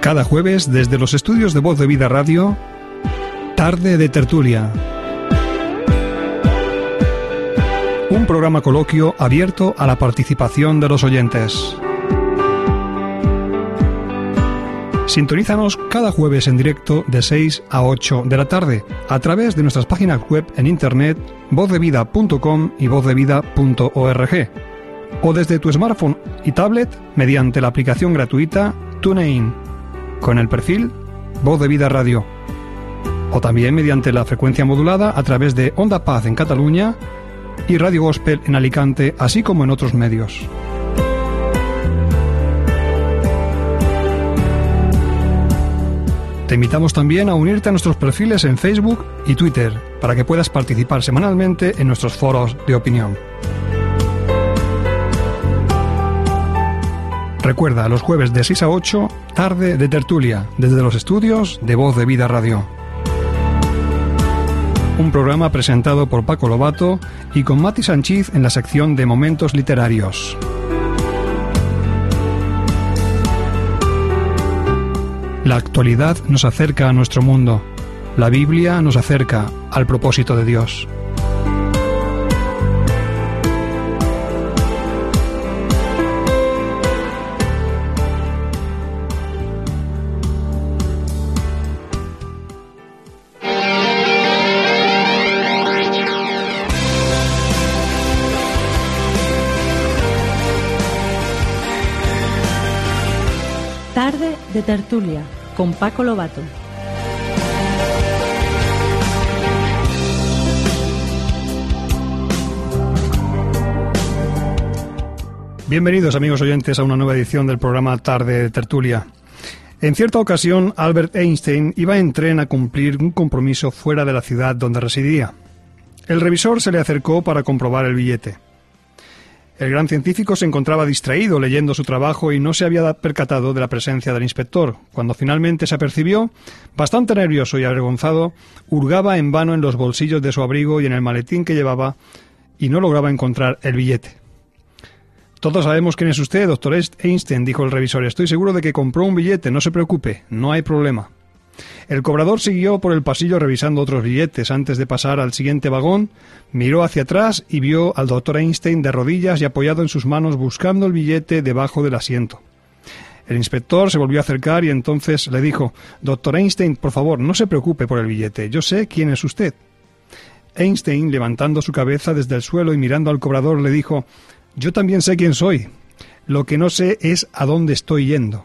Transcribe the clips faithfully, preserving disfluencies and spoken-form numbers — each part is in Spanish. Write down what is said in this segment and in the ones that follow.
Cada jueves, desde los estudios de Voz de Vida Radio, Tarde de Tertulia. Un programa coloquio abierto a la participación de los oyentes. Sintonízanos cada jueves en directo de seis a ocho de la tarde a través de nuestras páginas web en internet voz de vida punto com y voz de vida punto org, o desde tu smartphone y tablet mediante la aplicación gratuita TuneIn con el perfil Voz de Vida Radio, o también mediante la frecuencia modulada a través de Onda Paz en Cataluña y Radio Gospel en Alicante, así como en otros medios. Te invitamos también a unirte a nuestros perfiles en Facebook y Twitter para que puedas participar semanalmente en nuestros foros de opinión. Recuerda, los jueves de seis a ocho, Tarde de Tertulia, desde los estudios de Voz de Vida Radio. Un programa presentado por Paco Lobato y con Mati Sanchiz en la sección de Momentos Literarios. La actualidad nos acerca a nuestro mundo. La Biblia nos acerca al propósito de Dios. Tarde de Tertulia con Paco Lobato. Bienvenidos, amigos oyentes, a una nueva edición del programa Tarde de Tertulia. En cierta ocasión, Albert Einstein iba en tren a cumplir un compromiso fuera de la ciudad donde residía. El revisor se le acercó para comprobar el billete. El gran científico se encontraba distraído leyendo su trabajo y no se había percatado de la presencia del inspector. Cuando finalmente se apercibió, bastante nervioso y avergonzado, hurgaba en vano en los bolsillos de su abrigo y en el maletín que llevaba y no lograba encontrar el billete. «Todos sabemos quién es usted, doctor Einstein», dijo el revisor. «Estoy seguro de que compró un billete, no se preocupe, no hay problema». El cobrador siguió por el pasillo revisando otros billetes. Antes de pasar al siguiente vagón, miró hacia atrás y vio al doctor Einstein de rodillas y apoyado en sus manos buscando el billete debajo del asiento. El inspector se volvió a acercar y entonces le dijo: «Doctor Einstein, por favor, no se preocupe por el billete, yo sé quién es usted». Einstein, levantando su cabeza desde el suelo y mirando al cobrador, le dijo: «Yo también sé quién soy. Lo que no sé es a dónde estoy yendo».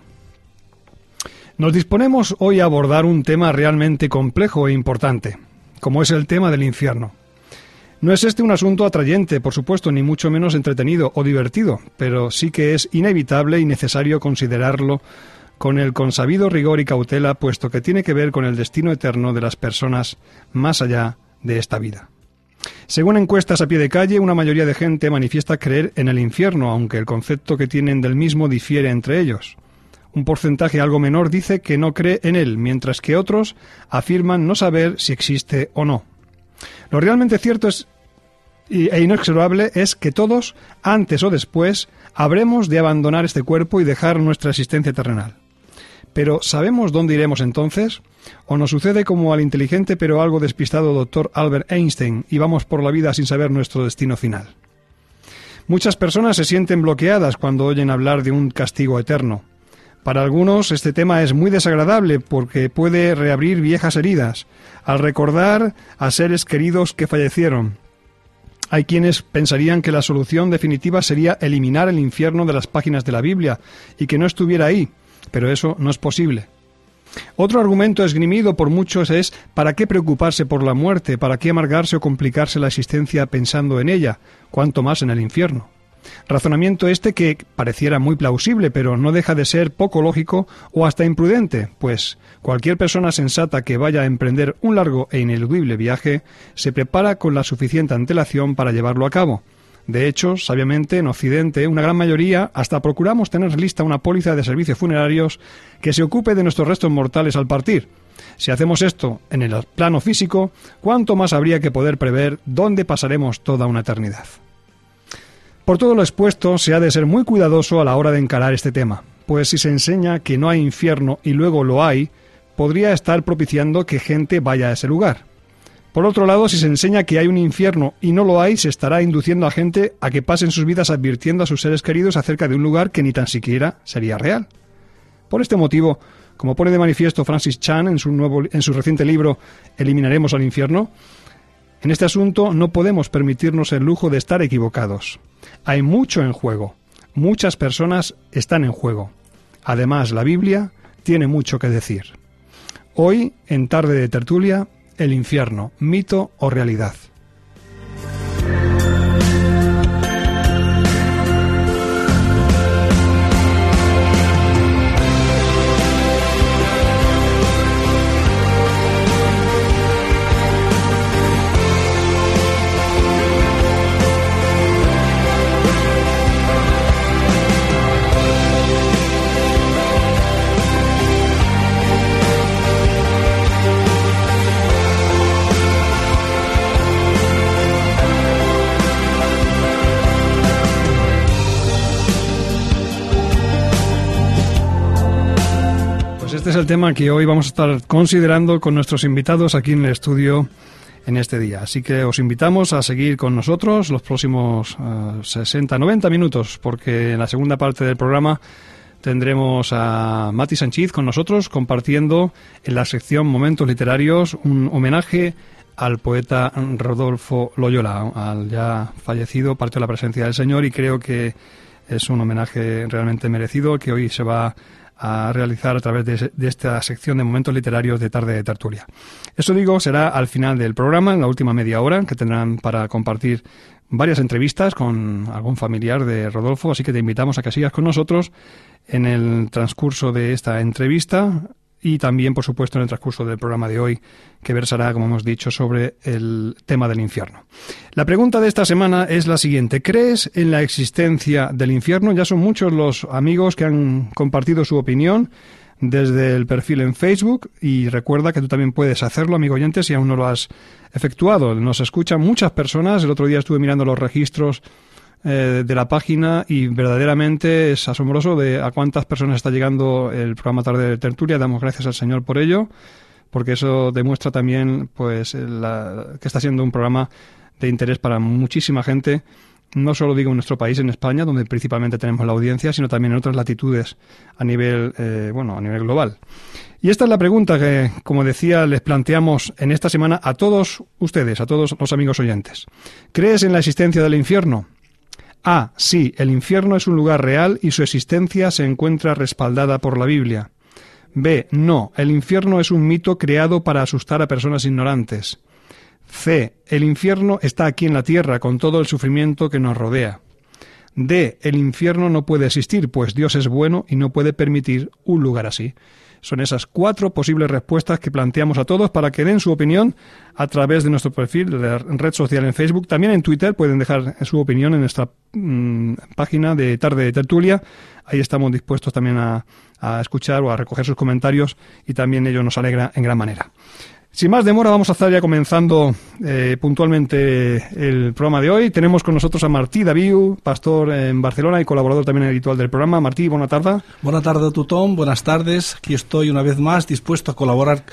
Nos disponemos hoy a abordar un tema realmente complejo e importante, como es el tema del infierno. No es este un asunto atrayente, por supuesto, ni mucho menos entretenido o divertido, pero sí que es inevitable y necesario considerarlo con el consabido rigor y cautela, puesto que tiene que ver con el destino eterno de las personas más allá de esta vida. Según encuestas a pie de calle, una mayoría de gente manifiesta creer en el infierno, aunque el concepto que tienen del mismo difiere entre ellos. Un porcentaje algo menor dice que no cree en él, mientras que otros afirman no saber si existe o no. Lo realmente cierto es, e inexorable es que todos, antes o después, habremos de abandonar este cuerpo y dejar nuestra existencia terrenal. Pero ¿sabemos dónde iremos entonces? ¿O nos sucede como al inteligente pero algo despistado doctor Albert Einstein y vamos por la vida sin saber nuestro destino final? Muchas personas se sienten bloqueadas cuando oyen hablar de un castigo eterno. Para algunos este tema es muy desagradable porque puede reabrir viejas heridas al recordar a seres queridos que fallecieron. Hay quienes pensarían que la solución definitiva sería eliminar el infierno de las páginas de la Biblia y que no estuviera ahí, pero eso no es posible. Otro argumento esgrimido por muchos es ¿para qué preocuparse por la muerte? ¿Para qué amargarse o complicarse la existencia pensando en ella? Cuanto más en el infierno. Razonamiento este que pareciera muy plausible, pero no deja de ser poco lógico o hasta imprudente, pues cualquier persona sensata que vaya a emprender un largo e ineludible viaje se prepara con la suficiente antelación para llevarlo a cabo. De hecho, sabiamente, en Occidente, una gran mayoría hasta procuramos tener lista una póliza de servicios funerarios que se ocupe de nuestros restos mortales al partir. Si hacemos esto en el plano físico, ¿cuánto más habría que poder prever dónde pasaremos toda una eternidad? Por todo lo expuesto, se ha de ser muy cuidadoso a la hora de encarar este tema, pues si se enseña que no hay infierno y luego lo hay, podría estar propiciando que gente vaya a ese lugar. Por otro lado, si se enseña que hay un infierno y no lo hay, se estará induciendo a gente a que pasen sus vidas advirtiendo a sus seres queridos acerca de un lugar que ni tan siquiera sería real. Por este motivo, como pone de manifiesto Francis Chan en su, nuevo, en su reciente libro ¿Eliminaremos al infierno?, en este asunto no podemos permitirnos el lujo de estar equivocados. Hay mucho en juego. Muchas personas están en juego. Además, la Biblia tiene mucho que decir. Hoy, en Tarde de Tertulia, el infierno, mito o realidad. Este es el tema que hoy vamos a estar considerando con nuestros invitados aquí en el estudio en este día. Así que os invitamos a seguir con nosotros los próximos uh, sesenta a noventa minutos, porque en la segunda parte del programa tendremos a Mati Sánchez con nosotros compartiendo en la sección Momentos Literarios un homenaje al poeta Rodolfo Loyola, al ya fallecido, parte de la presencia del Señor, y creo que es un homenaje realmente merecido que hoy se va a realizar a través de, de esta sección de Momentos Literarios de Tarde de Tertulia. Eso digo, será al final del programa, en la última media hora, que tendrán para compartir varias entrevistas con algún familiar de Rodolfo, así que te invitamos a que sigas con nosotros en el transcurso de esta entrevista y también, por supuesto, en el transcurso del programa de hoy, que versará, como hemos dicho, sobre el tema del infierno. La pregunta de esta semana es la siguiente: ¿crees en la existencia del infierno? Ya son muchos los amigos que han compartido su opinión desde el perfil en Facebook, y recuerda que tú también puedes hacerlo, amigo oyente, si aún no lo has efectuado. Nos escuchan muchas personas. El otro día estuve mirando los registros Eh, de la página y verdaderamente es asombroso de a cuántas personas está llegando el programa Tarde de Tertulia. Damos gracias al Señor por ello, porque eso demuestra también pues la, que está siendo un programa de interés para muchísima gente, no solo digo en nuestro país, en España, donde principalmente tenemos la audiencia, sino también en otras latitudes a nivel eh, bueno a nivel global. Y esta es la pregunta que, como decía, les planteamos en esta semana a todos ustedes, a todos los amigos oyentes. ¿Crees en la existencia del infierno? A. Sí, el infierno es un lugar real y su existencia se encuentra respaldada por la Biblia. B. No, el infierno es un mito creado para asustar a personas ignorantes. C. El infierno está aquí en la tierra con todo el sufrimiento que nos rodea. D. El infierno no puede existir, pues Dios es bueno y no puede permitir un lugar así. Son esas cuatro posibles respuestas que planteamos a todos para que den su opinión a través de nuestro perfil de la red social en Facebook. También en Twitter pueden dejar su opinión en nuestra mmm, página de Tarde de Tertulia. Ahí estamos dispuestos también a, a escuchar o a recoger sus comentarios, y también ello nos alegra en gran manera. Sin más demora, vamos a estar ya comenzando eh, puntualmente el programa de hoy. Tenemos con nosotros a Martí Daviu, pastor en Barcelona y colaborador también habitual del programa. Martí, buena tarde. Buena tarde, Tutón. Buenas tardes. Aquí estoy una vez más dispuesto a colaborar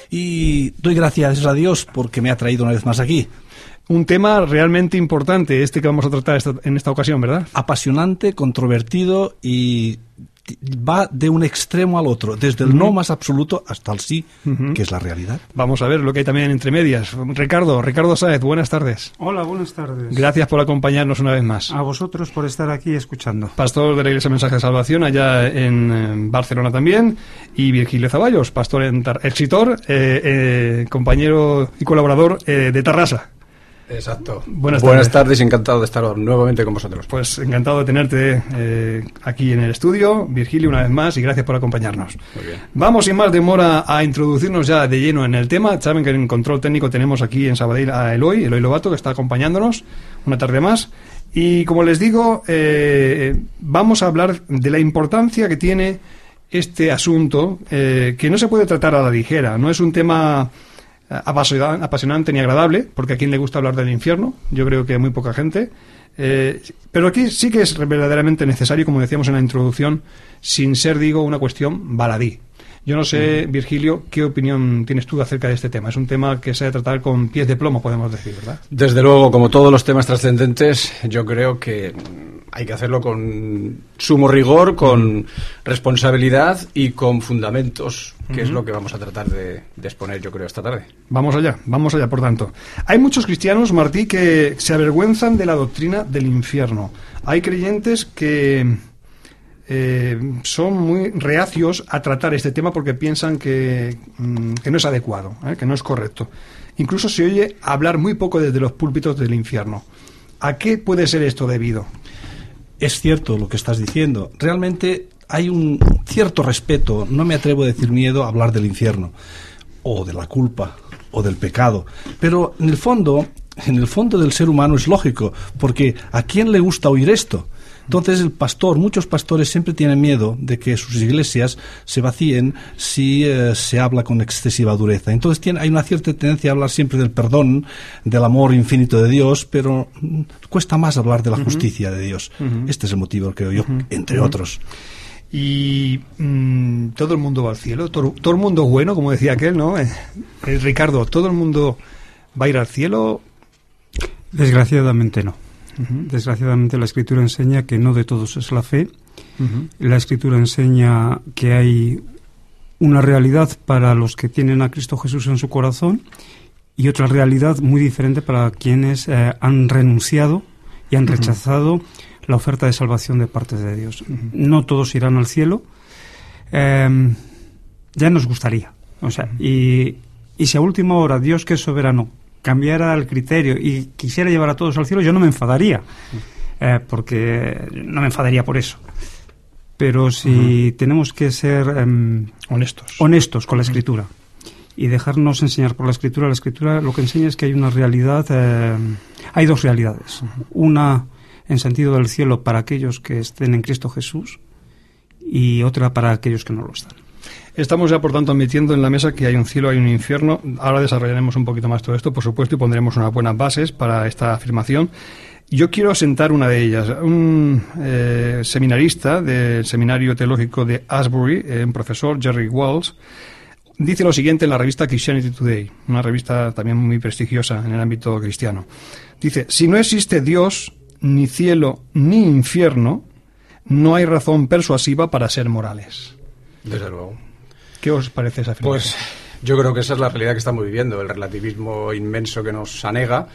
y doy gracias a Dios porque me ha traído una vez más aquí. Un tema realmente importante este que vamos a tratar esta, en esta ocasión, ¿verdad? Apasionante, controvertido y va de un extremo al otro, desde el uh-huh. no más absoluto hasta el sí, uh-huh. que es la realidad. Vamos a ver lo que hay también entre medias. Ricardo, Ricardo Sáez, buenas tardes. Hola, buenas tardes. Gracias por acompañarnos una vez más. A vosotros por estar aquí escuchando. Pastor de la Iglesia Mensaje de Salvación allá en, en Barcelona también, y Virgilio Zaballos, pastor en Tar- escritor, eh, eh, compañero y colaborador eh, de Tarrasa. Exacto. Buenas tardes. Buenas tardes, encantado de estar nuevamente con vosotros. Pues encantado de tenerte eh, aquí en el estudio, Virgilio, una vez más, y gracias por acompañarnos. Muy bien. Vamos sin más demora a introducirnos ya de lleno en el tema. Saben que en control técnico tenemos aquí en Sabadell a Eloy, Eloy Lobato, que está acompañándonos una tarde más. Y como les digo, eh, vamos a hablar de la importancia que tiene este asunto, eh, que no se puede tratar a la ligera. No es un tema apasionante ni agradable, porque a quien le gusta hablar del infierno, yo creo que muy poca gente. Eh, pero aquí sí que es verdaderamente necesario, como decíamos en la introducción, sin ser, digo, una cuestión baladí. Yo no sé, Virgilio, ¿qué opinión tienes tú acerca de este tema? Es un tema que se ha de tratar con pies de plomo, podemos decir, ¿verdad? Desde luego, como todos los temas trascendentes, yo creo que hay que hacerlo con sumo rigor, con responsabilidad y con fundamentos, que uh-huh. es lo que vamos a tratar de, de exponer, yo creo, esta tarde. Vamos allá, vamos allá, por tanto. Hay muchos cristianos, Martí, que se avergüenzan de la doctrina del infierno. Hay creyentes que eh, son muy reacios a tratar este tema porque piensan que, mm, que no es adecuado, ¿eh? que no es correcto. Incluso se oye hablar muy poco desde los púlpitos del infierno. ¿A qué puede ser esto debido? Es cierto lo que estás diciendo. Realmente hay un cierto respeto, no me atrevo a decir miedo, a hablar del infierno, o de la culpa, o del pecado. Pero en el fondo, en el fondo del ser humano es lógico, porque ¿a quién le gusta oír esto? Entonces el pastor, muchos pastores siempre tienen miedo de que sus iglesias se vacíen si eh, se habla con excesiva dureza. Entonces tiene, hay una cierta tendencia a hablar siempre del perdón, del amor infinito de Dios, pero mm, cuesta más hablar de la uh-huh. justicia de Dios. Uh-huh. Este es el motivo, creo yo, uh-huh. entre uh-huh. otros. Y mmm, todo el mundo va al cielo, todo, todo el mundo es bueno, como decía aquel, ¿no? Eh, eh, Ricardo, ¿todo el mundo va a ir al cielo? Desgraciadamente no. Uh-huh. Desgraciadamente la Escritura enseña que no de todos es la fe. Uh-huh. La Escritura enseña que hay una realidad para los que tienen a Cristo Jesús en su corazón y otra realidad muy diferente para quienes eh, han renunciado y han uh-huh. rechazado la oferta de salvación de parte de Dios. Uh-huh. No todos irán al cielo. Eh, ya nos gustaría. O sea, uh-huh. y, y si a última hora Dios, que es soberano, cambiara el criterio y quisiera llevar a todos al cielo, yo no me enfadaría, eh, porque no me enfadaría por eso. Pero si uh-huh. tenemos que ser um, honestos honestos con la Escritura y dejarnos enseñar por la Escritura, la Escritura lo que enseña es que hay una realidad, eh, hay dos realidades. Uh-huh. Una en sentido del cielo para aquellos que estén en Cristo Jesús y otra para aquellos que no lo están. Estamos ya, por tanto, admitiendo en la mesa que hay un cielo, hay un infierno. Ahora desarrollaremos un poquito más todo esto, por supuesto, y pondremos unas buenas bases para esta afirmación. Yo quiero asentar una de ellas. Un eh, seminarista del Seminario Teológico de Asbury, eh, un profesor, Jerry Walls, dice lo siguiente en la revista Christianity Today, una revista también muy prestigiosa en el ámbito cristiano. Dice, si no existe Dios, ni cielo, ni infierno, no hay razón persuasiva para ser morales. Desde luego. ¿Qué os parece esa afirmación? Pues yo creo que esa es la realidad que estamos viviendo, el relativismo inmenso que nos anega.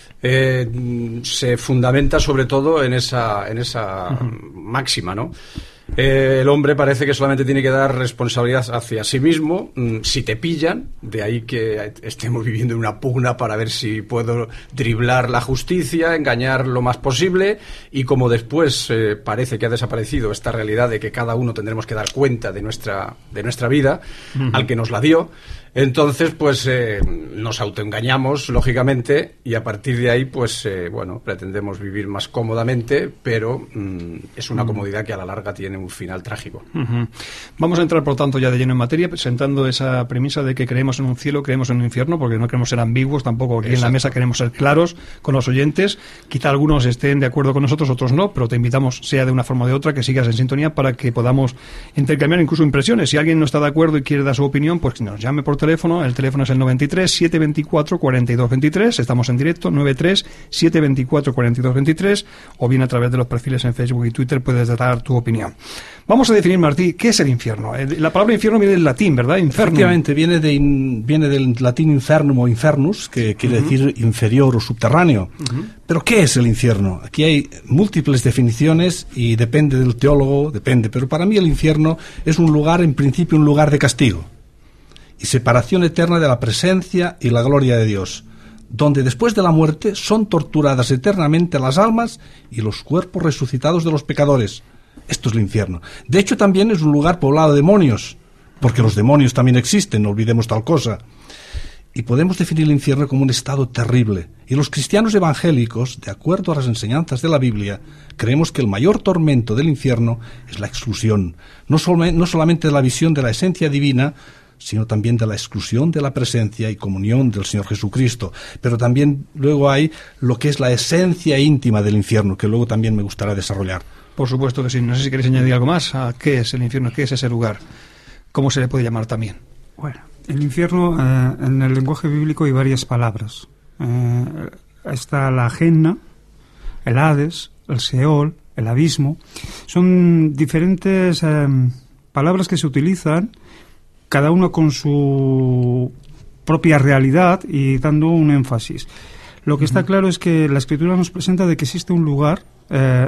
Eh, se fundamenta sobre todo en esa, en esa uh-huh. máxima, ¿no? Eh, el hombre parece que solamente tiene que dar responsabilidad hacia sí mismo. Mm, si te pillan, de ahí que estemos viviendo en una pugna para ver si puedo driblar la justicia, engañar lo más posible, y como después eh, parece que ha desaparecido esta realidad de que cada uno tendremos que dar cuenta de nuestra, de nuestra vida uh-huh. al que nos la dio, entonces pues eh, nos autoengañamos, lógicamente, y a partir de ahí pues eh, bueno, pretendemos vivir más cómodamente, pero mm, es una uh-huh. comodidad que a la larga tiene un final trágico. Uh-huh. Vamos a entrar, por tanto, ya de lleno en materia, presentando esa premisa de que creemos en un cielo, creemos en un infierno, porque no queremos ser ambiguos, tampoco aquí Exacto. en la mesa queremos ser claros con los oyentes. Quizá algunos estén de acuerdo con nosotros, otros no, pero te invitamos, sea de una forma o de otra, que sigas en sintonía para que podamos intercambiar incluso impresiones. Si alguien no está de acuerdo y quiere dar su opinión, pues que nos llame por teléfono. El teléfono es el noventa y tres, setecientos veinticuatro, cuarenta y dos veintitrés. Estamos en directo, noventa y tres, setecientos veinticuatro, cuarenta y dos veintitrés, o bien a través de los perfiles en Facebook y Twitter puedes dar tu opinión. Vamos a definir, Martí, ¿qué es el infierno? La palabra infierno viene del latín, ¿verdad? Infernum. Efectivamente, viene, de in, viene del latín infernum o infernus, que quiere uh-huh. decir inferior o subterráneo. Uh-huh. ¿Pero qué es el infierno? Aquí hay múltiples definiciones y depende del teólogo, depende. Pero para mí el infierno es un lugar, en principio, un lugar de castigo y separación eterna de la presencia y la gloria de Dios, donde después de la muerte son torturadas eternamente las almas y los cuerpos resucitados de los pecadores. Esto es el infierno. De hecho, también es un lugar poblado de demonios, porque los demonios también existen, no olvidemos tal cosa. Y podemos definir el infierno como un estado terrible. Y los cristianos evangélicos, de acuerdo a las enseñanzas de la Biblia, creemos que el mayor tormento del infierno es la exclusión, no, sol- no solamente de la visión de la esencia divina, sino también de la exclusión de la presencia y comunión del Señor Jesucristo. Pero también luego hay lo que es la esencia íntima del infierno, que luego también me gustaría desarrollar. Por supuesto que sí. No sé si queréis añadir algo más a qué es el infierno, qué es ese lugar, cómo se le puede llamar también. Bueno, el infierno, eh, en el lenguaje bíblico hay varias palabras. Eh, está la Gehenna, el Hades, el Seol, el abismo. Son diferentes eh, palabras que se utilizan, cada uno con su propia realidad y dando un énfasis. Lo que uh-huh. está claro es que la Escritura nos presenta de que existe un lugar eh,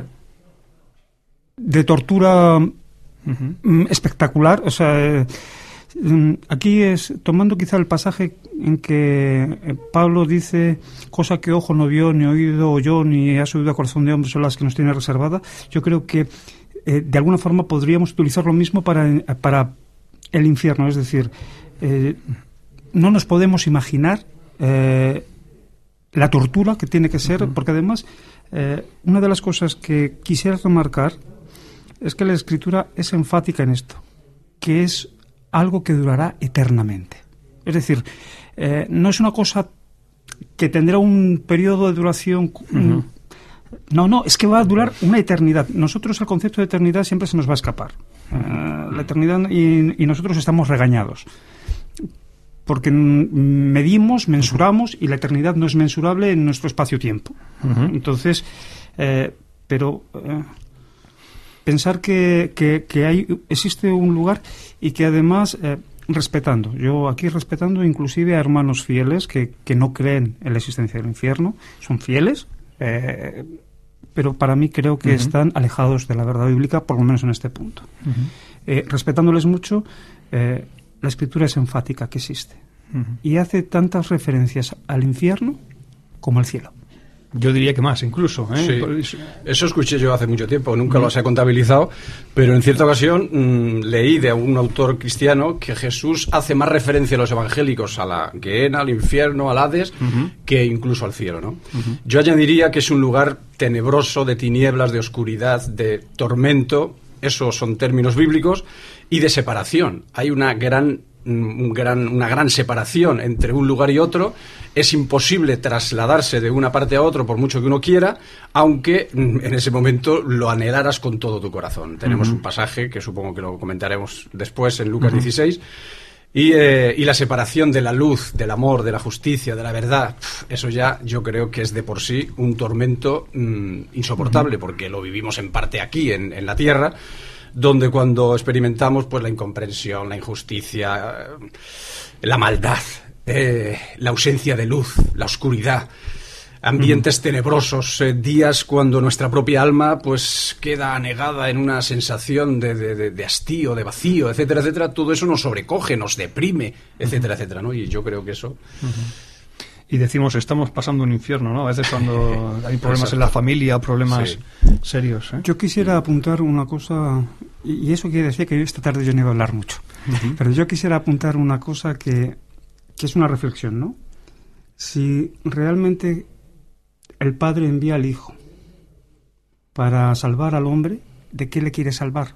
de tortura uh-huh. espectacular. O sea, eh, aquí es tomando quizá el pasaje en que Pablo dice: cosa que ojo no vio, ni oído oyó, ni ha subido a corazón de hombre son las que nos tiene reservada. Yo creo que eh, de alguna forma podríamos utilizar lo mismo para, para el infierno. Es decir, eh, no nos podemos imaginar eh, la tortura que tiene que ser, uh-huh. porque además eh, una de las cosas que quisiera remarcar es que la Escritura es enfática en esto, que es algo que durará eternamente. Es decir, eh, no es una cosa que tendrá un periodo de duración... Uh-huh. No, no, es que va a durar una eternidad. Nosotros el concepto de eternidad siempre se nos va a escapar. Uh, la eternidad y, y nosotros estamos regañados. Porque medimos, mensuramos, y la eternidad no es mensurable en nuestro espacio-tiempo. Uh-huh. Entonces, eh, pero... Eh, pensar que, que, que hay existe un lugar y que además eh, respetando, yo aquí respetando inclusive a hermanos fieles que, que no creen en la existencia del infierno, son fieles, eh, pero para mí creo que uh-huh. están alejados de la verdad bíblica, por lo menos en este punto. Uh-huh. Eh, respetándoles mucho, eh, la Escritura es enfática que existe uh-huh. y hace tantas referencias al infierno como al cielo. Yo diría que más, incluso. ¿eh? Sí. Eso escuché yo hace mucho tiempo, nunca mm. lo he contabilizado, pero en cierta ocasión mmm, leí de un autor cristiano que Jesús hace más referencia a los evangélicos a la Gehenna, al infierno, al Hades, uh-huh. que incluso al cielo, ¿no? Uh-huh. Yo añadiría que es un lugar tenebroso, de tinieblas, de oscuridad, de tormento, esos son términos bíblicos, y de separación. Hay una gran... Un gran, una gran separación entre un lugar y otro. Es imposible trasladarse de una parte a otra por mucho que uno quiera, aunque en ese momento lo anhelaras con todo tu corazón. Tenemos uh-huh. un pasaje que supongo que lo comentaremos después en Lucas uh-huh. dieciséis y, eh, y la separación de la luz, del amor, de la justicia, de la verdad, eso ya yo creo que es de por sí un tormento mmm, insoportable, uh-huh. porque lo vivimos en parte aquí en, en la tierra, donde cuando experimentamos pues la incomprensión, la injusticia, la maldad, eh, la ausencia de luz, la oscuridad, ambientes uh-huh. tenebrosos, eh, días cuando nuestra propia alma pues queda anegada en una sensación de, de, de, de hastío, de vacío, etcétera, etcétera, todo eso nos sobrecoge, nos deprime, etcétera, uh-huh. etcétera, ¿no? Y yo creo que eso... Uh-huh. Y decimos, estamos pasando un infierno, ¿no? A veces cuando hay problemas Exacto. en la familia, problemas sí. serios. ¿eh? Yo quisiera apuntar una cosa, y eso quiere decir que esta tarde yo no iba a hablar mucho, uh-huh. pero yo quisiera apuntar una cosa que, que es una reflexión, ¿no? Si realmente el Padre envía al Hijo para salvar al hombre, ¿de qué le quiere salvar?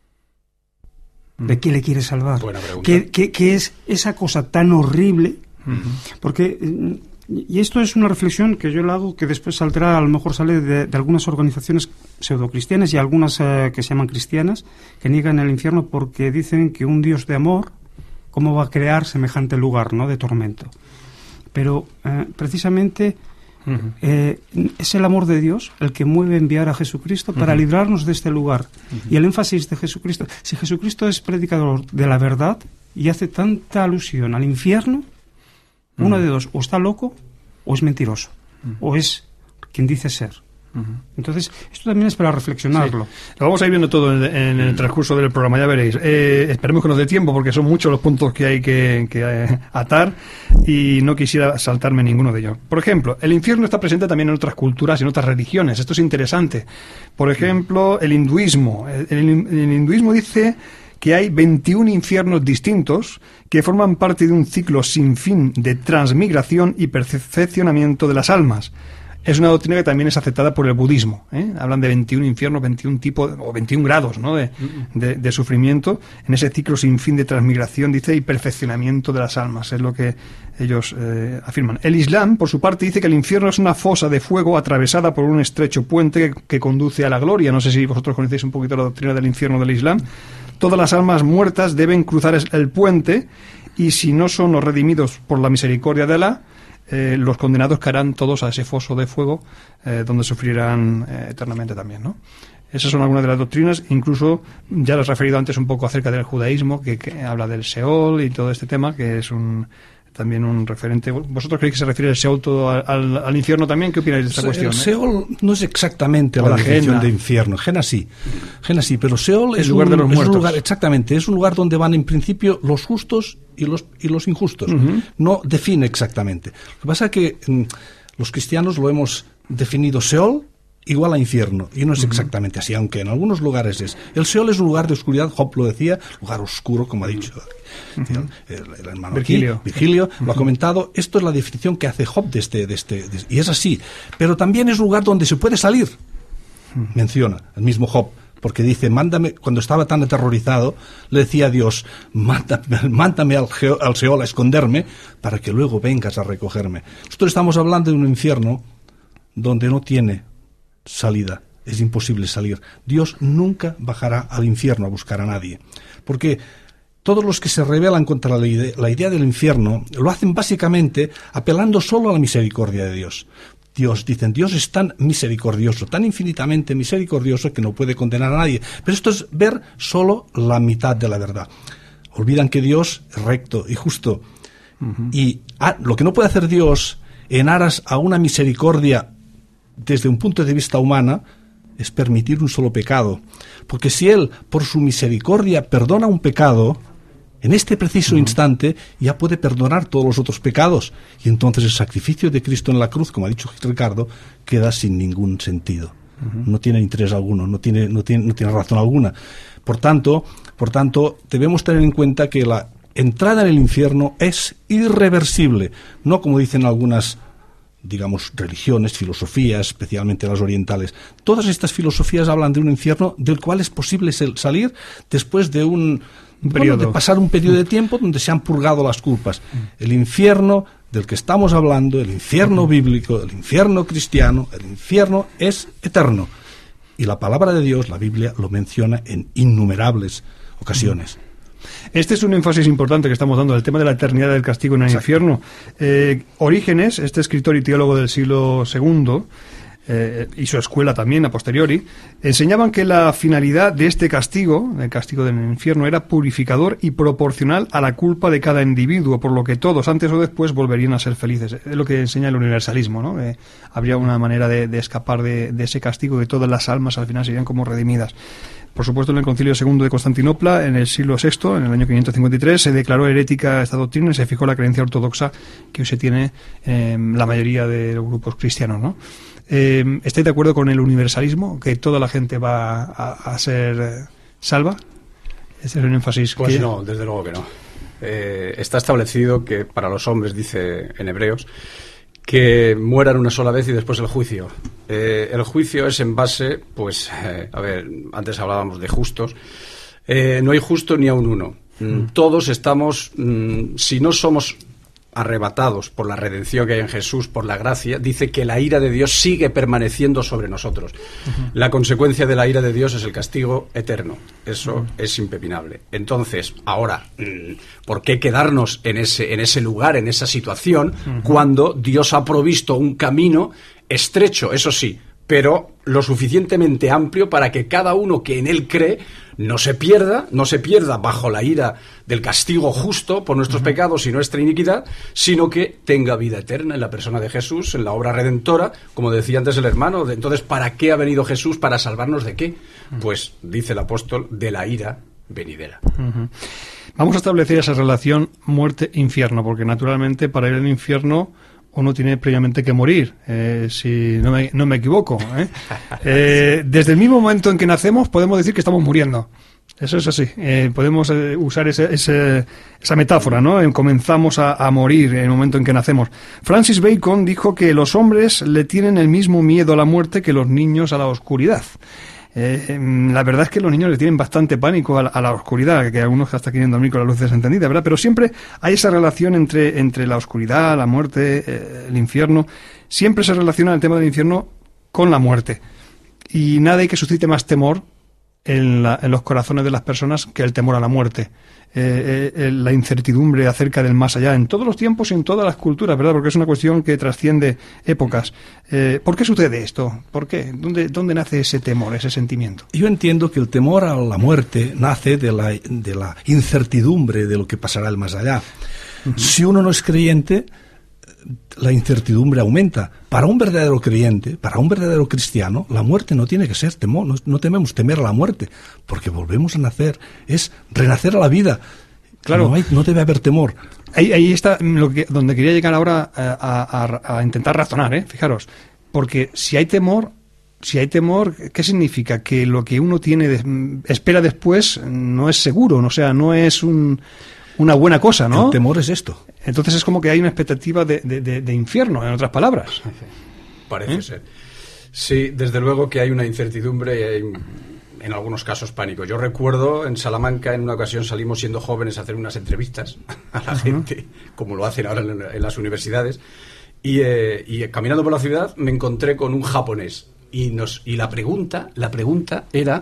¿De qué le quiere salvar? Buena pregunta. ¿Qué, qué, qué es esa cosa tan horrible? Porque, y esto es una reflexión que yo la hago, que después saldrá, a lo mejor sale de, de algunas organizaciones pseudocristianas y algunas eh, que se llaman cristianas, que niegan el infierno porque dicen que un Dios de amor, ¿cómo va a crear semejante lugar, ¿no?, de tormento? Pero eh, precisamente uh-huh. eh, es el amor de Dios el que mueve a enviar a Jesucristo para uh-huh. librarnos de este lugar. Uh-huh. Y el énfasis de Jesucristo, si Jesucristo es predicador de la verdad y hace tanta alusión al infierno, uno de dos, o está loco o es mentiroso, uh-huh. o es quien dice ser. Uh-huh. Entonces, esto también es para reflexionarlo. Sí. Lo vamos a ir viendo todo en, en el transcurso del programa, ya veréis. Eh, esperemos que nos dé tiempo, porque son muchos los puntos que hay que, que eh, atar, y no quisiera saltarme ninguno de ellos. Por ejemplo, el infierno está presente también en otras culturas y en otras religiones. Esto es interesante. Por ejemplo, el hinduismo. El, el, el hinduismo dice que hay veintiún infiernos distintos que forman parte de un ciclo sin fin de transmigración y perfeccionamiento de las almas. es una doctrina que también es aceptada por el budismo, ¿eh? Hablan de veintiún infiernos, veintiún tipos, o veintiún grados, ¿no? de, de, de sufrimiento, en ese ciclo sin fin de transmigración, dice, y perfeccionamiento de las almas, es lo que ellos eh, afirman. El Islam, por su parte, dice que el infierno es una fosa de fuego atravesada por un estrecho puente que, que conduce a la gloria. No sé si vosotros conocéis un poquito la doctrina del infierno del Islam. Todas las almas muertas deben cruzar el puente, y si no son los redimidos por la misericordia de Alá, eh, los condenados caerán todos a ese foso de fuego, eh, donde sufrirán eh, eternamente también, ¿no? Esas son algunas de las doctrinas. Incluso ya lo he referido antes un poco acerca del judaísmo, que, que habla del Seol y todo este tema, que es un también un referente. ¿Vosotros creéis que se refiere el Seol todo al, al infierno también? ¿Qué opináis de esta el cuestión? El Seol eh? no es exactamente o la, la definición de infierno. Gena sí, Gena sí, pero Seol el es, lugar un, de los muertos. Es un lugar, exactamente, es un lugar donde van en principio los justos y los y los injustos. Uh-huh. No define exactamente. Lo que pasa es que mm, los cristianos lo hemos definido Seol igual a infierno, y no es exactamente así, aunque en algunos lugares es. El Seol es un lugar de oscuridad, Job lo decía, lugar oscuro, como ha dicho uh-huh. el, el, el hermano Virgilio, aquí, Virgilio uh-huh. lo ha comentado. Esto es la definición que hace Job de este, de este, de, y es así. Pero también es un lugar donde se puede salir, uh-huh. menciona el mismo Job, porque dice, mándame, cuando estaba tan aterrorizado, le decía a Dios, mándame, mándame al, geo, al Seol a esconderme, para que luego vengas a recogerme. Nosotros estamos hablando de un infierno donde no tiene salida, es imposible salir. Dios nunca bajará al infierno a buscar a nadie, porque todos los que se rebelan contra la idea, la idea del infierno lo hacen básicamente apelando solo a la misericordia de Dios. Dios, dicen, Dios es tan misericordioso, tan infinitamente misericordioso que no puede condenar a nadie. Pero esto es ver solo la mitad de la verdad. Olvidan que Dios es recto y justo. Uh-huh. Y ah, lo que no puede hacer Dios en aras a una misericordia desde un punto de vista humana es permitir un solo pecado, porque si Él por su misericordia perdona un pecado, en este preciso uh-huh. instante ya puede perdonar todos los otros pecados, y entonces el sacrificio de Cristo en la cruz, como ha dicho Ricardo, queda sin ningún sentido. Uh-huh. No tiene interés alguno, no tiene, no tiene, no tiene razón alguna. Por tanto, por tanto, debemos tener en cuenta que la entrada en el infierno es irreversible, no como dicen algunas, digamos, religiones, filosofías, especialmente las orientales. Todas estas filosofías hablan de un infierno del cual es posible salir después de un, un bueno, de pasar un periodo de tiempo donde se han purgado las culpas. El infierno del que estamos hablando, el infierno bíblico, el infierno cristiano, el infierno es eterno. Y la palabra de Dios, la Biblia, lo menciona en innumerables ocasiones. Este es un énfasis importante que estamos dando, el tema de la eternidad del castigo en el Exacto. infierno. Eh, Orígenes, este escritor y teólogo del siglo segundo, eh, y su escuela también a posteriori, enseñaban que la finalidad de este castigo, el castigo del infierno, era purificador y proporcional a la culpa de cada individuo, por lo que todos, antes o después, volverían a ser felices. Es lo que enseña el universalismo, ¿no? Eh, habría una manera de, de escapar de, de ese castigo, que todas las almas al final serían como redimidas. Por supuesto, en el Concilio segundo de Constantinopla, en el siglo sexto, en el año quinientos cincuenta y tres, se declaró herética esta doctrina y se fijó la creencia ortodoxa que hoy se tiene eh, la mayoría de los grupos cristianos, ¿no? Eh, ¿Estáis de acuerdo con el universalismo? ¿Que toda la gente va a, a ser eh, salva? Ese es un énfasis. Pues que... no, desde luego que no. Eh, está establecido que para los hombres, dice en Hebreos, que mueran una sola vez y después el juicio. Eh, el juicio es en base, pues, eh, a ver, antes hablábamos de justos. Eh, no hay justo ni a un uno. Mm. Todos estamos, mm, si no somos arrebatados por la redención que hay en Jesús, por la gracia, dice que la ira de Dios sigue permaneciendo sobre nosotros. Uh-huh. La consecuencia de la ira de Dios es el castigo eterno. Eso uh-huh. es impepinable. Entonces, ahora, ¿por qué quedarnos en ese, en ese lugar, en esa situación, uh-huh. cuando Dios ha provisto un camino estrecho, eso sí, pero lo suficientemente amplio para que cada uno que en él cree no se pierda, no se pierda bajo la ira del castigo justo por nuestros uh-huh. pecados y nuestra iniquidad, sino que tenga vida eterna en la persona de Jesús, en la obra redentora, como decía antes el hermano. Entonces, ¿para qué ha venido Jesús? ¿Para salvarnos de qué? Uh-huh. Pues, dice el apóstol, de la ira venidera. Uh-huh. Vamos a establecer esa relación muerte-infierno, porque naturalmente para ir al infierno uno tiene previamente que morir, eh, si no me, no me equivoco. ¿eh? Eh, desde el mismo momento en que nacemos podemos decir que estamos muriendo. Eso es así. Eh, podemos eh, usar ese, ese, esa metáfora, ¿no? En comenzamos a, a morir en el momento en que nacemos. Francis Bacon dijo que los hombres le tienen el mismo miedo a la muerte que los niños a la oscuridad. Eh, la verdad es que los niños le tienen bastante pánico a la, a la oscuridad, que algunos hasta quieren dormir con las luces encendidas, ¿verdad? Pero siempre hay esa relación entre, entre la oscuridad, la muerte, eh, el infierno. Siempre se relaciona el tema del infierno con la muerte. Y nada hay que suscite más temor en, la, en los corazones de las personas que el temor a la muerte. Eh, eh, la incertidumbre acerca del más allá, en todos los tiempos y en todas las culturas, ¿verdad? Porque es una cuestión que trasciende épocas. Eh, ¿Por qué sucede esto? ¿Por qué? ¿Dónde, dónde nace ese temor, ese sentimiento? Yo entiendo que el temor a la muerte nace de la, de la incertidumbre de lo que pasará el más allá. Uh-huh. Si uno no es creyente, la incertidumbre aumenta. Para un verdadero creyente, para un verdadero cristiano, la muerte no tiene que ser temor, no, no tememos temer a la muerte, porque volvemos a nacer, es renacer a la vida. Claro, no, hay, no debe haber temor. Ahí, ahí está lo que, donde quería llegar ahora a, a, a intentar razonar, ¿eh? Fijaros, porque si hay temor, si hay temor, ¿qué significa? Que lo que uno tiene de, espera después no es seguro, o sea, no es un... una buena cosa, ¿no? El temor es esto. Entonces es como que hay una expectativa de, de, de, de infierno, en otras palabras. Parece ¿Eh? ser. Sí, desde luego que hay una incertidumbre y hay, en algunos casos, pánico. Yo recuerdo en Salamanca, en una ocasión salimos siendo jóvenes a hacer unas entrevistas a la uh-huh. gente, como lo hacen ahora en, en las universidades, y, eh, y caminando por la ciudad me encontré con un japonés y, nos, y la pregunta, la pregunta era...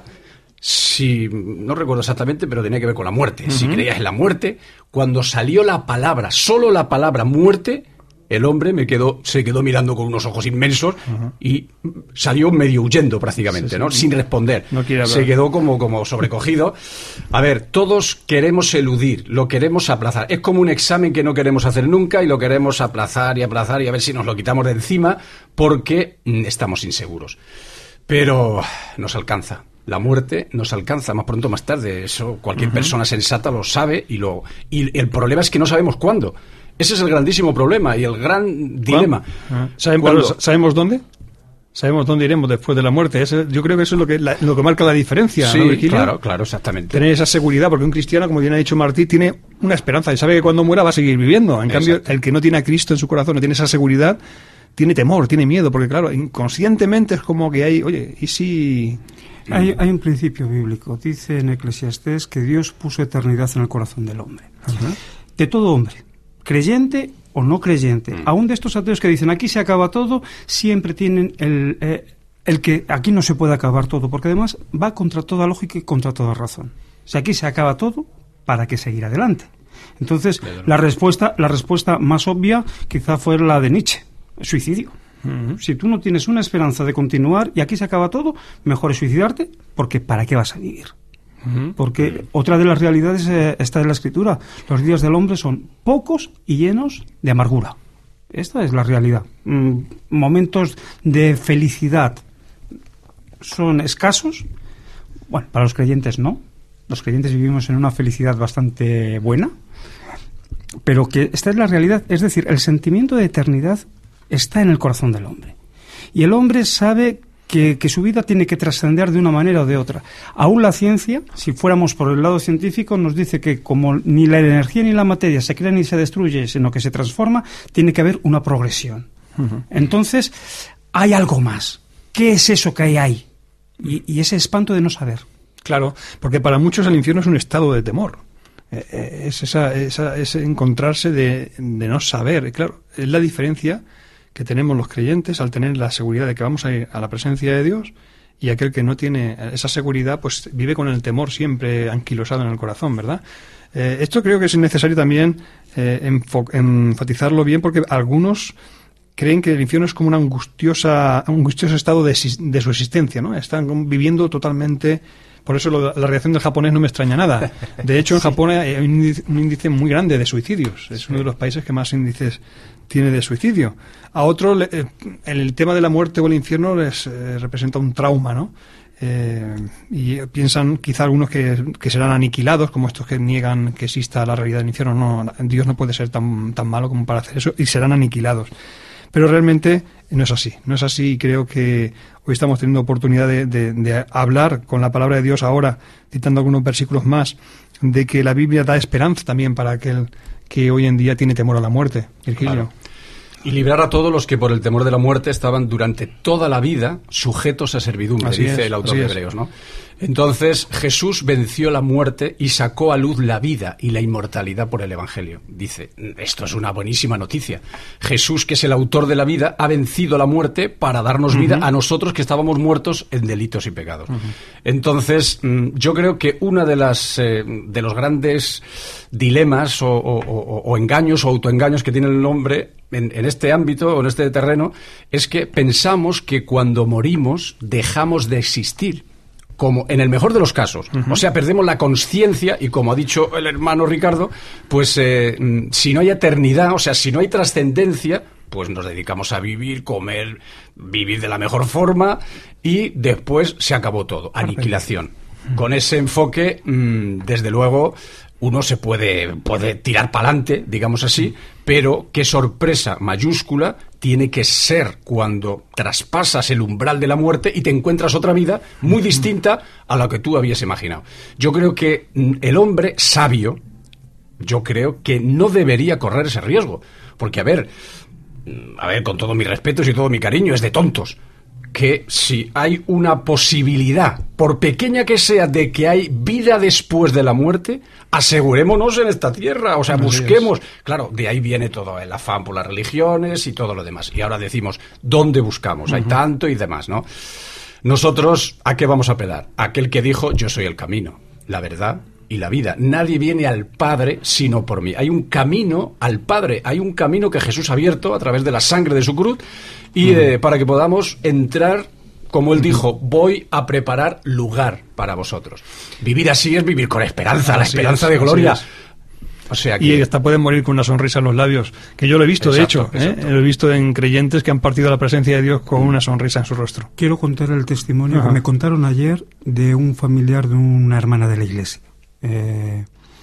si, no recuerdo exactamente, pero tenía que ver con la muerte. Uh-huh. Si creías en la muerte, cuando salió la palabra, solo la palabra muerte, el hombre me quedó, se quedó mirando con unos ojos inmensos uh-huh. y salió medio huyendo prácticamente, sí, sí, ¿no? Sí. Sin responder. No quiere hablar. Se quedó como, como sobrecogido. A ver, todos queremos eludir, lo queremos aplazar. Es como un examen que no queremos hacer nunca y lo queremos aplazar y aplazar y a ver si nos lo quitamos de encima porque estamos inseguros. Pero nos alcanza. La muerte nos alcanza más pronto o más tarde. Eso cualquier uh-huh. persona sensata lo sabe y lo y el problema es que no sabemos cuándo. Ese es el grandísimo problema y el gran dilema. Uh-huh. ¿Sabemos, ¿Sabemos dónde? Sabemos dónde iremos después de la muerte. Ese, yo creo que eso es lo que la, lo que marca la diferencia, sí, ¿no, Virgilio? Claro, claro, exactamente. Tener esa seguridad, porque un cristiano, como bien ha dicho Martí, tiene una esperanza y sabe que cuando muera va a seguir viviendo. En Exacto. cambio, el que no tiene a Cristo en su corazón, no tiene esa seguridad, tiene temor, tiene miedo, porque claro, inconscientemente es como que hay, oye, ¿y si...? Hay, hay un principio bíblico, dice en Eclesiastés que Dios puso eternidad en el corazón del hombre. Uh-huh. De todo hombre, creyente o no creyente, uh-huh. aún de estos ateos que dicen aquí se acaba todo, siempre tienen el, eh, el que aquí no se puede acabar todo, porque además va contra toda lógica y contra toda razón. Si aquí se acaba todo, ¿para qué seguir adelante? Entonces, la respuesta, la respuesta más obvia quizá fue la de Nietzsche, el suicidio. Uh-huh. Si tú no tienes una esperanza de continuar y aquí se acaba todo, mejor es suicidarte, porque ¿para qué vas a vivir? Uh-huh. Porque uh-huh. otra de las realidades eh, está en la Escritura. Los días del hombre son pocos y llenos de amargura. Esta es la realidad. Mm, momentos de felicidad son escasos. Bueno, para los creyentes no. Los creyentes vivimos en una felicidad bastante buena, pero que esta es la realidad. Es decir, el sentimiento de eternidad está en el corazón del hombre. Y el hombre sabe que, que su vida tiene que trascender de una manera o de otra. Aún la ciencia, si fuéramos por el lado científico, nos dice que como ni la energía ni la materia se crea ni se destruye, sino que se transforma, tiene que haber una progresión. Uh-huh. Entonces, hay algo más. ¿Qué es eso que hay ahí? Y, y ese espanto de no saber. Claro, porque para muchos el infierno es un estado de temor. Eh, es esa, esa, ese encontrarse de, de no saber. Claro, es la diferencia que tenemos los creyentes al tener la seguridad de que vamos a ir a la presencia de Dios, y aquel que no tiene esa seguridad pues vive con el temor siempre anquilosado en el corazón, ¿verdad? Eh, esto creo que es necesario también eh, enfo- enfatizarlo bien, porque algunos creen que el infierno es como una angustiosa, un angustioso estado de, de su existencia, ¿no? Están viviendo totalmente... Por eso lo, la reacción del japonés no me extraña nada. De hecho, en sí. Japón hay un índice, un índice muy grande de suicidios. Es sí. uno de los países que más índices tiene de suicidio. A otros, eh, el tema de la muerte o el infierno les eh, representa un trauma, ¿no? Eh, y piensan quizá algunos que, que serán aniquilados, como estos que niegan que exista la realidad del infierno. No, Dios no puede ser tan, tan malo como para hacer eso, y serán aniquilados. Pero realmente no es así, no es así, y creo que hoy estamos teniendo oportunidad de, de, de hablar con la palabra de Dios ahora, citando algunos versículos más, de que la Biblia da esperanza también para aquel que hoy en día tiene temor a la muerte. Virgilio. Claro. Y librar a todos los que por el temor de la muerte estaban durante toda la vida sujetos a servidumbre, así dice es, el autor de Hebreos, ¿no? Entonces Jesús venció la muerte y sacó a luz la vida y la inmortalidad por el Evangelio. Dice, esto es una buenísima noticia. Jesús, que es el autor de la vida, ha vencido la muerte para darnos uh-huh. vida a nosotros que estábamos muertos en delitos y pecados. Uh-huh. Entonces, yo creo que una de las eh, de los grandes dilemas o, o, o, o engaños o autoengaños que tiene el hombre en, en este ámbito o en este terreno es que pensamos que cuando morimos dejamos de existir. Como en el mejor de los casos, uh-huh. o sea, perdemos la conciencia y, como ha dicho el hermano Ricardo, pues eh, si no hay eternidad, o sea, si no hay trascendencia, pues nos dedicamos a vivir, comer, vivir de la mejor forma y después se acabó todo, aniquilación. Uh-huh. Con ese enfoque, mmm, desde luego, uno se puede, puede tirar para adelante, digamos así, pero qué sorpresa mayúscula tiene que ser cuando traspasas el umbral de la muerte y te encuentras otra vida muy distinta a la que tú habías imaginado. Yo creo que el hombre sabio, yo creo que no debería correr ese riesgo, porque, a ver, a ver, con todos mis respetos y todo mi cariño, es de tontos que si hay una posibilidad, por pequeña que sea, de que hay vida después de la muerte, asegurémonos en esta tierra, o sea, busquemos. Claro, de ahí viene todo el afán por las religiones y todo lo demás. Y ahora decimos, ¿dónde buscamos? Uh-huh. Hay tanto y demás, ¿no? Nosotros, ¿a qué vamos a apelar? Aquel que dijo, yo soy el camino, la verdad y la vida. Nadie viene al Padre sino por mí. Hay un camino al Padre, hay un camino que Jesús ha abierto a través de la sangre de su cruz y uh-huh. eh, para que podamos entrar, como él dijo, voy a preparar lugar para vosotros. Vivir así es vivir con esperanza, así la esperanza es, de gloria. O sea que... Y hasta pueden morir con una sonrisa en los labios, que yo lo he visto, exacto, de hecho, ¿eh? Lo he visto en creyentes que han partido a la presencia de Dios con una sonrisa en su rostro. Quiero contar el testimonio Ajá. que me contaron ayer de un familiar de una hermana de la iglesia. Eh,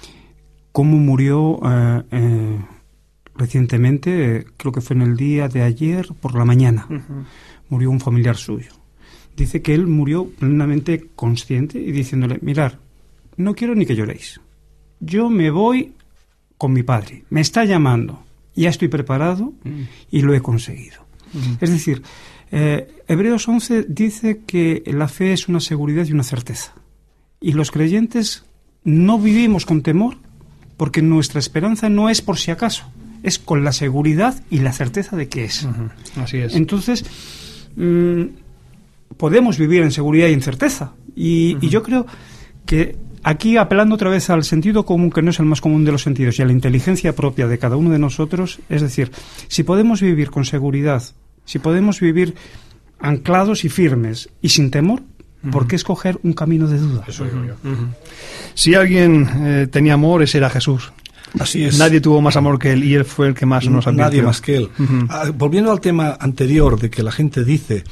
cómo murió eh, eh, recientemente, eh, creo que fue en el día de ayer por la mañana, uh-huh. murió un familiar suyo. Dice que él murió plenamente consciente y diciéndole, mirad, no quiero ni que lloréis, yo me voy con mi padre, me está llamando, ya estoy preparado uh-huh. y lo he conseguido. Uh-huh. Es decir, eh, Hebreos once dice que la fe es una seguridad y una certeza, y los creyentes no vivimos con temor porque nuestra esperanza no es por si acaso, es con la seguridad y la certeza de que es. Uh-huh. Así es. Entonces, mmm, podemos vivir en seguridad y en certeza. Y, uh-huh. y yo creo que aquí, apelando otra vez al sentido común, que no es el más común de los sentidos, y a la inteligencia propia de cada uno de nosotros, es decir, si podemos vivir con seguridad, si podemos vivir anclados y firmes y sin temor, ¿por qué escoger un camino de duda? Eso digo yo. Uh-huh. Si alguien eh, tenía amor, ese era Jesús. Así es. Nadie tuvo más amor que él y él fue el que más nos advirtió. Nadie más que él. Uh-huh. Ah, volviendo al tema anterior de que la gente dice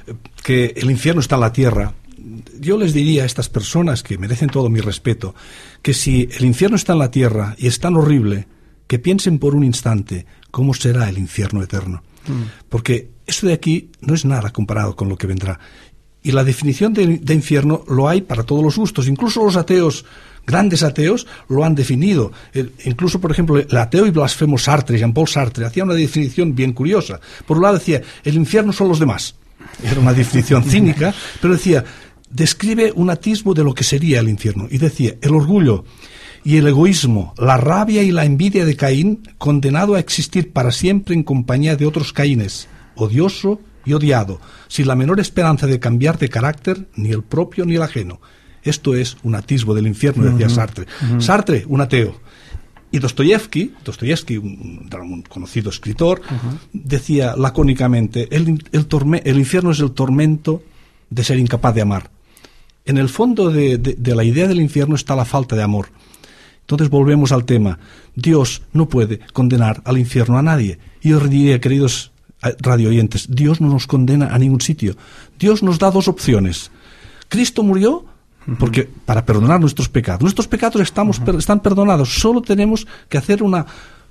que el infierno está en la tierra, yo les diría a estas personas que merecen todo mi respeto que si el infierno está en la tierra y es tan horrible, que piensen por un instante cómo será el infierno eterno. Uh-huh. Porque eso de aquí no es nada comparado con lo que vendrá. Y la definición de, de infierno lo hay para todos los gustos. Incluso los ateos, grandes ateos, lo han definido. El, incluso, por ejemplo, el ateo y blasfemo Sartre, Jean-Paul Sartre, hacía una definición bien curiosa. Por un lado decía, el infierno son los demás. Era una definición cínica, pero decía, describe un atisbo de lo que sería el infierno. Y decía, el orgullo y el egoísmo, la rabia y la envidia de Caín, condenado a existir para siempre en compañía de otros Caínes, odioso y odiado, sin la menor esperanza de cambiar de carácter, ni el propio ni el ajeno. Esto es un atisbo del infierno, decía uh-huh. Sartre. Uh-huh. Sartre, un ateo. Y Dostoyevsky, Dostoyevsky, un, un conocido escritor, uh-huh. decía lacónicamente, el, el, torme, el infierno es el tormento de ser incapaz de amar. En el fondo de, de, de la idea del infierno está la falta de amor. Entonces volvemos al tema. Dios no puede condenar al infierno a nadie. Y yo diría, queridos radio oyentes, Dios no nos condena a ningún sitio. Dios nos da dos opciones. Cristo murió porque para perdonar nuestros pecados. Nuestros pecados estamos, uh-huh. per, están perdonados. Solo tenemos que hacer una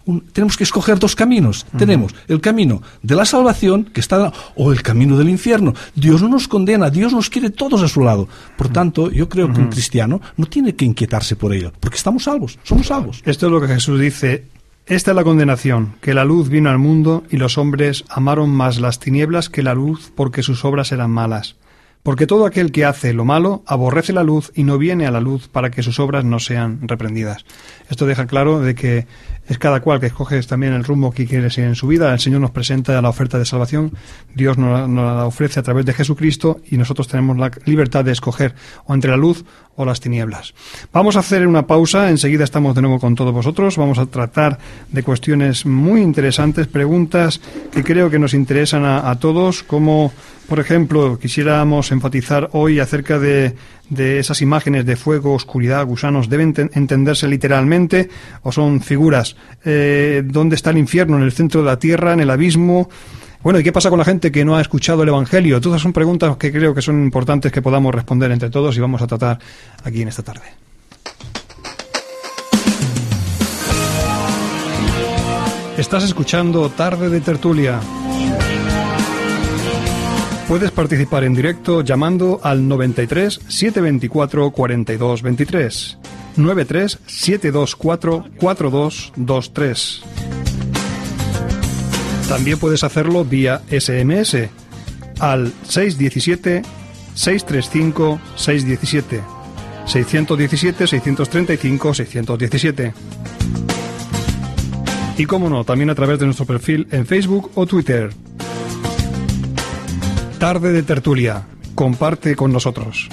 un, tenemos que escoger dos caminos. Uh-huh. Tenemos el camino de la salvación, que está, o el camino del infierno. Dios no nos condena, Dios nos quiere todos a su lado. Por tanto, yo creo uh-huh. que un cristiano no tiene que inquietarse por ello, porque estamos salvos, somos salvos. Esto es lo que Jesús dice. Esta es la condenación, que la luz vino al mundo y los hombres amaron más las tinieblas que la luz porque sus obras eran malas. Porque todo aquel que hace lo malo aborrece la luz y no viene a la luz para que sus obras no sean reprendidas. Esto deja claro de que es cada cual que escoge también el rumbo que quiere seguir en su vida. El Señor nos presenta la oferta de salvación, Dios nos, nos la ofrece a través de Jesucristo y nosotros tenemos la libertad de escoger o entre la luz o las tinieblas. Vamos a hacer una pausa, enseguida estamos de nuevo con todos vosotros, vamos a tratar de cuestiones muy interesantes, preguntas que creo que nos interesan a, a todos, como por ejemplo quisiéramos enfatizar hoy acerca de, de esas imágenes de fuego, oscuridad, gusanos, ¿deben te- entenderse literalmente o son figuras? Eh, ¿Dónde está el infierno? ¿En el centro de la tierra? ¿En el abismo? Bueno, ¿y qué pasa con la gente que no ha escuchado el Evangelio? Todas son preguntas que creo que son importantes que podamos responder entre todos y vamos a tratar aquí en esta tarde. Estás escuchando Tarde de Tertulia. Puedes participar en directo llamando al noventa y tres, setecientos veinticuatro, cuarenta y dos veintitrés. noventa y tres, setecientos veinticuatro, cuarenta y dos veintitrés. También puedes hacerlo vía ese eme ese al seis uno siete, seis tres cinco, seis uno siete, seis uno siete, seis tres cinco, seis uno siete. Y como no, también a través de nuestro perfil en Facebook o Twitter. Tarde de Tertulia. Comparte con nosotros.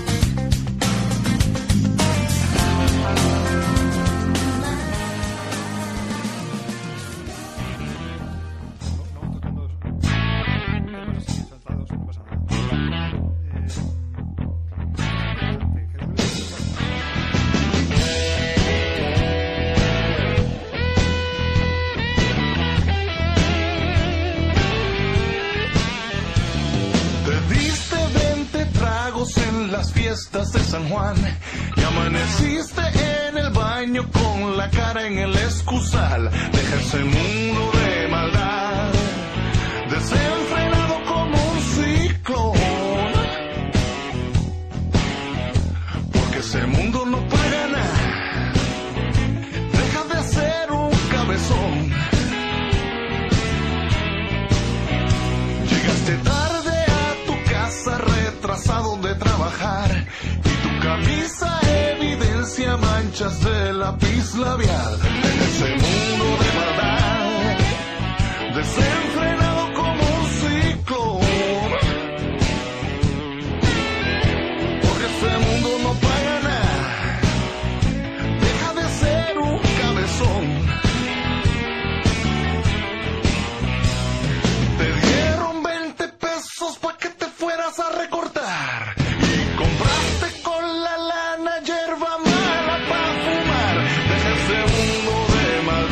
De San Juan y amaneciste en el baño con la cara en el excusal. Deja ese mundo de maldad desenfrenado como un ciclón, porque ese mundo no paga nada. Deja de ser un cabezón. Llegaste tarde a tu casa retrasado de trabajar. Camisa evidencia manchas de lápiz labial. En ese mundo de maldad desenfrenado como un ciclón, porque ese mundo no paga nada. Deja de ser un cabezón. Te dieron veinte pesos pa' que te fueras a recortar y compraste con la lana hierba mala pa' fumar. Deja ese mundo de maldad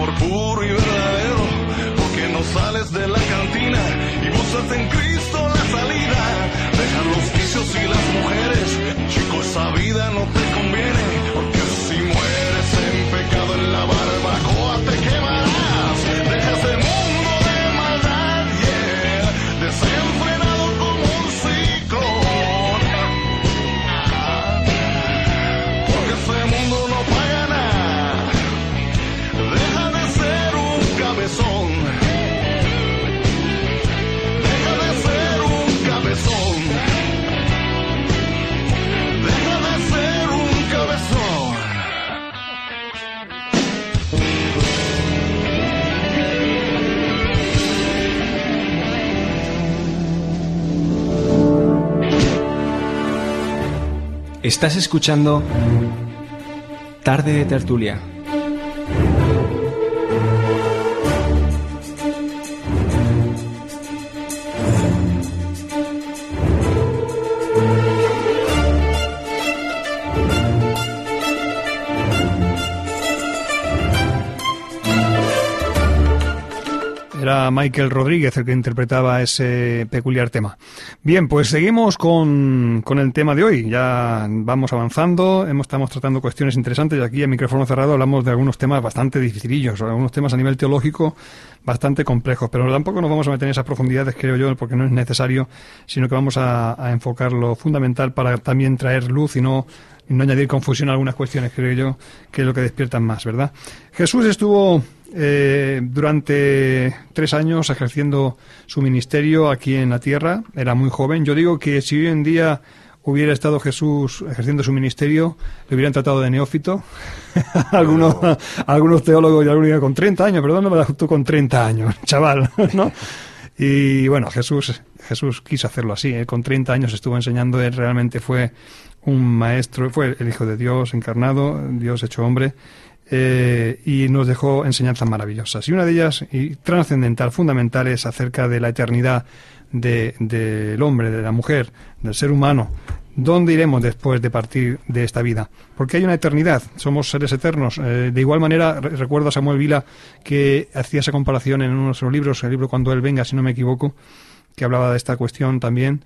amor puro y verdadero, porque no sales de la cantina y buscas en Cristo la salida. Deja los vicios y las mujeres, chico, esa vida no te conviene, porque si mueres en pecado en la barbacoa te quemarás. Deja ese mundo de maldad, yeah, desenfrenado como un ciclón, porque ese mundo no paga nada. Deja de ser un cabezón, deja de ser un cabezón, deja de ser un cabezón. Estás escuchando Tarde de Tertulia. Era Michael Rodríguez el que interpretaba ese peculiar tema. Bien, pues seguimos con, con el tema de hoy. Ya vamos avanzando, hemos, estamos tratando cuestiones interesantes y aquí en micrófono cerrado hablamos de algunos temas bastante dificilillos, algunos temas a nivel teológico bastante complejos, pero tampoco nos vamos a meter en esas profundidades, creo yo, porque no es necesario, sino que vamos a, a enfocar lo fundamental para también traer luz y no, y no añadir confusión a algunas cuestiones, creo yo, que es lo que despiertan más, ¿verdad? Jesús estuvo Eh, durante tres años ejerciendo su ministerio aquí en la tierra, era muy joven. Yo digo que si hoy en día hubiera estado Jesús ejerciendo su ministerio, le hubieran tratado de neófito. algunos, no. algunos teólogos ya lo dirían con treinta años, perdón, no me das tú con treinta años, chaval, ¿no? Y bueno, Jesús Jesús quiso hacerlo así, ¿eh? Con treinta años estuvo enseñando, él realmente fue un maestro, fue el Hijo de Dios encarnado, Dios hecho hombre. Eh, y nos dejó enseñanzas maravillosas. Y una de ellas, y trascendental, fundamental, es acerca de la eternidad de, del hombre, de la mujer, del ser humano. ¿Dónde iremos después de partir de esta vida? Porque hay una eternidad, somos seres eternos. Eh, de igual manera, re- recuerdo a Samuel Vila que hacía esa comparación en uno de sus libros, el libro Cuando Él Venga, si no me equivoco, que hablaba de esta cuestión también,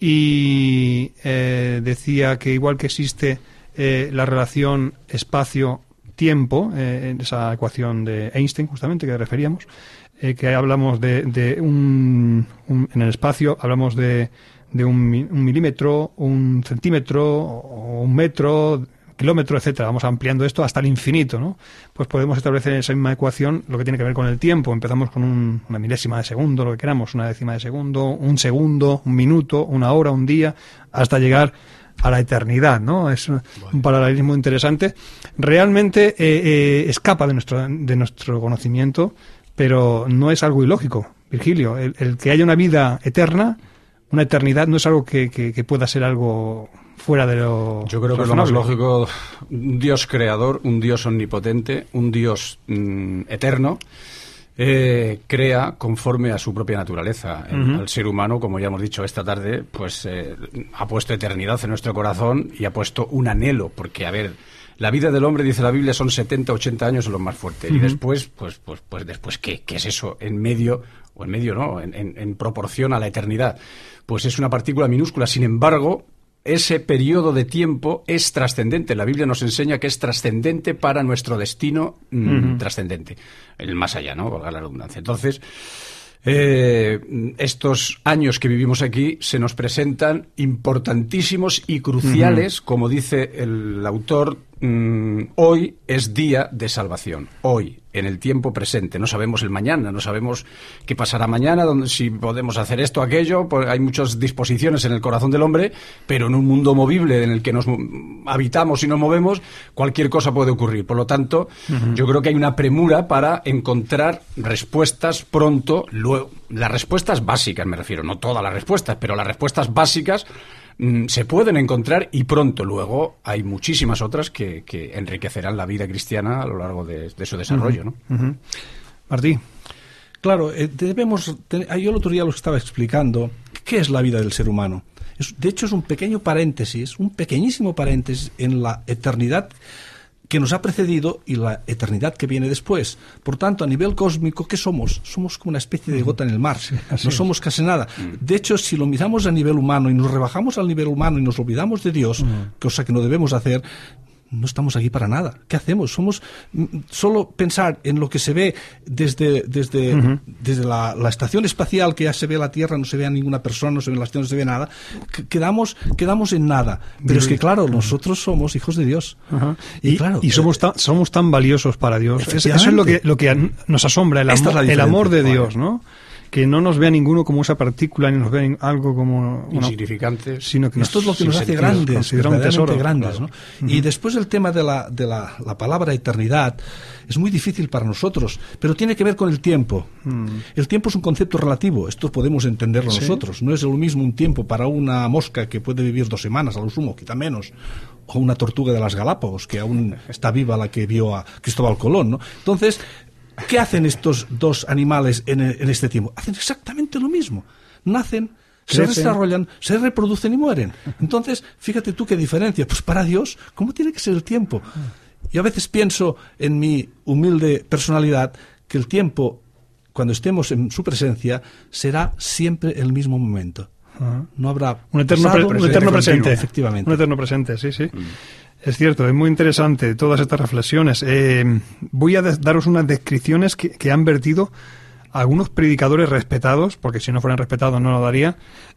y eh, decía que igual que existe eh, la relación espacio tiempo, eh, en esa ecuación de Einstein, justamente, que referíamos, eh, que hablamos de, de un, un... En el espacio hablamos de, de un, un milímetro, un centímetro, o un metro, kilómetro, etcétera. Vamos ampliando esto hasta el infinito, ¿no? Pues podemos establecer en esa misma ecuación lo que tiene que ver con el tiempo. Empezamos con un, una milésima de segundo, lo que queramos, una décima de segundo, un segundo, un minuto, una hora, un día, hasta llegar a la eternidad, ¿no? Es un, un paralelismo interesante. Realmente eh, eh, escapa de nuestro de nuestro conocimiento, pero no es algo ilógico, Virgilio. El, el que haya una vida eterna, una eternidad, no es algo que, que, que pueda ser algo fuera de lo Yo creo que es lo más lógico, un Dios creador, un Dios omnipotente, un Dios mmm, eterno, Eh, crea conforme a su propia naturaleza. El, uh-huh. el ser humano, como ya hemos dicho esta tarde, pues eh, ha puesto eternidad en nuestro corazón y ha puesto un anhelo, porque, a ver, la vida del hombre, dice la Biblia, son setenta, ochenta años o lo más fuerte. Uh-huh. Y después, pues, pues, pues después, ¿qué? ¿Qué es eso? En medio, o en medio no, en, en, en proporción a la eternidad. Pues es una partícula minúscula. Sin embargo, ese periodo de tiempo es trascendente. La Biblia nos enseña que es trascendente para nuestro destino mmm, uh-huh. trascendente, el más allá, ¿no? Valga la redundancia. Entonces, eh, estos años que vivimos aquí se nos presentan importantísimos y cruciales, uh-huh. como dice el autor, mmm, hoy es día de salvación. Hoy, en el tiempo presente. No sabemos el mañana, no sabemos qué pasará mañana, donde, si podemos hacer esto, aquello. Pues hay muchas disposiciones en el corazón del hombre, pero en un mundo movible en el que nos habitamos y nos movemos, cualquier cosa puede ocurrir. Por lo tanto, uh-huh. yo creo que hay una premura para encontrar respuestas pronto. Luego, las respuestas básicas, me refiero, no todas las respuestas, pero las respuestas básicas se pueden encontrar y pronto. Luego hay muchísimas otras que, que enriquecerán la vida cristiana a lo largo de, de su desarrollo, ¿no? Uh-huh. Martí. Claro, eh, debemos. Ten, yo el otro día lo estaba explicando. ¿Qué es la vida del ser humano? Es, de hecho, es un pequeño paréntesis, un pequeñísimo paréntesis en la eternidad que nos ha precedido y la eternidad que viene después. Por tanto, a nivel cósmico, ¿qué somos? Somos como una especie de gota en el mar. Sí, no somos casi nada. De hecho, si lo miramos a nivel humano y nos rebajamos al nivel humano y nos olvidamos de Dios, mm. cosa que no debemos hacer, no estamos aquí para nada. ¿Qué hacemos? Somos solo pensar en lo que se ve desde desde, uh-huh. desde la, la estación espacial, que ya se ve la Tierra, no se ve a ninguna persona, no se ve la estación, no se ve nada. Quedamos quedamos en nada. Pero Dios. Es que claro, nosotros somos hijos de Dios. Uh-huh. Y, y claro, y somos tan, somos tan valiosos para Dios. Eso es lo que lo que nos asombra, el amor, el amor de Dios, ¿no? Que no nos vea ninguno como esa partícula, ni nos vea algo como una, insignificante, sino que esto es lo que nos hace grandes, verdaderamente grandes, ¿no? Uh-huh. Y después el tema de la de la, la palabra eternidad es muy difícil para nosotros, pero tiene que ver con el tiempo. Uh-huh. El tiempo es un concepto relativo, esto podemos entenderlo ¿Sí? nosotros. No es lo mismo un tiempo para una mosca que puede vivir dos semanas a lo sumo, quizá menos, o una tortuga de las Galápagos que aún está viva, la que vio a Cristóbal Colón, ¿no? Entonces, ¿qué hacen estos dos animales en, en este tiempo? Hacen exactamente lo mismo. Nacen, Crecen. se desarrollan, se reproducen y mueren. Entonces, fíjate tú qué diferencia. Pues para Dios, ¿cómo tiene que ser el tiempo? Yo a veces pienso en mi humilde personalidad que el tiempo, cuando estemos en su presencia, será siempre el mismo momento. No habrá un eterno, pasado, pre- un eterno presente, efectivamente. Un eterno presente, sí, sí. Mm. Es cierto, es muy interesante todas estas reflexiones. Eh, voy a des- daros unas descripciones que, que han vertido algunos predicadores respetados, porque si no fueran respetados no lo daría,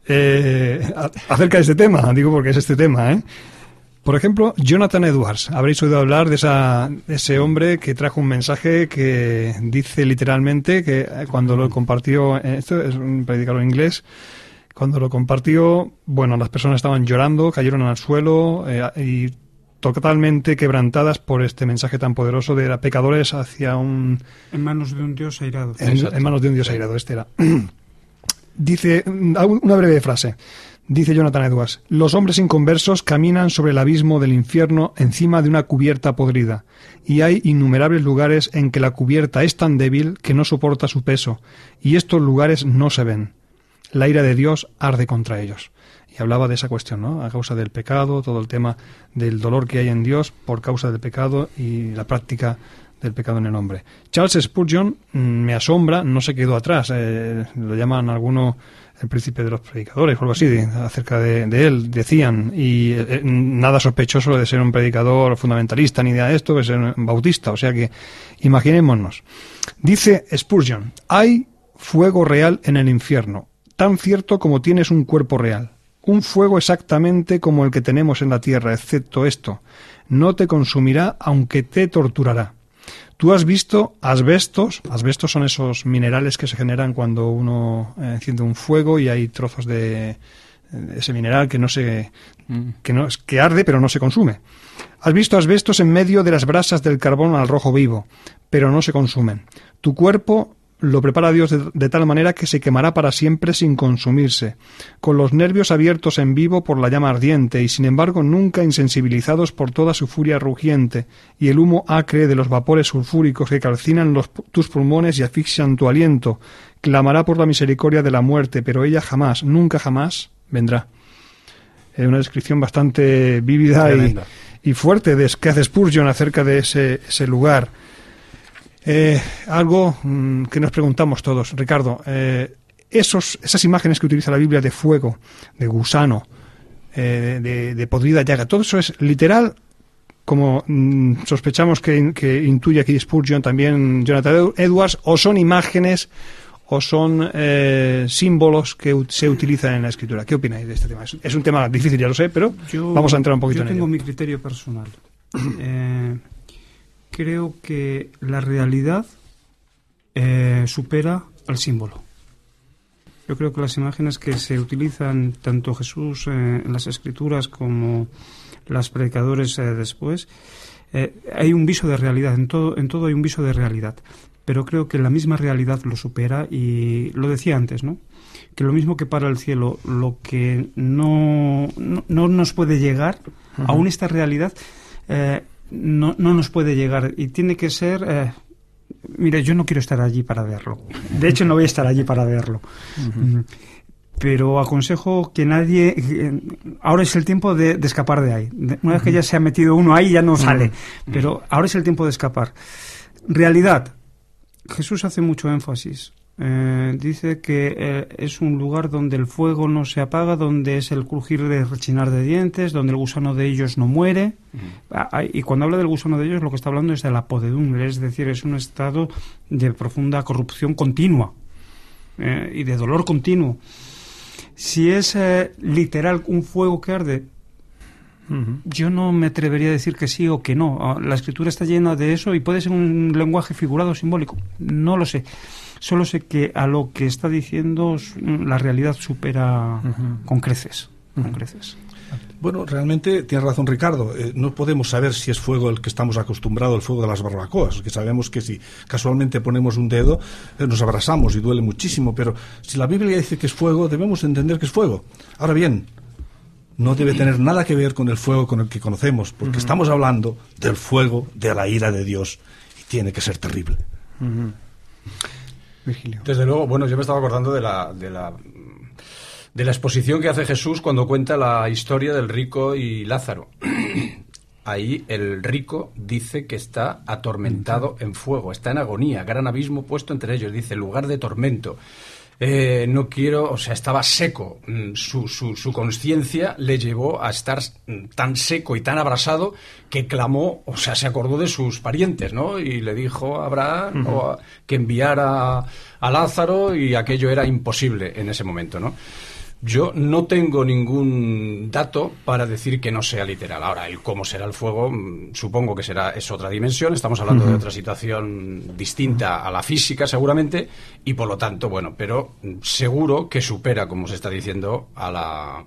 eh, a- acerca de este tema, digo porque es este tema, ¿eh? Por ejemplo, Jonathan Edwards. Habréis oído hablar de, esa, de ese hombre que trajo un mensaje que dice literalmente que cuando lo compartió, esto es un predicador inglés, cuando lo compartió, bueno, las personas estaban llorando, cayeron al suelo eh, y totalmente quebrantadas por este mensaje tan poderoso de pecadores hacia un... En manos de un Dios airado. En, en manos de un Dios airado, este era. Dice, una breve frase, dice Jonathan Edwards: los hombres inconversos caminan sobre el abismo del infierno encima de una cubierta podrida, y hay innumerables lugares en que la cubierta es tan débil que no soporta su peso, y estos lugares no se ven. La ira de Dios arde contra ellos. Y hablaba de esa cuestión, ¿no? A causa del pecado, todo el tema del dolor que hay en Dios por causa del pecado y la práctica del pecado en el hombre. Charles Spurgeon me asombra, no se quedó atrás, eh, lo llaman alguno el príncipe de los predicadores o algo así, de, acerca de, de él, decían, y eh, nada sospechoso de ser un predicador fundamentalista ni de esto, de ser un bautista, o sea que imaginémonos. Dice Spurgeon: hay fuego real en el infierno, tan cierto como tienes un cuerpo real. Un fuego exactamente como el que tenemos en la tierra, excepto esto: no te consumirá, aunque te torturará. Tú has visto asbestos. Asbestos son esos minerales que se generan cuando uno eh, enciende un fuego y hay trozos de, de ese mineral que no se que no que arde pero no se consume. Has visto asbestos en medio de las brasas del carbón al rojo vivo, pero no se consumen. Tu cuerpo lo prepara Dios de, de tal manera que se quemará para siempre sin consumirse, con los nervios abiertos en vivo por la llama ardiente y sin embargo nunca insensibilizados por toda su furia rugiente y el humo acre de los vapores sulfúricos que calcinan los, tus pulmones y asfixian tu aliento. Clamará por la misericordia de la muerte, pero ella jamás, nunca jamás vendrá. Es una descripción bastante vívida y, y fuerte de que hace Spurgeon acerca de ese, ese lugar. Eh, algo mmm, que nos preguntamos todos, Ricardo, eh, esos, esas imágenes que utiliza la Biblia de fuego, de gusano, eh, de, de podrida llaga, ¿todo eso es literal, como mmm, sospechamos que, que intuye aquí Spurgeon, también Jonathan Edwards, o son imágenes o son eh, símbolos que u- se utilizan en la Escritura? ¿Qué opináis de este tema? Es, es un tema difícil, ya lo sé, pero yo, vamos a entrar un poquito en ello. Yo tengo mi criterio personal. eh... Creo que la realidad eh, supera al símbolo. Yo creo que las imágenes que se utilizan tanto Jesús eh, en las Escrituras como los predicadores eh, después, eh, hay un viso de realidad, en todo, en todo hay un viso de realidad, pero creo que la misma realidad lo supera y lo decía antes, ¿no? Que lo mismo que para el cielo, lo que no, no, no nos puede llegar, uh-huh. aún esta realidad... Eh, No, no nos puede llegar y tiene que ser... Eh, mira, yo no quiero estar allí para verlo. De hecho, no voy a estar allí para verlo. Uh-huh. pero aconsejo que nadie... Eh, ahora es el tiempo de, de escapar de ahí. De, una vez que ya se ha metido uno ahí, ya no sale. Uh-huh. Pero ahora es el tiempo de escapar. Realidad. Jesús hace mucho énfasis. Eh, dice que eh, es un lugar donde el fuego no se apaga, donde es el crujir de rechinar de dientes, donde el gusano de ellos no muere. Uh-huh. Y cuando habla del gusano de ellos, lo que está hablando es de la podredumbre, es decir, es un estado de profunda corrupción continua eh, y de dolor continuo. Si es eh, literal un fuego que arde, uh-huh, yo no me atrevería a decir que sí o que no. La Escritura está llena de eso y puede ser un lenguaje figurado, simbólico. No lo sé. Solo sé que a lo que está diciendo la realidad supera uh-huh, con creces, uh-huh, con creces. Bueno, realmente tiene razón Ricardo. Eh, no podemos saber si es fuego el que estamos acostumbrados, el fuego de las barbacoas, que sabemos que si casualmente ponemos un dedo eh, nos abrasamos y duele muchísimo, pero si la Biblia dice que es fuego, debemos entender que es fuego. Ahora bien, no debe tener nada que ver con el fuego con el que conocemos, porque uh-huh, estamos hablando del fuego de la ira de Dios y tiene que ser terrible. Uh-huh. Virgilio. Desde luego, bueno, yo me estaba acordando de la, de la de la exposición que hace Jesús cuando cuenta la historia del rico y Lázaro. Ahí el rico dice que está atormentado en fuego, está en agonía, gran abismo puesto entre ellos, dice, lugar de tormento. Eh, no quiero, o sea, estaba seco. Su, su, su conciencia le llevó a estar tan seco y tan abrasado que clamó, o sea, se acordó de sus parientes, ¿no? Y le dijo a Abraham uh-huh, o a, que enviara a Lázaro y aquello era imposible en ese momento, ¿no? Yo no tengo ningún dato para decir que no sea literal. Ahora, el cómo será el fuego, supongo que será es otra dimensión. Estamos hablando uh-huh, de otra situación distinta a la física, seguramente, y por lo tanto, bueno, pero seguro que supera, como se está diciendo, a la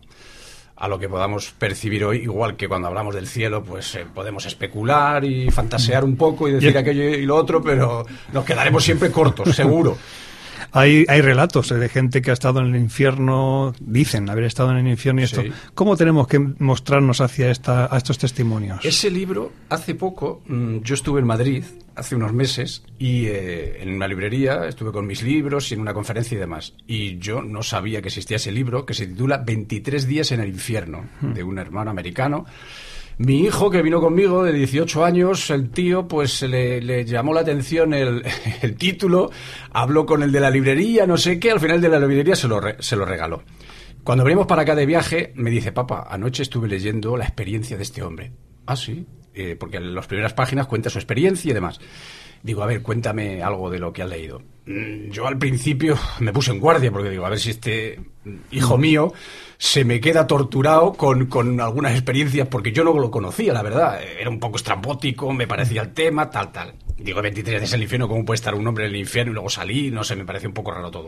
a lo que podamos percibir hoy, igual que cuando hablamos del cielo, pues eh, podemos especular y fantasear un poco y decir yeah. aquello y lo otro, pero nos quedaremos siempre cortos, seguro. Hay, hay relatos de gente que ha estado en el infierno, dicen haber estado en el infierno y esto. Sí. ¿Cómo tenemos que mostrarnos hacia esta, a estos testimonios? Ese libro, hace poco, yo estuve en Madrid, hace unos meses, y eh, en una librería estuve con mis libros y en una conferencia y demás. Y yo no sabía que existía ese libro, que se titula veintitrés días en el infierno, hmm. de un hermano americano. Mi hijo, que vino conmigo, de dieciocho años, el tío, pues le, le llamó la atención el, el título, habló con el de la librería, no sé qué, al final de la librería se lo, re, se lo regaló. Cuando venimos para acá de viaje, me dice, papá, anoche estuve leyendo la experiencia de este hombre. Ah, sí, eh, porque en las primeras páginas cuenta su experiencia y demás. Digo, a ver, cuéntame algo de lo que has leído. Yo al principio me puse en guardia porque digo, a ver si este hijo mío se me queda torturado con, con algunas experiencias, porque yo no lo conocía, la verdad. Era un poco estrambótico, me parecía el tema, tal, tal. Digo, veintitrés días en el infierno, ¿cómo puede estar un hombre en el infierno y luego salir? No sé, me pareció un poco raro todo.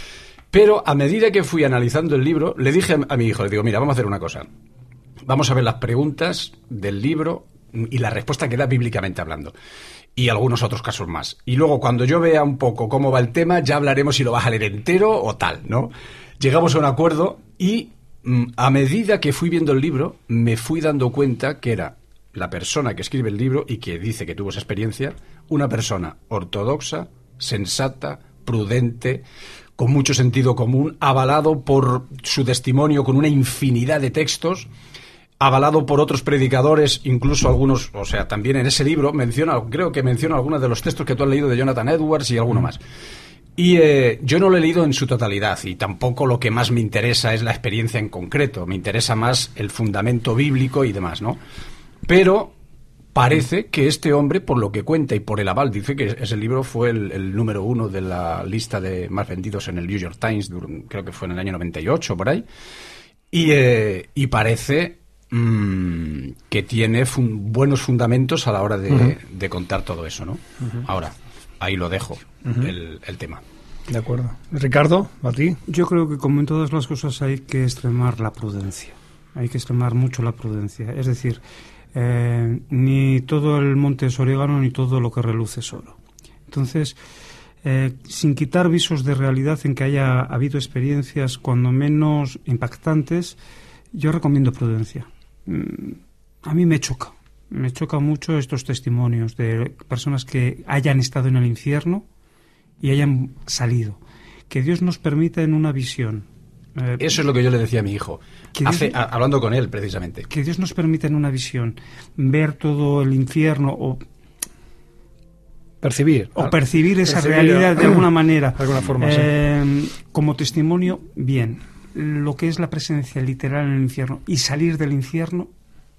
Pero a medida que fui analizando el libro, le dije a, a mi hijo, le digo, mira, vamos a hacer una cosa. Vamos a ver las preguntas del libro y la respuesta que da bíblicamente hablando. Y algunos otros casos más. Y luego, cuando yo vea un poco cómo va el tema, ya hablaremos si lo vas a leer entero o tal, ¿no? Llegamos a un acuerdo y mm, a medida que fui viendo el libro, me fui dando cuenta que era la persona que escribe el libro y que dice que tuvo esa experiencia, una persona ortodoxa, sensata, prudente, con mucho sentido común, avalado por su testimonio con una infinidad de textos, avalado por otros predicadores, incluso algunos, o sea, también en ese libro menciona, creo que menciona algunos de los textos que tú has leído de Jonathan Edwards y alguno más. Y eh, yo no lo he leído en su totalidad y tampoco lo que más me interesa es la experiencia en concreto, me interesa más el fundamento bíblico y demás, ¿no? Pero parece que este hombre, por lo que cuenta y por el aval, dice que ese libro fue el, el número uno de la lista de más vendidos en el New York Times, creo que fue en el año noventa y ocho, por ahí, y, eh, y parece mmm, que tiene fun- buenos fundamentos a la hora de, uh-huh. de contar todo eso, ¿no? Uh-huh. Ahora, ahí lo dejo, uh-huh. el, el tema. De acuerdo. Ricardo, ¿a ti? Yo creo que, como en todas las cosas, hay que extremar la prudencia. Hay que extremar mucho la prudencia. Es decir, eh, ni todo el monte es orégano, ni todo lo que reluce es oro. Entonces, eh, sin quitar visos de realidad en que haya habido experiencias cuando menos impactantes, yo recomiendo prudencia. A mí me choca. Me choca mucho estos testimonios de personas que hayan estado en el infierno y hayan salido. Que Dios nos permita en una visión Eh, Eso es lo que yo le decía a mi hijo, que hace, Dios, a, hablando con él precisamente. Que Dios nos permite en una visión ver todo el infierno o Percibir. o percibir esa Percibir, realidad de alguna manera, de alguna forma, eh, sí. Como testimonio, bien. Lo que es la presencia literal en el infierno y salir del infierno,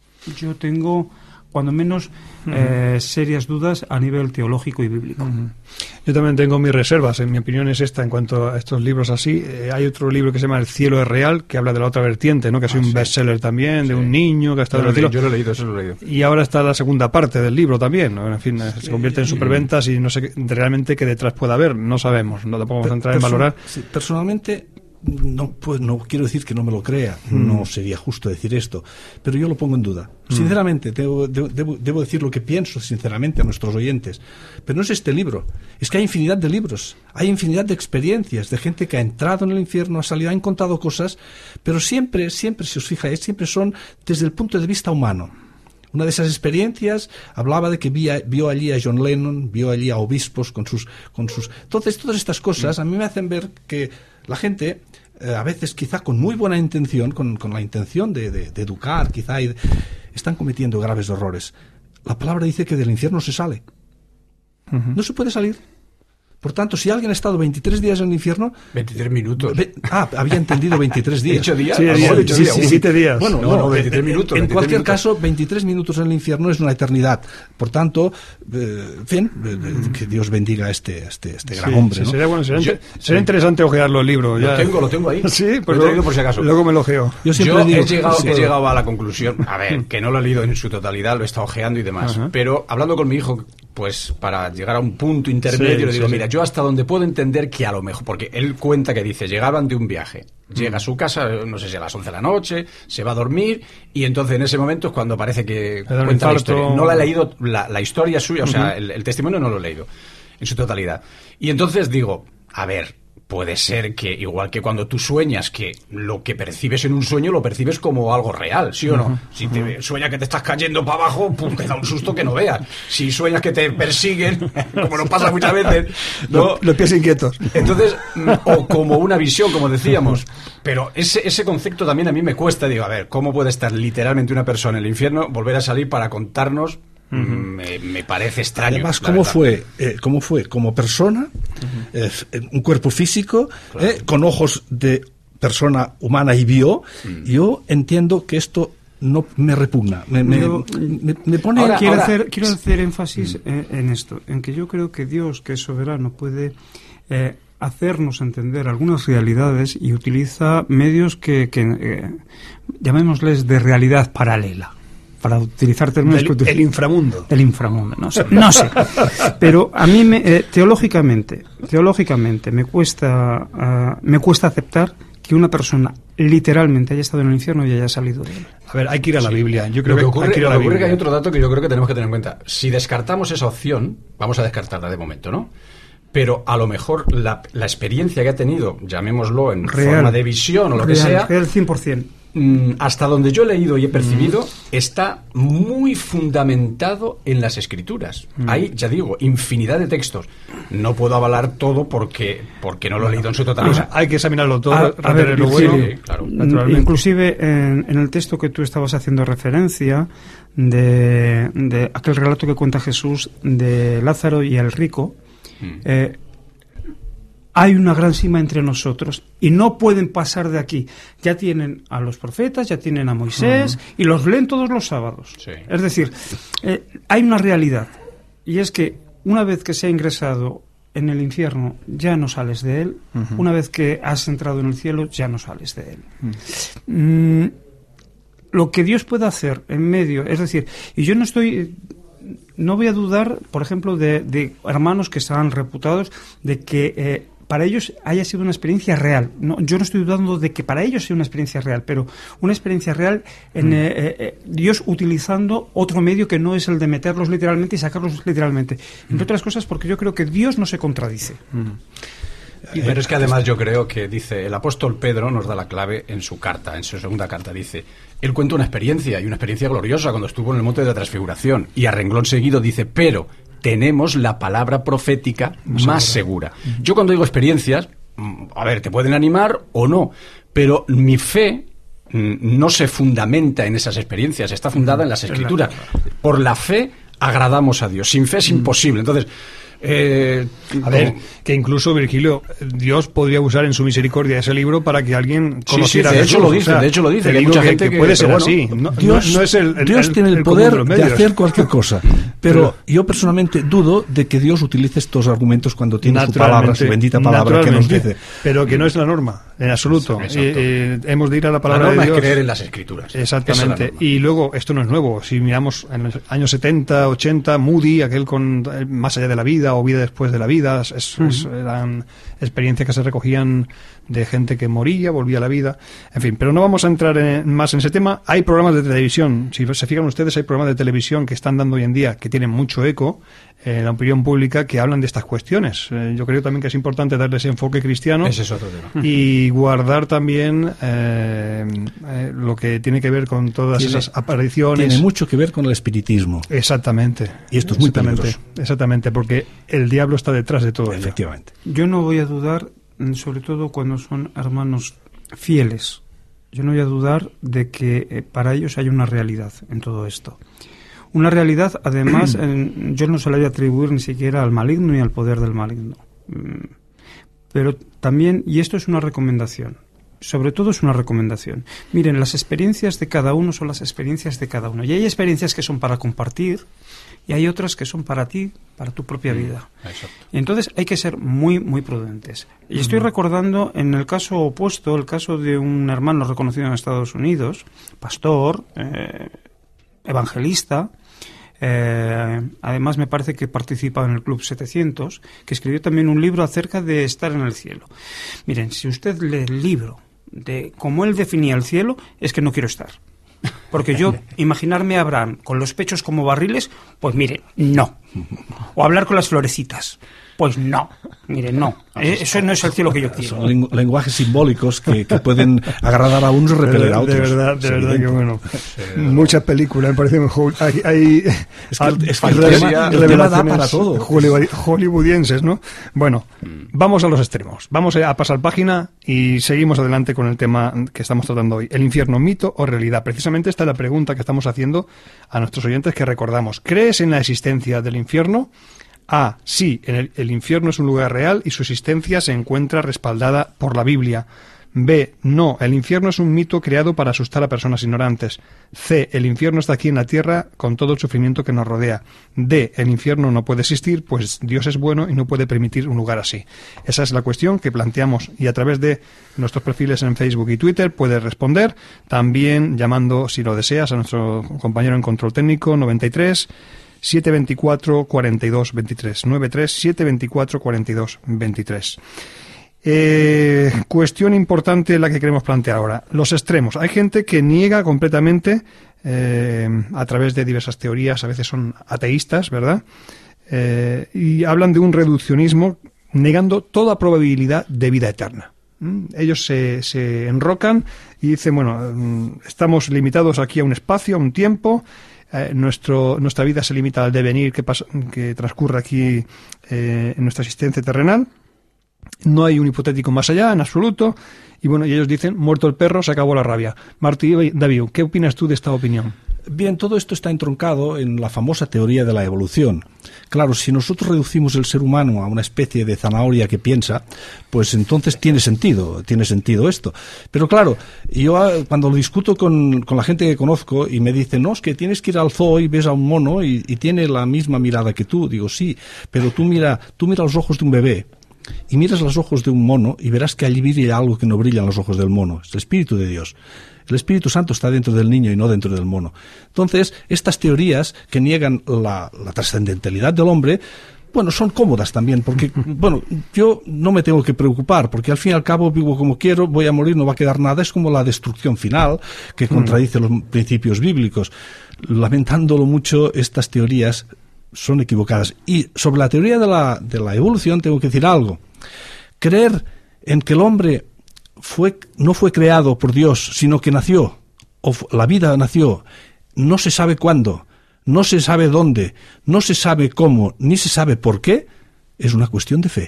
yo tengo, cuando menos, uh-huh. eh, serias dudas a nivel teológico y bíblico. Uh-huh. Yo también tengo mis reservas, en mi opinión es esta en cuanto a estos libros así. Eh, hay otro libro que se llama El cielo es real, que habla de la otra vertiente, ¿no? Que ha sido ah, un sí. bestseller también, sí. de un niño que ha estado yo, en el cielo. Yo lo he leído, eso lo he leído. Y ahora está la segunda parte del libro también, ¿no? En fin, sí. se convierte en superventas y no sé realmente qué detrás puede haber, no sabemos, no tampoco vamos a entrar en valorar. Sí, personalmente... No, pues no quiero decir que no me lo crea, mm. no sería justo decir esto, pero yo lo pongo en duda. Mm. Sinceramente, debo, debo, debo decir lo que pienso sinceramente a nuestros oyentes. Pero no es este libro, es que hay infinidad de libros, hay infinidad de experiencias, de gente que ha entrado en el infierno, ha salido, han contado cosas, pero siempre, siempre, si os fijáis, siempre son desde el punto de vista humano. Una de esas experiencias hablaba de que vía, vio allí a John Lennon, vio allí a obispos con sus, con sus... Entonces, todas estas cosas a mí me hacen ver que la gente, eh, a veces quizá con muy buena intención, con, con la intención de, de, de educar, quizá, y de, están cometiendo graves errores. La palabra dice que del infierno se sale. Uh-huh. No se puede salir. Por tanto, si alguien ha estado veintitrés días en el infierno... veintitrés minutos. Ve, ah, había entendido veintitrés días. ¿Ocho días? Sí, días, sí, sí, sí, siete días. Bueno, no, bueno no, veintitrés minutos. En, veintitrés cualquier minutos. caso, veintitrés minutos en el infierno es una eternidad. Por tanto, eh, en fin, eh, que Dios bendiga a este, este, este gran sí, hombre. Sí, ¿no? Sería, bueno, sería, Yo, sería sí. interesante ojearlo el libro. Lo ya. tengo, lo tengo ahí. Sí, pues lo he traído por si acaso. Luego me lo ojeo. Yo siempre Yo digo, he, llegado, sí, he llegado a la conclusión, a ver, que no lo he leído en su totalidad, lo he estado ojeando y demás, uh-huh. pero hablando con mi hijo, pues para llegar a un punto intermedio, sí, le digo, sí, mira, sí. yo hasta donde puedo entender que a lo mejor, porque él cuenta que dice, llegaban de un viaje, llega a su casa, no sé si a las once de la noche, se va a dormir, y entonces en ese momento es cuando parece que cuenta la historia. No la he leído, la, la historia suya, uh-huh. o sea, el, el testimonio no lo he leído en su totalidad. Y entonces digo, a ver, puede ser que, igual que cuando tú sueñas, que lo que percibes en un sueño lo percibes como algo real, ¿sí o no? Uh-huh. Si te sueñas que te estás cayendo para abajo, pues te da un susto que no veas. Si sueñas que te persiguen, como nos pasa muchas veces, ¿no? Los, los pies inquietos. Entonces, o como una visión, como decíamos. Pero ese, ese concepto también a mí me cuesta. Digo, a ver, ¿cómo puede estar literalmente una persona en el infierno, volver a salir para contarnos? Uh-huh. Me, me parece extraño. Además, ¿cómo fue? Eh, ¿Cómo fue? Como persona, uh-huh. eh, un cuerpo físico, claro. eh, con ojos de persona humana y vio, uh-huh. yo entiendo que esto no me repugna. Me, me, yo, me, me pone... Ahora, quiero, ahora, hacer, quiero hacer énfasis uh-huh. en, en esto, en que yo creo que Dios, que es soberano, puede... Eh, hacernos entender algunas realidades y utiliza medios que, que eh, llamémosles de realidad paralela. Para utilizar términos... Del, que, el inframundo. El inframundo, no sé. No sé. Pero a mí, me, eh, teológicamente, teológicamente me cuesta, uh, me cuesta aceptar que una persona literalmente haya estado en el infierno y haya salido de él. A ver, hay que ir a la sí. Biblia. Yo creo lo que, que ocurre, hay que ir a la lo que ocurre Biblia. que hay otro dato que yo creo que tenemos que tener en cuenta. Si descartamos esa opción, vamos a descartarla de momento, ¿no? Pero a lo mejor la, la experiencia que ha tenido, llamémoslo en real, forma de visión o lo real, que sea, real cien por ciento. Hasta donde yo he leído y he percibido, mm. está muy fundamentado en las escrituras. Mm. Hay, ya digo, infinidad de textos. No puedo avalar todo porque porque no lo he leído en su totalidad. Hay que examinarlo todo. A, a ver, lo bueno, sí, claro, inclusive en, en el texto que tú estabas haciendo referencia de, de aquel relato que cuenta Jesús de Lázaro y el rico, mm. eh, hay una gran cima entre nosotros y no pueden pasar de aquí. Ya tienen a los profetas, ya tienen a Moisés uh-huh. y los leen todos los sábados. Sí. Es decir, eh, hay una realidad y es que una vez que se ha ingresado en el infierno ya no sales de él, uh-huh. una vez que has entrado en el cielo ya no sales de él. Uh-huh. Mm, lo que Dios puede hacer en medio, es decir, y yo no estoy... No voy a dudar, por ejemplo, de, de hermanos que están reputados de que... Eh, para ellos haya sido una experiencia real. No, yo no estoy dudando de que para ellos sea una experiencia real, pero una experiencia real en mm. eh, eh, Dios utilizando otro medio que no es el de meterlos literalmente y sacarlos literalmente. Mm. Entre otras cosas porque yo creo que Dios no se contradice. Mm. Pero es que además yo creo que dice, el apóstol Pedro nos da la clave en su carta, en su segunda carta, dice, él cuenta una experiencia, y una experiencia gloriosa cuando estuvo en el monte de la transfiguración, y a renglón seguido dice, pero tenemos la palabra profética más, más segura. Yo cuando digo experiencias, a ver, te pueden animar o no, pero mi fe no se fundamenta en esas experiencias, está fundada en las Escrituras. Por la fe agradamos a Dios, sin fe es imposible. Entonces, Eh, a ver, que incluso Virgilio, Dios podría usar en su misericordia ese libro para que alguien conociera. Sí, sí, de hecho lo dice, o sea, de hecho lo dice, que hay mucha que, gente que, que puede ser bueno, así. No, Dios, no es el, el, Dios el, tiene el, el poder de, de hacer cualquier cosa, pero, pero yo personalmente dudo de que Dios utilice estos argumentos cuando tiene su palabra, su bendita palabra que nos dice. Pero que no es la norma, en absoluto. Eh, eh, hemos de ir a la palabra la norma de Dios. Es creer en las Escrituras. Exactamente. Es y luego, esto no es nuevo. Si miramos en los años setenta, ochenta, Moody, aquel con Más allá de la vida o Vida después de la vida, es, es, eran experiencias que se recogían de gente que moría, volvía a la vida, en fin, pero no vamos a entrar en, más en ese tema. Hay programas de televisión, si se fijan ustedes, hay programas de televisión que están dando hoy en día, que tienen mucho eco en la opinión pública, que hablan de estas cuestiones. Eh, yo creo también que es importante darle ese enfoque cristiano. Ese es otro tema. Y guardar también eh, eh, lo que tiene que ver con todas tiene, esas apariciones. Tiene mucho que ver con el espiritismo. Exactamente. Y esto es muy peligroso. Exactamente, porque el diablo está detrás de todo. Efectivamente. Yo no voy a dudar, sobre todo cuando son hermanos fieles, yo no voy a dudar de que eh, para ellos hay una realidad en todo esto. Una realidad, además, en, yo no se la voy a atribuir ni siquiera al maligno ni al poder del maligno. Pero también, y esto es una recomendación, sobre todo es una recomendación. Miren, las experiencias de cada uno son las experiencias de cada uno. Y hay experiencias que son para compartir y hay otras que son para ti, para tu propia vida. Exacto. Y entonces hay que ser muy, muy prudentes. Y estoy recordando, en el caso opuesto, el caso de un hermano reconocido en Estados Unidos, pastor, eh, evangelista, eh, además me parece que participa en el Club setecientos, que escribió también un libro acerca de estar en el cielo. Miren, si usted lee el libro de cómo él definía el cielo, es que no quiero estar. Porque yo, imaginarme a Abraham con los pechos como barriles, pues mire, no. O hablar con las florecitas, pues no. Mire, no. Eso no es el cielo que yo quiero. Son lengu lenguajes simbólicos que, que pueden agradar a unos y repeler a otros. De verdad, de verdad que bueno. Sí, muchas películas, me parece. Hay, hay es que, es que el, tema, el tema da para todo. Hollywoodienses, ¿no? Bueno, vamos a los extremos. Vamos a pasar página y seguimos adelante con el tema que estamos tratando hoy. ¿El infierno, mito o realidad? Precisamente esta es la pregunta que estamos haciendo a nuestros oyentes, que recordamos. ¿Crees en la existencia del infierno? A. Sí, el, el infierno es un lugar real y su existencia se encuentra respaldada por la Biblia. B. No, el infierno es un mito creado para asustar a personas ignorantes. C. El infierno está aquí en la tierra con todo el sufrimiento que nos rodea. D. El infierno no puede existir, pues Dios es bueno y no puede permitir un lugar así. Esa es la cuestión que planteamos y a través de nuestros perfiles en Facebook y Twitter puedes responder. También llamando, si lo deseas, a nuestro compañero en control técnico noventa y tres setecientos veinticuatro cuarenta y dos veintitrés, noventa y tres setecientos veinticuatro cuarenta y dos veintitrés. Eh, cuestión importante la que queremos plantear ahora, los extremos. Hay gente que niega completamente eh, a través de diversas teorías, a veces son ateístas, ¿verdad? Eh, y hablan de un reduccionismo negando toda probabilidad de vida eterna. ¿Mm? Ellos se, se enrocan y dicen, bueno, estamos limitados aquí a un espacio, a un tiempo. Eh, nuestro, nuestra vida se limita al devenir que, pasa, que transcurre aquí eh, en nuestra existencia terrenal. No hay un hipotético más allá, en absoluto. Y bueno, y ellos dicen, muerto el perro, se acabó la rabia. Martí, David, ¿qué opinas tú de esta opinión? Bien, todo esto está entroncado en la famosa teoría de la evolución. Claro, si nosotros reducimos el ser humano a una especie de zanahoria que piensa, pues entonces tiene sentido, tiene sentido esto. Pero claro, yo cuando lo discuto con, con la gente que conozco y me dicen, no, es que tienes que ir al zoo y ves a un mono y, y tiene la misma mirada que tú. Digo, sí, pero tú mira, tú mira los ojos de un bebé y miras los ojos de un mono y verás que allí brilla algo que no brilla en los ojos del mono. Es el Espíritu de Dios. El Espíritu Santo está dentro del niño y no dentro del mono. Entonces, estas teorías que niegan la, la trascendentalidad del hombre, bueno, son cómodas también, porque, bueno, yo no me tengo que preocupar, porque al fin y al cabo vivo como quiero, voy a morir, no va a quedar nada. Es como la destrucción final, que contradice los principios bíblicos. Lamentándolo mucho, estas teorías son equivocadas. Y sobre la teoría de la, de la evolución tengo que decir algo. Creer en que el hombre fue, no fue creado por Dios, sino que nació, o la vida nació, no se sabe cuándo, no se sabe dónde, no se sabe cómo, ni se sabe por qué, es una cuestión de fe.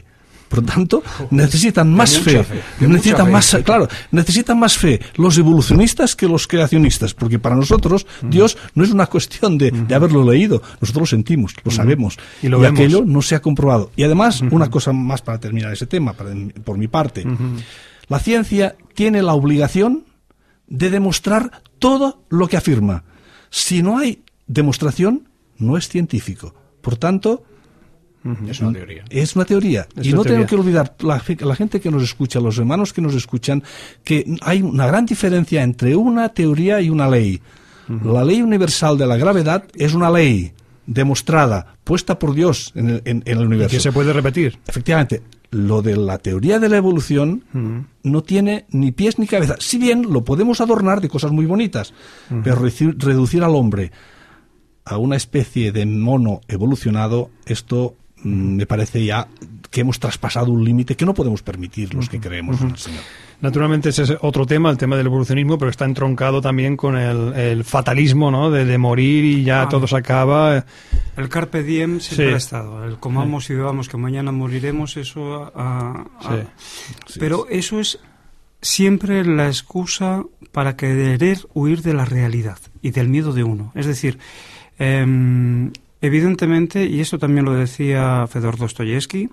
Por tanto, necesitan más fe, fe de necesitan fe. más, claro, necesitan más fe los evolucionistas que los creacionistas, porque para nosotros uh-huh. Dios no es una cuestión de, uh-huh. de haberlo leído, nosotros lo sentimos, lo uh-huh. sabemos, y, lo y vemos. aquello no se ha comprobado. Y además, uh-huh. una cosa más para terminar ese tema, para, por mi parte, uh-huh. la ciencia tiene la obligación de demostrar todo lo que afirma. Si no hay demostración, no es científico. Por tanto, uh-huh. es una teoría. Es una teoría. Es y una no teoría. tengo que olvidar, la, la gente que nos escucha, los hermanos que nos escuchan, que hay una gran diferencia entre una teoría y una ley. Uh-huh. La ley universal de la gravedad es una ley demostrada, puesta por Dios en el, en, en el universo. Y que se puede repetir. Efectivamente. Lo de la teoría de la evolución uh-huh. no tiene ni pies ni cabeza. Si bien lo podemos adornar de cosas muy bonitas, uh-huh. pero reducir, reducir al hombre a una especie de mono evolucionado, esto uh-huh. mm, me parece ya que hemos traspasado un límite que no podemos permitir los uh-huh. que creemos uh-huh. en el Señor. Naturalmente ese es otro tema, el tema del evolucionismo, pero está entroncado también con el, el fatalismo, ¿no? De, de morir y ya ah, todo se acaba. El carpe diem siempre sí. ha estado. El comamos sí. y bebamos que mañana moriremos, eso... Ah, ah, sí. Pero sí. eso es siempre la excusa para querer huir de la realidad y del miedo de uno. Es decir, eh, evidentemente, y esto también lo decía Fedor Dostoyevsky,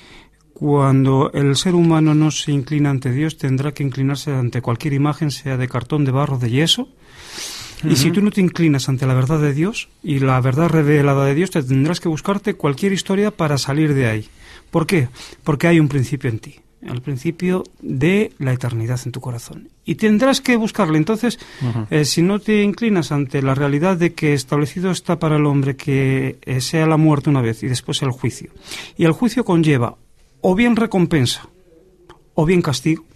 cuando el ser humano no se inclina ante Dios, tendrá que inclinarse ante cualquier imagen, sea de cartón, de barro, de yeso. Uh-huh. Y si tú no te inclinas ante la verdad de Dios y la verdad revelada de Dios, te tendrás que buscarte cualquier historia para salir de ahí. ¿Por qué? Porque hay un principio en ti, el principio de la eternidad en tu corazón. Y tendrás que buscarle. Entonces, uh-huh. eh, si no te inclinas ante la realidad de que establecido está para el hombre que eh, sea la muerte una vez y después el juicio. Y el juicio conlleva o bien recompensa, o bien castigo.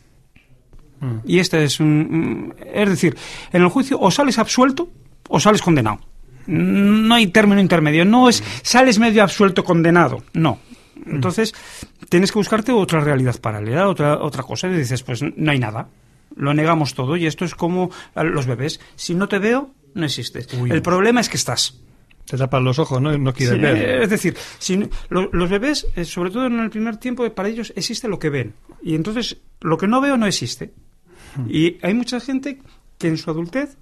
Mm. Y este es un... Es decir, en el juicio o sales absuelto o sales condenado. No hay término intermedio. No es sales medio absuelto condenado. No. Entonces, mm. tienes que buscarte otra realidad paralela, otra, otra cosa. Y dices, pues no hay nada. Lo negamos todo. Y esto es como los bebés. Si no te veo, no existes. Uy. El problema es que estás. Te tapan los ojos, ¿no? No quieres sí, ver. Es decir, si, lo, los bebés, eh, sobre todo en el primer tiempo, para ellos existe lo que ven. Y entonces, lo que no veo no existe. Hmm. Y hay mucha gente que en su adultez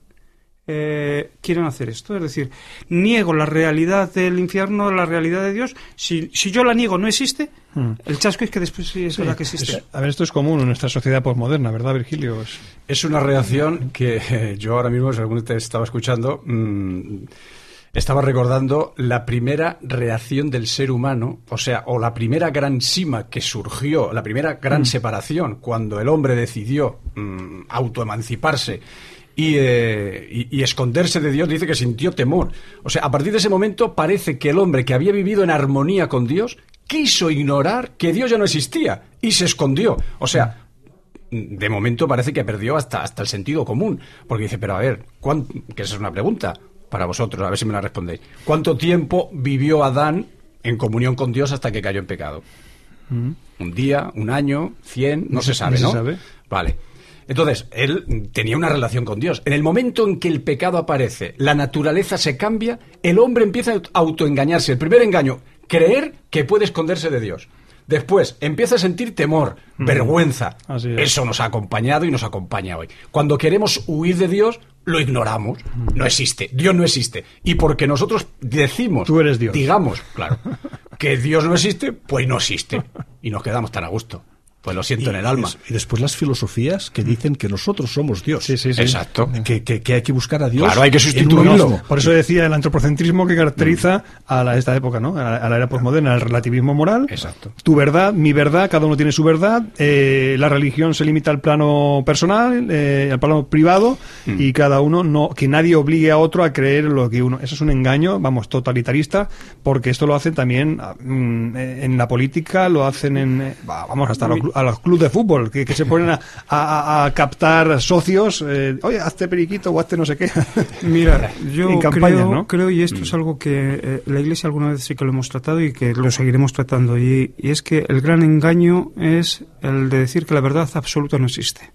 eh, quieren hacer esto. Es decir, niego la realidad del infierno, la realidad de Dios. Si, si yo la niego, no existe. Hmm. El chasco es que después sí es sí, verdad que existe. Es, a ver, esto es común en nuestra sociedad posmoderna, ¿verdad, Virgilio? Es, es una reacción que eh, yo ahora mismo, según te estaba escuchando... Mmm, Estaba recordando la primera reacción del ser humano, o sea, o la primera gran sima que surgió, la primera gran mm. separación, cuando el hombre decidió mm, autoemanciparse y, eh, y, y esconderse de Dios, dice que sintió temor. O sea, a partir de ese momento parece que el hombre que había vivido en armonía con Dios quiso ignorar que Dios ya no existía y se escondió. O sea... de momento parece que perdió hasta, hasta el sentido común, porque dice, pero a ver, ¿cuánto? Que esa es una pregunta para vosotros, a ver si me la respondéis. ¿Cuánto tiempo vivió Adán en comunión con Dios hasta que cayó en pecado? Mm. ¿Un día? ¿Un año? ¿Cien? No, no se sabe, ¿no? Se sabe. Vale. Entonces, él tenía una relación con Dios. En el momento en que el pecado aparece, la naturaleza se cambia, el hombre empieza a autoengañarse. El primer engaño, creer que puede esconderse de Dios. Después, empieza a sentir temor, mm. vergüenza. Así es. Eso nos ha acompañado y nos acompaña hoy. Cuando queremos huir de Dios, lo ignoramos. Mm. No existe. Dios no existe. Y porque nosotros decimos... Tú eres Dios. Digamos, claro, que Dios no existe, pues no existe. Y nos quedamos tan a gusto. Pues lo siento y, en el alma. Y después las filosofías que dicen que nosotros somos Dios. Sí, sí, sí. Exacto. Que, que, que hay que buscar a Dios. Claro, hay que sustituirlo. Por eso decía el antropocentrismo que caracteriza a la, esta época, ¿no? A, a la era posmoderna, el relativismo moral. Exacto. Tu verdad, mi verdad, cada uno tiene su verdad. Eh, la religión se limita al plano personal, eh, al plano privado, mm. y cada uno no, que nadie obligue a otro a creer lo que uno. Eso es un engaño, vamos, totalitarista, porque esto lo hacen también mm, en la política, lo hacen en, vamos, hasta los, a los clubes de fútbol. Que, que se ponen a, a, a captar socios, eh, oye, hazte periquito o hazte no sé qué. Mira, yo en campañas, creo, ¿no? creo, y esto es algo que eh, la Iglesia alguna vez sí que lo hemos tratado y que lo seguiremos tratando, y, y es que el gran engaño es el de decir que la verdad absoluta no existe.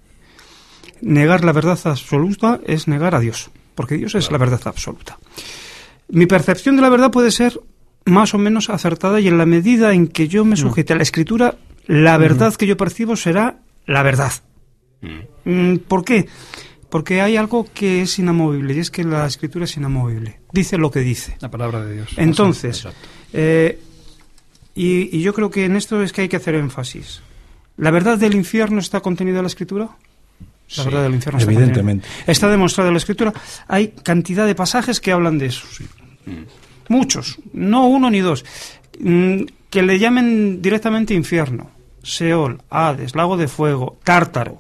Negar la verdad absoluta es negar a Dios, porque Dios es claro. la verdad absoluta. Mi percepción de la verdad puede ser más o menos acertada, y en la medida en que yo me sujete a la Escritura, la verdad uh-huh. que yo percibo será la verdad. Uh-huh. ¿Por qué? Porque hay algo que es inamovible, y es que la Escritura es inamovible. Dice lo que dice. La palabra de Dios. Entonces, eh, y, y yo creo que en esto es que hay que hacer énfasis. ¿La verdad del infierno está contenida en la Escritura? La sí, verdad del infierno está evidentemente. Contenida. Está demostrada en la Escritura. Hay cantidad de pasajes que hablan de eso. Sí. Muchos, no uno ni dos. Que le llamen directamente infierno, Seol, Hades, lago de fuego, Tártaro,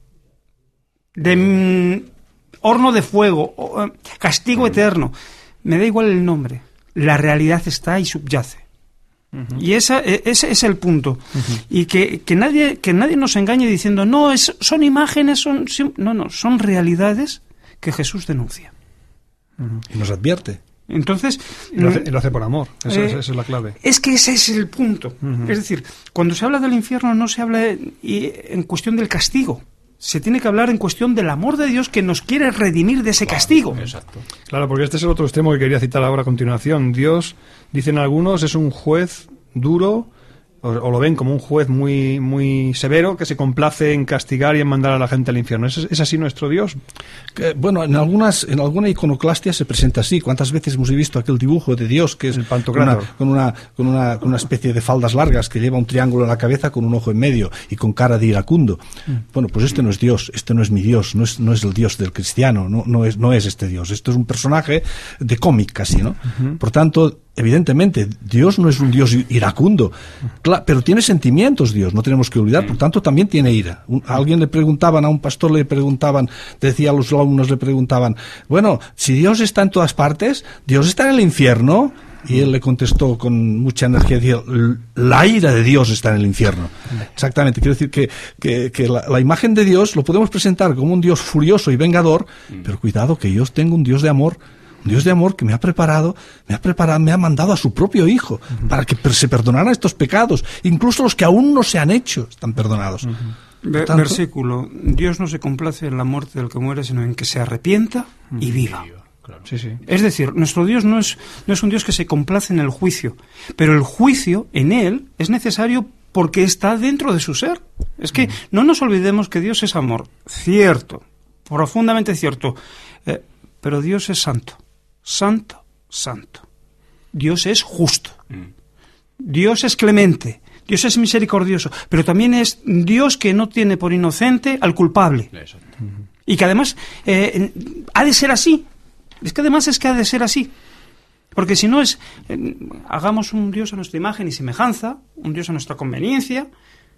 de mm, horno de fuego, oh, castigo eterno. Me da igual el nombre. La realidad está y subyace. Uh-huh. Y esa, ese es el punto. Uh-huh. Y que, que nadie que nadie nos engañe diciendo, no, es, son imágenes, son, son... No, no, son realidades que Jesús denuncia. Uh-huh. Y nos advierte. Entonces, y lo, hace, y lo hace por amor, eso, eh, esa es la clave. Es que ese es el punto. Uh-huh. Es decir, cuando se habla del infierno no se habla en cuestión del castigo. Se tiene que hablar en cuestión del amor de Dios que nos quiere redimir de ese claro, castigo. Exacto. Claro, porque este es el otro extremo que quería citar ahora a continuación. Dios, dicen algunos, es un juez duro, o, o lo ven como un juez muy muy severo que se complace en castigar y en mandar a la gente al infierno. ¿Es, es así nuestro Dios? Que, bueno, en algunas en alguna iconoclastia se presenta así. ¿Cuántas veces hemos visto aquel dibujo de Dios que es el con una, con, una, con, una, con una especie de faldas largas que lleva un triángulo en la cabeza con un ojo en medio y con cara de iracundo? Mm. Bueno, pues este no es Dios, este no es mi Dios, no es, no es el Dios del cristiano, no, no, es, no es este Dios. Esto es un personaje de cómic casi, ¿no? Uh-huh. Por tanto, evidentemente, Dios no es un Dios iracundo, claro, pero tiene sentimientos Dios, no tenemos que olvidar, por tanto también tiene ira. Un, a alguien le preguntaban, a un pastor le preguntaban, decía a los alumnos, le preguntaban, bueno, si Dios está en todas partes, ¿Dios está en el infierno? Y él le contestó con mucha energía, decía, la ira de Dios está en el infierno. Exactamente, quiero decir que, que, que la, la imagen de Dios lo podemos presentar como un Dios furioso y vengador, pero cuidado que yo tengo un Dios de amor, un Dios de amor que me ha preparado, me ha preparado, me ha mandado a su propio Hijo uh-huh. para que se perdonaran estos pecados, incluso los que aún no se han hecho están perdonados. Uh-huh. Ver, tanto, versículo, Dios no se complace en la muerte del que muere, sino en que se arrepienta uh-huh. y viva. Claro. Sí, sí. Es decir, nuestro Dios no es, no es un Dios que se complace en el juicio, pero el juicio en Él es necesario porque está dentro de su ser. Es que uh-huh. no nos olvidemos que Dios es amor, cierto, profundamente cierto, eh, pero Dios es santo. Santo, santo. Dios es justo. Mm. Dios es clemente. Dios es misericordioso. Pero también es Dios que no tiene por inocente al culpable. Exacto. Mm-hmm. Y que además eh, ha de ser así. Es que además es que ha de ser así. Porque si no es... Eh, hagamos un Dios a nuestra imagen y semejanza, un Dios a nuestra conveniencia.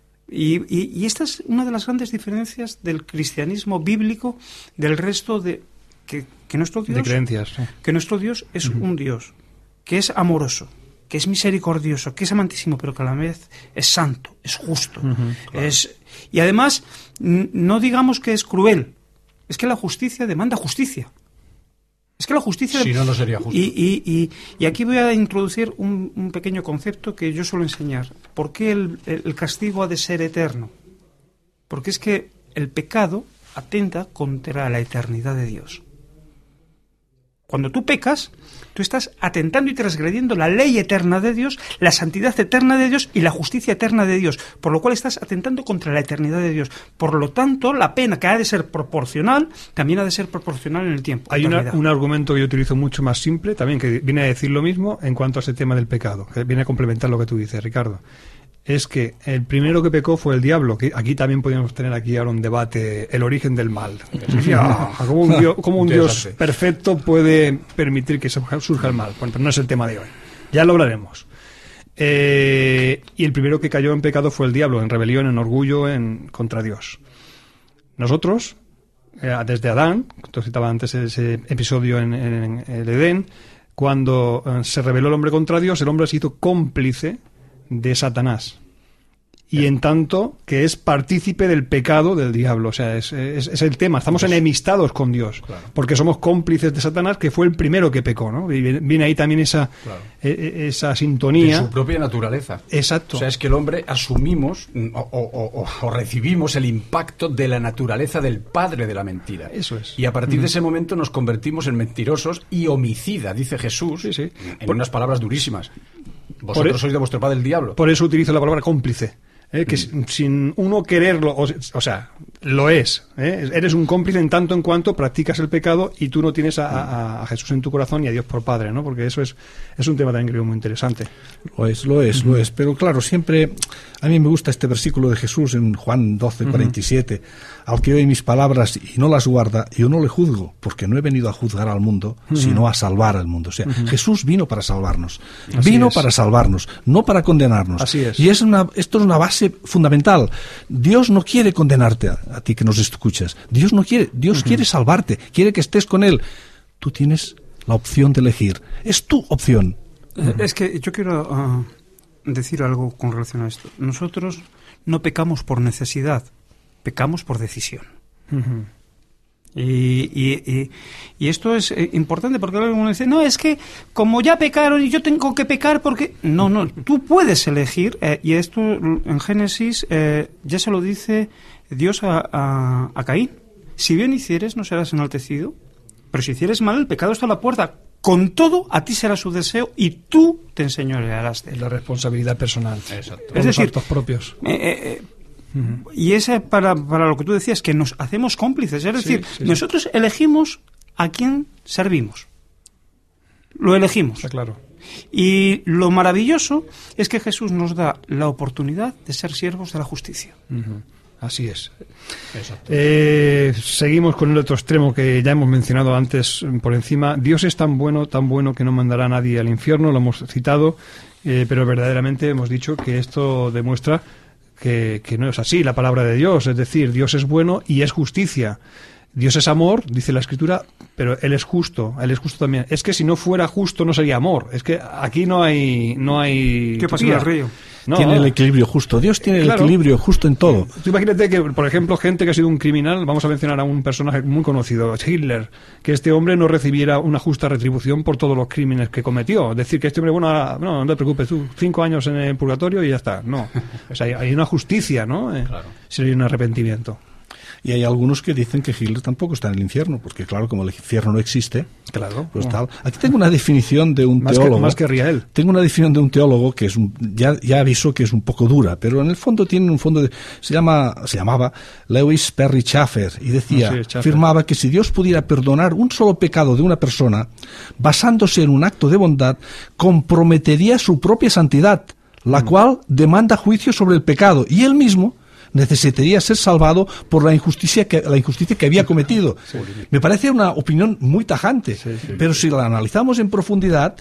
Y, y, y esta es una de las grandes diferencias del cristianismo bíblico del resto de... Que, que nuestro Dios, de creencias, sí. que nuestro Dios es uh-huh. un Dios que es amoroso, que es misericordioso, que es amantísimo, pero que a la vez es santo, es justo, uh-huh, claro. es y además n- no digamos que es cruel, es que la justicia demanda justicia. Es que la justicia... Si no, no sería justo. Y, y, y, y aquí voy a introducir un, un pequeño concepto que yo suelo enseñar. ¿Por qué el, el castigo ha de ser eterno? Porque es que el pecado atenta contra la eternidad de Dios. Cuando tú pecas, tú estás atentando y transgrediendo la ley eterna de Dios, la santidad eterna de Dios y la justicia eterna de Dios, por lo cual estás atentando contra la eternidad de Dios. Por lo tanto, la pena, que ha de ser proporcional, también ha de ser proporcional en el tiempo. Hay una, un argumento que yo utilizo mucho más simple, también, que viene a decir lo mismo en cuanto a ese tema del pecado, que viene a complementar lo que tú dices, Ricardo. Es que el primero que pecó fue el diablo, que aquí también podríamos tener aquí ahora un debate, el origen del mal. Ah, ¿Cómo un Dios, cómo un Dios perfecto puede permitir que surja el mal? Bueno, pero no es el tema de hoy. Ya lo hablaremos. Eh, y el primero que cayó en pecado fue el diablo, en rebelión, en orgullo, en contra Dios. Nosotros, eh, desde Adán, tú citabas antes ese episodio en, en, en el Edén, cuando eh, se rebeló el hombre contra Dios, el hombre se hizo cómplice de Satanás, y en tanto que es partícipe del pecado del diablo. O sea, es, es, es el tema, estamos pues, enemistados con Dios, claro. porque somos cómplices de Satanás, que fue el primero que pecó, ¿no? Y viene ahí también esa, claro. e, esa sintonía. De su propia naturaleza. Exacto. O sea, es que el hombre asumimos o, o, o, o recibimos el impacto de la naturaleza del padre de la mentira. Eso es. Y a partir mm. de ese momento nos convertimos en mentirosos y homicida, dice Jesús, sí, sí. en Por, unas palabras durísimas. Vosotros por, sois de vuestro padre el diablo. Por eso utilizo la palabra cómplice. ¿eh? Que mm. sin uno quererlo, o, o sea, lo es. ¿eh? Eres un cómplice en tanto en cuanto practicas el pecado y tú no tienes a, a, a Jesús en tu corazón y a Dios por Padre, ¿no? Porque eso es, es un tema también creo muy interesante. Lo es, lo es, uh-huh. lo es. Pero claro, siempre a mí me gusta este versículo de Jesús en Juan doce, cuarenta y siete. Uh-huh. Al que oye mis palabras y no las guarda, yo no le juzgo, porque no he venido a juzgar al mundo, uh-huh. sino a salvar al mundo. O sea, uh-huh. Jesús vino para salvarnos. Así vino es. para salvarnos, no para condenarnos. Así es. Y es una, esto es una base fundamental. Dios no quiere condenarte a, a ti que nos escuchas. Dios no quiere, Dios uh-huh. quiere salvarte, quiere que estés con Él. Tú tienes la opción de elegir. Es tu opción. Uh-huh. Es que yo quiero uh, decir algo con relación a esto. Nosotros no pecamos por necesidad, pecamos por decisión. Uh-huh. Y, y, y, y esto es eh, importante porque alguien dice, no, es que como ya pecaron y yo tengo que pecar porque... No, no, tú puedes elegir, eh, y esto en Génesis eh, ya se lo dice Dios a, a, a Caín. Si bien hicieres, no serás enaltecido, pero si hicieres mal, el pecado está a la puerta. Con todo, a ti será su deseo y tú te enseñorearás de él. La responsabilidad personal. Exacto. Es decir, actos propios. Eh, eh, Uh-huh. Y ese para, para lo que tú decías, que nos hacemos cómplices, es decir, sí, sí, nosotros sí. elegimos a quién servimos, lo elegimos. Está claro. Y lo maravilloso es que Jesús nos da la oportunidad de ser siervos de la justicia. Uh-huh. Así es. Eh, seguimos con el otro extremo que ya hemos mencionado antes por encima. Dios es tan bueno, tan bueno que no mandará a nadie al infierno, lo hemos citado, eh, pero verdaderamente hemos dicho que esto demuestra Que, que no es así la palabra de Dios, es decir, Dios es bueno y es justicia. Dios es amor, dice la Escritura, pero Él es justo, Él es justo también. Es que si no fuera justo no sería amor. Es que aquí no hay... No hay ¿Qué pasa en el río? No, tiene el equilibrio justo. Dios tiene claro. el equilibrio justo en todo. Tú imagínate que, por ejemplo, gente que ha sido un criminal, vamos a mencionar a un personaje muy conocido, Hitler, que este hombre no recibiera una justa retribución por todos los crímenes que cometió. Es decir, que este hombre, bueno, ahora, no, no te preocupes, tú, cinco años en el purgatorio y ya está. No. O sea, hay, hay una justicia, ¿no? Eh, claro. Si hay un arrepentimiento. Y hay algunos que dicen que Hitler tampoco está en el infierno, porque claro, como el infierno no existe, claro, pues tal. Aquí tengo una definición de un más teólogo. Que, más querría él. Tengo una definición de un teólogo que es un, ya, ya aviso que es un poco dura, pero en el fondo tiene un fondo de, se llama, se llamaba Lewis Perry Chafer y decía, no, sí, afirmaba que si Dios pudiera perdonar un solo pecado de una persona, basándose en un acto de bondad, comprometería su propia santidad, la mm. cual demanda juicio sobre el pecado, y él mismo necesitaría ser salvado por la injusticia que, la injusticia que había cometido. Sí. Me parece una opinión muy tajante, sí, sí, pero sí. si la analizamos en profundidad,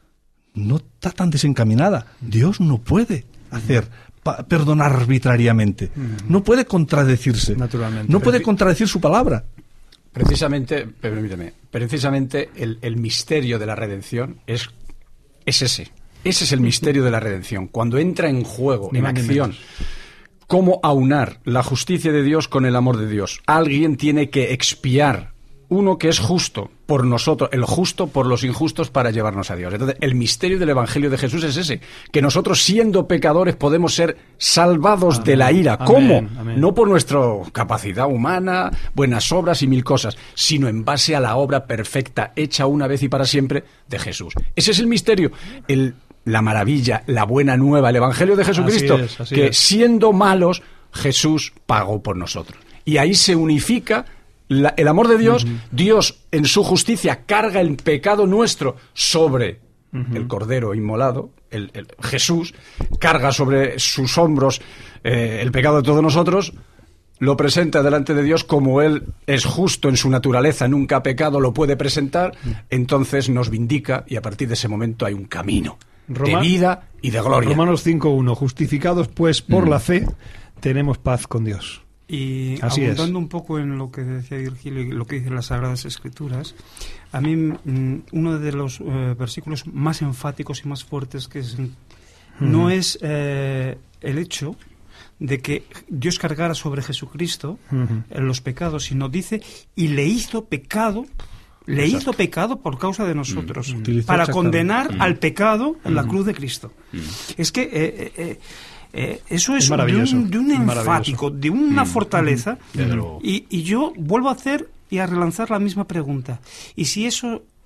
no está tan desencaminada. Dios no puede hacer pa- perdonar arbitrariamente, uh-huh. no puede contradecirse, naturalmente, no puede contradecir su palabra. Precisamente, permíteme, precisamente el, el misterio de la redención es, es ese. Ese es el misterio de la redención. Cuando entra en juego, ni en acción, cómo aunar la justicia de Dios con el amor de Dios. Alguien tiene que expiar, uno que es justo por nosotros, el justo por los injustos para llevarnos a Dios. Entonces, el misterio del Evangelio de Jesús es ese, que nosotros siendo pecadores podemos ser salvados amén, de la ira. ¿Cómo? Amén, amén. No por nuestra capacidad humana, buenas obras y mil cosas, sino en base a la obra perfecta, hecha una vez y para siempre, de Jesús. Ese es el misterio, el la maravilla, la buena nueva, el Evangelio de Jesucristo, así es, así que es. Siendo malos, Jesús pagó por nosotros. Y ahí se unifica la, el amor de Dios. Uh-huh. Dios, en su justicia, carga el pecado nuestro sobre uh-huh. el Cordero inmolado, el, el, Jesús, carga sobre sus hombros eh, el pecado de todos nosotros, lo presenta delante de Dios como Él es justo en su naturaleza, nunca ha pecado, lo puede presentar, entonces nos vindica y a partir de ese momento hay un camino Roma, de vida y de gloria. Romanos cinco uno, justificados pues por mm. la fe, tenemos paz con Dios. Y así abundando es. Un poco en lo que decía Virgilio y lo que dicen las Sagradas Escrituras, a mí mm, uno de los eh, versículos más enfáticos y más fuertes que es, mm. no es eh, el hecho de que Dios cargara sobre Jesucristo uh-huh. en los pecados, sino dice, y le hizo pecado, le Exacto. hizo pecado por causa de nosotros, uh-huh. para condenar uh-huh. al pecado en uh-huh. la cruz de Cristo. Uh-huh. Es que eh, eh, eh, eso es, es de un, de un enfático, de una uh-huh. fortaleza, uh-huh. y, y yo vuelvo a hacer y a relanzar la misma pregunta. Y si eso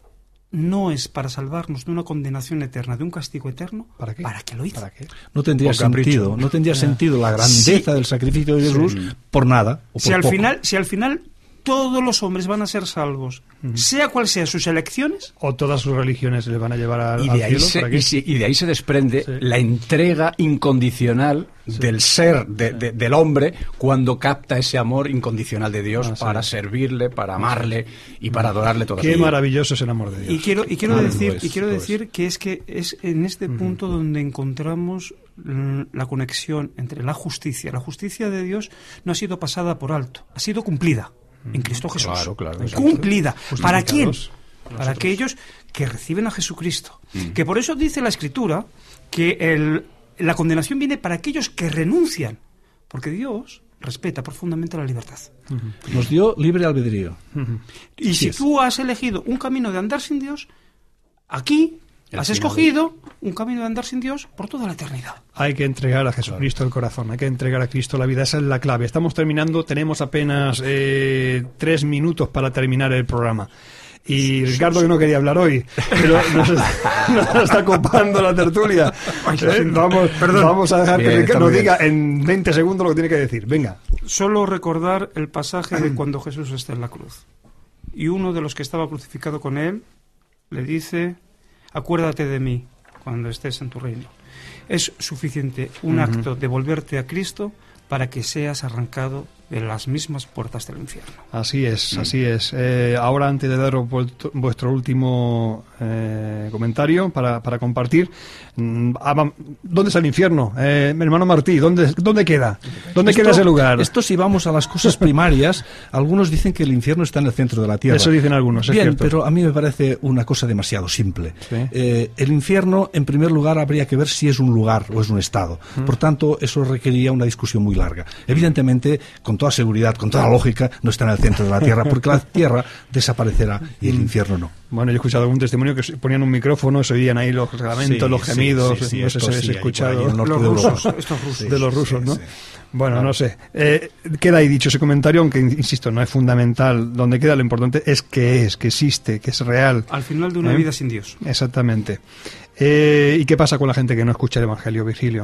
no es para salvarnos de una condenación eterna, de un castigo eterno, ¿para qué? ¿Para qué lo hizo? ¿Para qué? No tendría Por capricho. sentido, no tendría sentido la grandeza Sí. del sacrificio de Jesús Sí. por nada. O Si por al poco. final, si al final todos los hombres van a ser salvos, sea cual sean sus elecciones, O todas sus religiones les van a llevar al, Y al de, ahí cielo. se, ¿para qué? y, si- y de ahí se desprende Sí. la entrega incondicional del ser, de- de- del hombre, cuando capta ese amor incondicional de Dios Ah, sí. para servirle, para amarle y para adorarle toda su Qué vida. maravilloso es el amor de Dios. y quiero y quiero Claro, decir lo es, y quiero lo decir que es que es en este punto donde encontramos mm, la conexión entre la justicia. La justicia de Dios no ha sido pasada por alto, ha sido cumplida en Cristo Jesús. Claro, claro, exacto. Cumplida. ¿Para quién? Justificados. Para aquellos que reciben a Jesucristo. Mm. Que por eso dice la Escritura que el, la condenación viene para aquellos que renuncian, porque Dios respeta profundamente la libertad. Nos dio libre albedrío. Y si es. tú has elegido un camino de andar sin Dios, aquí El has final. escogido un camino de andar sin Dios por toda la eternidad. Hay que entregar a Jesucristo el corazón, hay que entregar a Cristo la vida, esa es la clave. Estamos terminando, tenemos apenas eh, tres minutos para terminar el programa. Y Ricardo, que no quería hablar hoy, pero nos está, nos está copando la tertulia. Eh, Vamos, vamos a dejar Bien, que está Ricardo nos muy diga en veinte segundos lo que tiene que decir. Venga. Solo recordar el pasaje de cuando Jesús está en la cruz. Y uno de los que estaba crucificado con él le dice: acuérdate de mí cuando estés en tu reino. Es suficiente un Ujú. acto de volverte a Cristo para que seas arrancado de las mismas puertas del infierno. Así es, así es. Eh, ahora, antes de daros vuelto- vuestro último eh, comentario para, para compartir, mm, ah, vam- ¿dónde está el infierno? Eh, mi hermano Martí, ¿dónde, dónde queda? ¿Dónde Esto- queda ese lugar? Esto, si vamos a las cosas primarias, algunos dicen que el infierno está en el centro de la tierra. Eso dicen algunos, es Bien, cierto. pero a mí me parece una cosa demasiado simple. Sí. Eh, el infierno, en primer lugar, habría que ver si es un lugar o es un estado. Por tanto, eso requeriría una discusión muy larga. Evidentemente, con toda seguridad, con toda lógica, no está en el centro de la tierra, porque la tierra desaparecerá y el infierno no. Bueno, yo he escuchado algún testimonio que se ponían un micrófono, se oían ahí los lamentos, Sí, los sí, gemidos, sí, sí, no sé esto si habéis sí, ahí por escuchado. ahí en el norte Los de Europa. rusos, estos rusos. De los rusos, sí, ¿no? sí. Bueno, no sé. Eh, queda ahí dicho ese comentario, aunque insisto, no es fundamental. Donde queda lo importante es que es, que existe, que es real. Al final de una ¿Eh? vida sin Dios. Exactamente. Eh, ¿Y qué pasa con la gente que no escucha el Evangelio, Virgilio?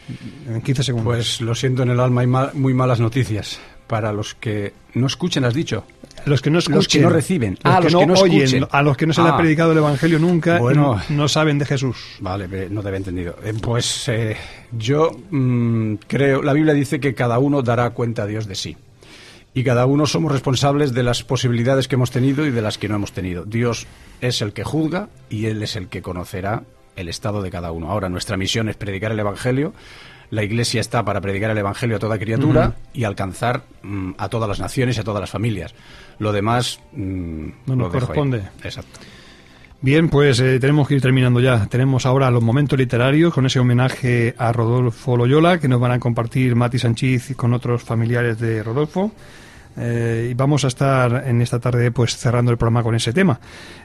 En quince segundos. Pues lo siento en el alma, hay mal- muy malas noticias para los que no escuchen, has dicho. los que no escuchen, los que no reciben. los Ah, que los no, que no oyen, escuchen. a los que no se le ha Ah. predicado el Evangelio nunca, Bueno. y no saben de Jesús. Vale, ve- no te había entendido. Eh, pues eh, yo mm, creo, la Biblia dice que cada uno dará cuenta a Dios de sí. Y cada uno somos responsables de las posibilidades que hemos tenido y de las que no hemos tenido. Dios es el que juzga y Él es el que conocerá el estado de cada uno. Ahora, nuestra misión es predicar el Evangelio. La Iglesia está para predicar el Evangelio a toda criatura Ujú. y alcanzar mm, a todas las naciones y a todas las familias. Lo demás mm, No nos lo dejo ahí. corresponde. Exacto. Bien, pues eh, tenemos que ir terminando ya. Tenemos ahora los momentos literarios con ese homenaje a Rodolfo Loyola que nos van a compartir Mati Sanchís con otros familiares de Rodolfo. Eh, y vamos a estar en esta tarde pues cerrando el programa con ese tema.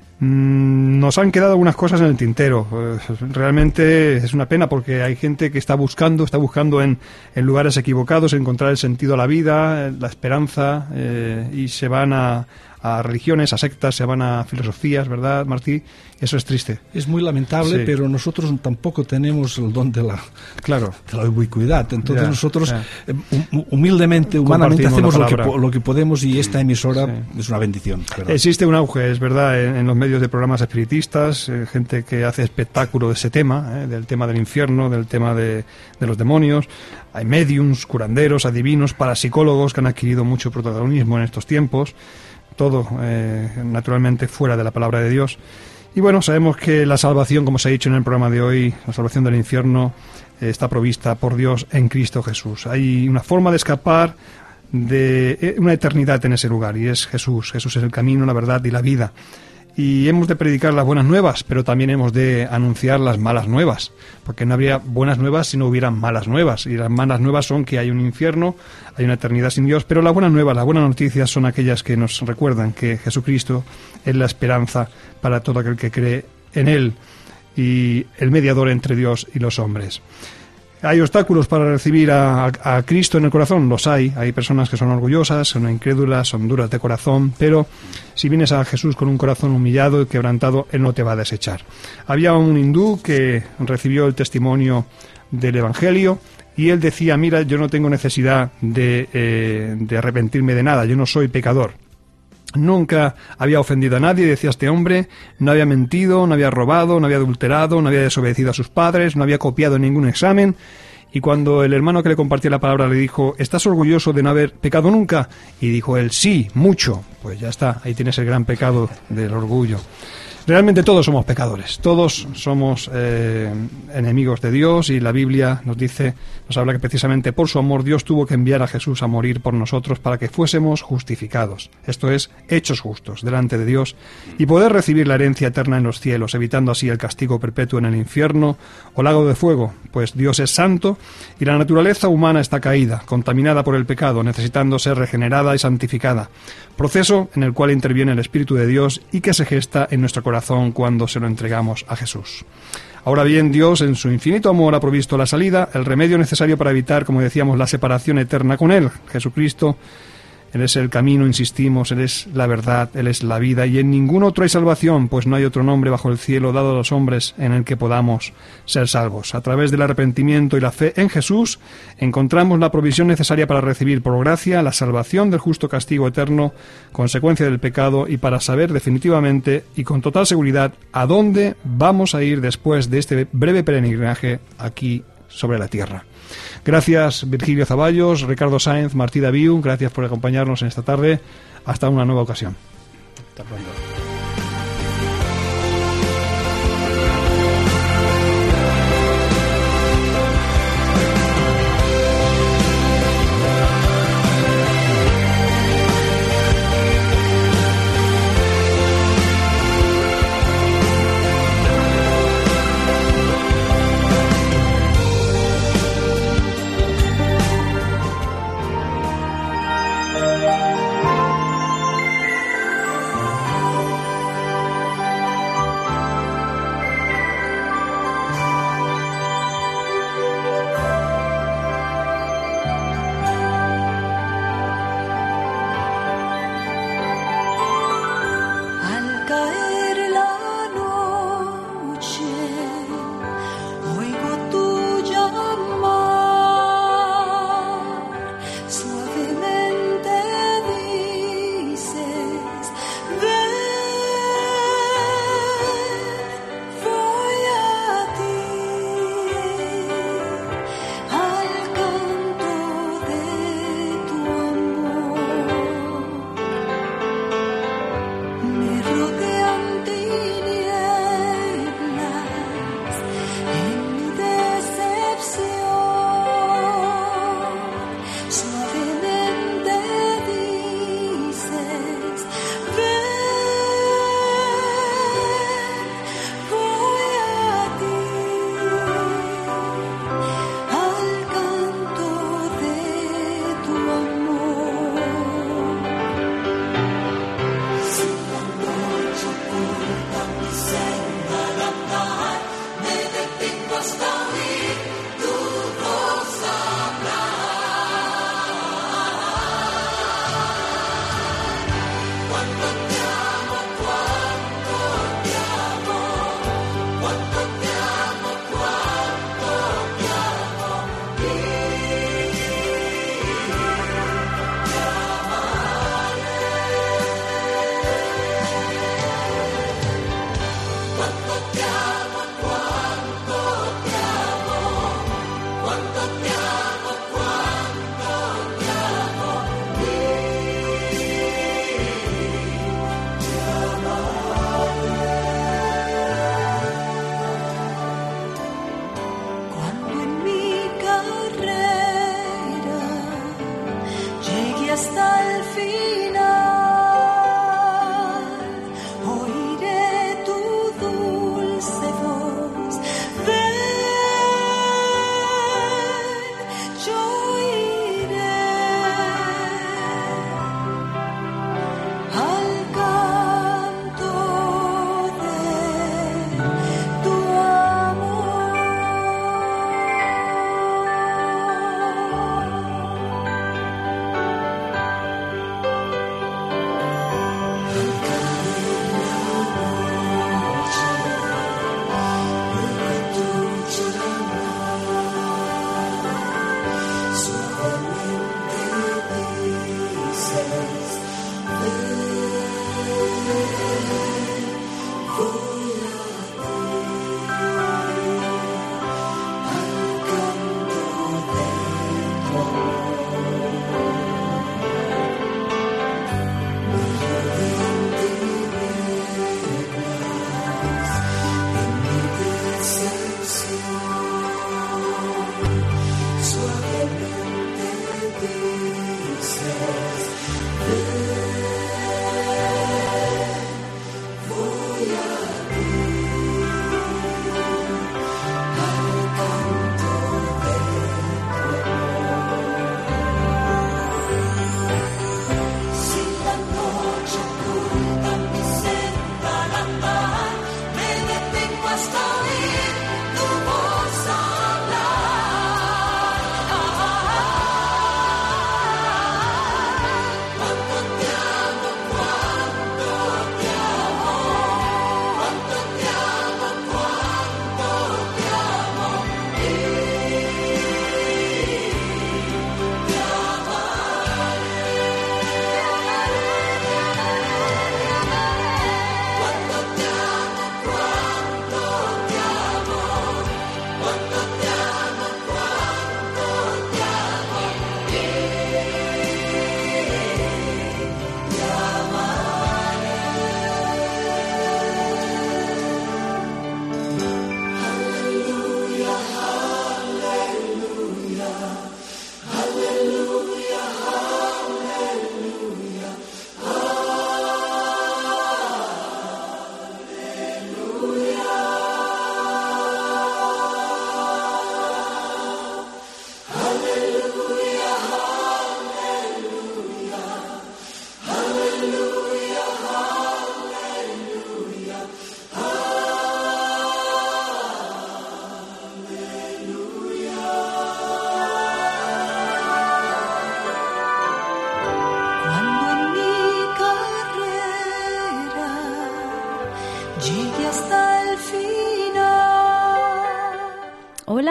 Mm, nos han quedado algunas cosas en el tintero. Eh, realmente es una pena porque hay gente que está buscando, está buscando en, en lugares equivocados encontrar el sentido a la vida, eh, la esperanza, eh, y se van a, a religiones, a sectas, se van a filosofías, ¿verdad, Martí? Eso es triste. Es muy lamentable, Sí. pero nosotros tampoco tenemos el don de la, Claro. de la ubicuidad. Entonces Ya, nosotros ya. eh, hum- humildemente, humanamente Compartimos hacemos la lo que, palabra. po- lo que podemos y esta emisora Sí. es una bendición. ¿verdad? Existe un auge, es verdad, en, en los medios de programas espiritistas, eh, gente que hace espectáculo de ese tema, eh, del tema del infierno, del tema de, de los demonios. Hay mediums, curanderos, adivinos, parapsicólogos que han adquirido mucho protagonismo en estos tiempos. Todo, eh, naturalmente, fuera de la palabra de Dios. Y bueno, sabemos que la salvación, como se ha dicho en el programa de hoy, la salvación del infierno, eh, está provista por Dios en Cristo Jesús. Hay una forma de escapar de eh, una eternidad en ese lugar, y es Jesús. Jesús es el camino, la verdad y la vida. Y hemos de predicar las buenas nuevas, pero también hemos de anunciar las malas nuevas, porque no habría buenas nuevas si no hubieran malas nuevas. Y las malas nuevas son que hay un infierno, hay una eternidad sin Dios, pero las buenas nuevas, las buenas noticias son aquellas que nos recuerdan que Jesucristo es la esperanza para todo aquel que cree en Él y el mediador entre Dios y los hombres. ¿Hay obstáculos para recibir a, a, a Cristo en el corazón? Los hay. Hay personas que son orgullosas, son incrédulas, son duras de corazón, pero si vienes a Jesús con un corazón humillado y quebrantado, Él no te va a desechar. Había un hindú que recibió el testimonio del Evangelio y él decía, mira, yo no tengo necesidad de, eh, de arrepentirme de nada, yo no soy pecador. Nunca había ofendido a nadie, decía este hombre, no había mentido, no había robado, no había adulterado, no había desobedecido a sus padres, no había copiado ningún examen. Y cuando el hermano que le compartía la palabra le dijo, ¿estás orgulloso de no haber pecado nunca? Y dijo él, sí, mucho. Pues ya está, ahí tienes el gran pecado del orgullo. Realmente todos somos pecadores, todos somos eh, enemigos de Dios, y la Biblia nos dice, nos habla que precisamente por su amor Dios tuvo que enviar a Jesús a morir por nosotros para que fuésemos justificados, esto es, hechos justos delante de Dios, y poder recibir la herencia eterna en los cielos, evitando así el castigo perpetuo en el infierno o lago de fuego, pues Dios es santo y la naturaleza humana está caída, contaminada por el pecado, necesitando ser regenerada y santificada, proceso en el cual interviene el Espíritu de Dios y que se gesta en nuestro corazón cuando se lo entregamos a Jesús. Ahora bien, Dios en su infinito amor ha provisto la salida, el remedio necesario para evitar, como decíamos, la separación eterna con Él. Jesucristo, Él es el camino, insistimos, Él es la verdad, Él es la vida, y en ningún otro hay salvación, pues no hay otro nombre bajo el cielo dado a los hombres en el que podamos ser salvos. A través del arrepentimiento y la fe en Jesús, encontramos la provisión necesaria para recibir por gracia la salvación del justo castigo eterno, consecuencia del pecado, y para saber definitivamente y con total seguridad a dónde vamos a ir después de este breve peregrinaje aquí sobre la tierra. Gracias Virgilio Zaballos, Ricardo Sáenz, Martí Daviu, gracias por acompañarnos en esta tarde. Hasta una nueva ocasión. Hasta pronto.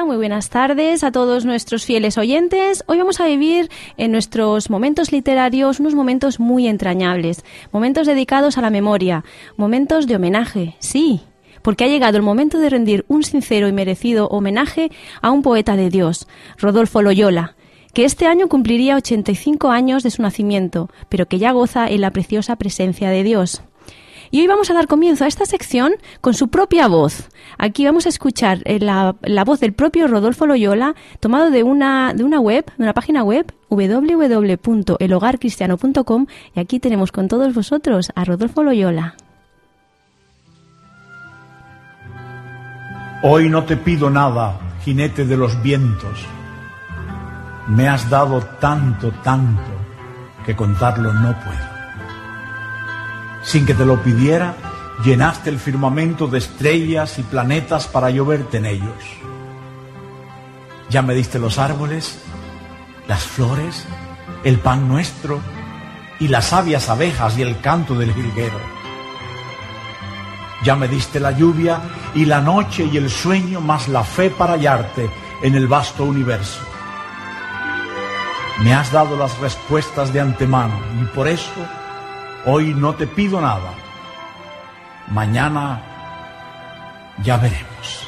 muy buenas tardes a todos nuestros fieles oyentes. Hoy vamos a vivir en nuestros momentos literarios unos momentos muy entrañables, momentos dedicados a la memoria, momentos de homenaje, sí, porque ha llegado el momento de rendir un sincero y merecido homenaje a un poeta de Dios, Rodolfo Loyola, que este año cumpliría ochenta y cinco años de su nacimiento, pero que ya goza en la preciosa presencia de Dios. Y hoy vamos a dar comienzo a esta sección con su propia voz. Aquí vamos a escuchar la, la voz del propio Rodolfo Loyola, tomado de una, de una web, de una página web, doble u doble u doble u punto el hogar cristiano punto com, y aquí tenemos con todos vosotros a Rodolfo Loyola. Hoy no te pido nada, jinete de los vientos. Me has dado tanto, tanto, que contarlo no puedo. Sin que te lo pidiera, llenaste el firmamento de estrellas y planetas para yo verte en ellos. Ya me diste los árboles, las flores, el pan nuestro y las sabias abejas y el canto del jilguero. Ya me diste la lluvia y la noche y el sueño, más la fe para hallarte en el vasto universo. Me has dado las respuestas de antemano y por eso hoy no te pido nada. Mañana ya veremos.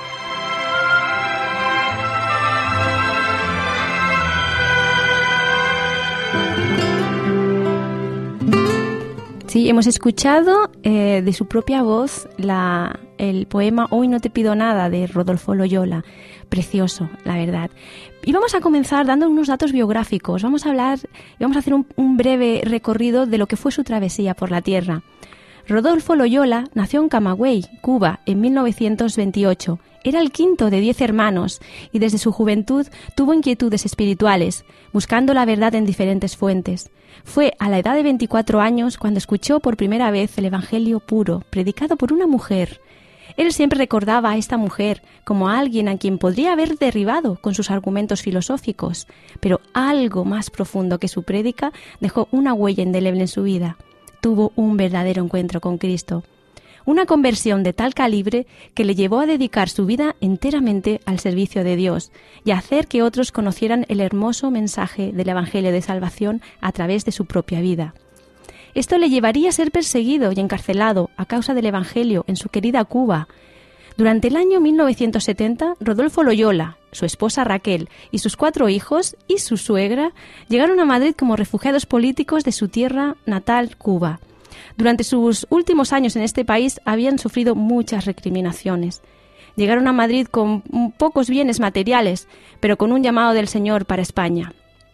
Sí, hemos escuchado eh, de su propia voz la, el poema Hoy no te pido nada de Rodolfo Loyola. Precioso, la verdad. Y vamos a comenzar dando unos datos biográficos. Vamos a hablar y vamos a hacer un, un breve recorrido de lo que fue su travesía por la Tierra. Rodolfo Loyola nació en Camagüey, Cuba, en mil novecientos veintiocho. Era el quinto de diez hermanos y desde su juventud tuvo inquietudes espirituales, buscando la verdad en diferentes fuentes. Fue a la edad de veinticuatro años cuando escuchó por primera vez el Evangelio puro, predicado por una mujer. Él siempre recordaba a esta mujer como a alguien a quien podría haber derribado con sus argumentos filosóficos, pero algo más profundo que su prédica dejó una huella indeleble en su vida. Tuvo un verdadero encuentro con Cristo. Una conversión de tal calibre que le llevó a dedicar su vida enteramente al servicio de Dios y a hacer que otros conocieran el hermoso mensaje del Evangelio de Salvación a través de su propia vida. Esto le llevaría a ser perseguido y encarcelado a causa del Evangelio en su querida Cuba. Durante el año mil novecientos setenta, Rodolfo Loyola, su esposa Raquel y sus cuatro hijos y su suegra llegaron a Madrid como refugiados políticos de su tierra natal, Cuba. Durante sus últimos años en este país habían sufrido muchas recriminaciones. Llegaron a Madrid con pocos bienes materiales, pero con un llamado del Señor para España.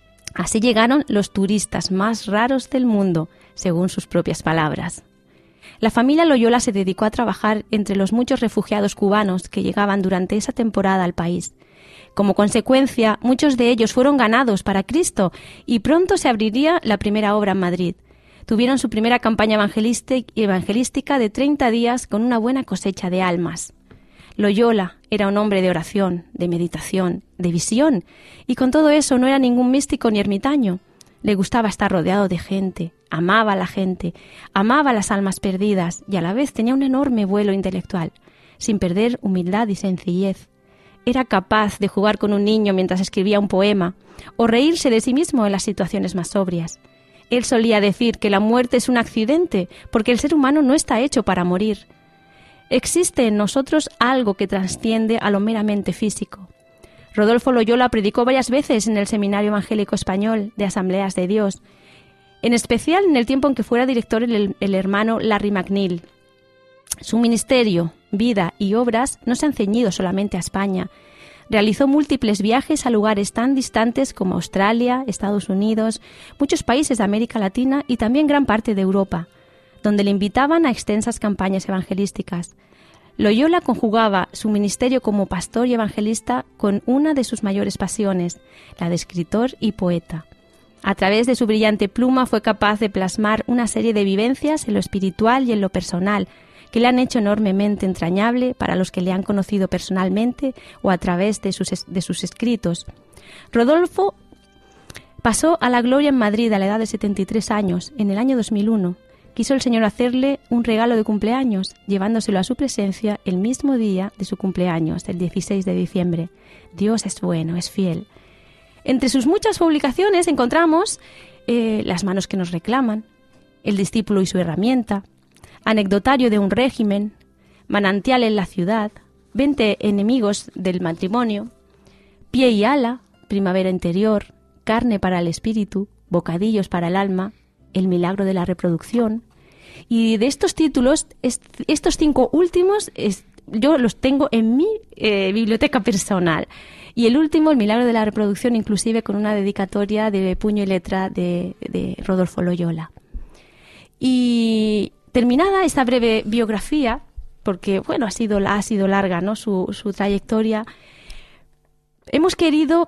Así llegaron los turistas más raros del mundo, según sus propias palabras. La familia Loyola se dedicó a trabajar entre los muchos refugiados cubanos que llegaban durante esa temporada al país. Como consecuencia, muchos de ellos fueron ganados para Cristo y pronto se abriría la primera obra en Madrid. Tuvieron su primera campaña evangelística de treinta días con una buena cosecha de almas. Loyola era un hombre de oración, de meditación, de visión, y con todo eso no era ningún místico ni ermitaño. Le gustaba estar rodeado de gente, amaba a la gente, amaba las almas perdidas y a la vez tenía un enorme vuelo intelectual, sin perder humildad y sencillez. Era capaz de jugar con un niño mientras escribía un poema o reírse de sí mismo en las situaciones más sobrias. Él solía decir que la muerte es un accidente porque el ser humano no está hecho para morir. Existe en nosotros algo que trasciende a lo meramente físico. Rodolfo Loyola predicó varias veces en el Seminario Evangélico Español de Asambleas de Dios, en especial en el tiempo en que fuera director el, el hermano Larry McNeil. Su ministerio, vida y obras no se han ceñido solamente a España. Realizó múltiples viajes a lugares tan distantes como Australia, Estados Unidos, muchos países de América Latina y también gran parte de Europa, donde le invitaban a extensas campañas evangelísticas. Loyola conjugaba su ministerio como pastor y evangelista con una de sus mayores pasiones, la de escritor y poeta. A través de su brillante pluma fue capaz de plasmar una serie de vivencias en lo espiritual y en lo personal, que le han hecho enormemente entrañable para los que le han conocido personalmente o a través de sus, de sus escritos. Rodolfo pasó a la gloria en Madrid a la edad de setenta y tres años, en el año dos mil uno, quiso el Señor hacerle un regalo de cumpleaños, llevándoselo a su presencia el mismo día de su cumpleaños, el dieciséis de diciembre. Dios es bueno, es fiel. Entre sus muchas publicaciones encontramos eh, Las manos que nos reclaman, El discípulo y su herramienta, Anecdotario de un régimen, Manantial en la ciudad, Veinte enemigos del matrimonio, Pie y ala, Primavera interior, Carne para el espíritu, Bocadillos para el alma, El milagro de la reproducción. Y de estos títulos, est- estos cinco últimos, es, yo los tengo en mi eh, biblioteca personal. Y el último, El milagro de la reproducción, inclusive con una dedicatoria de puño y letra de, de Rodolfo Loyola. Y terminada esta breve biografía, porque bueno, ha sido, ha sido larga, ¿no?, su, su trayectoria, hemos querido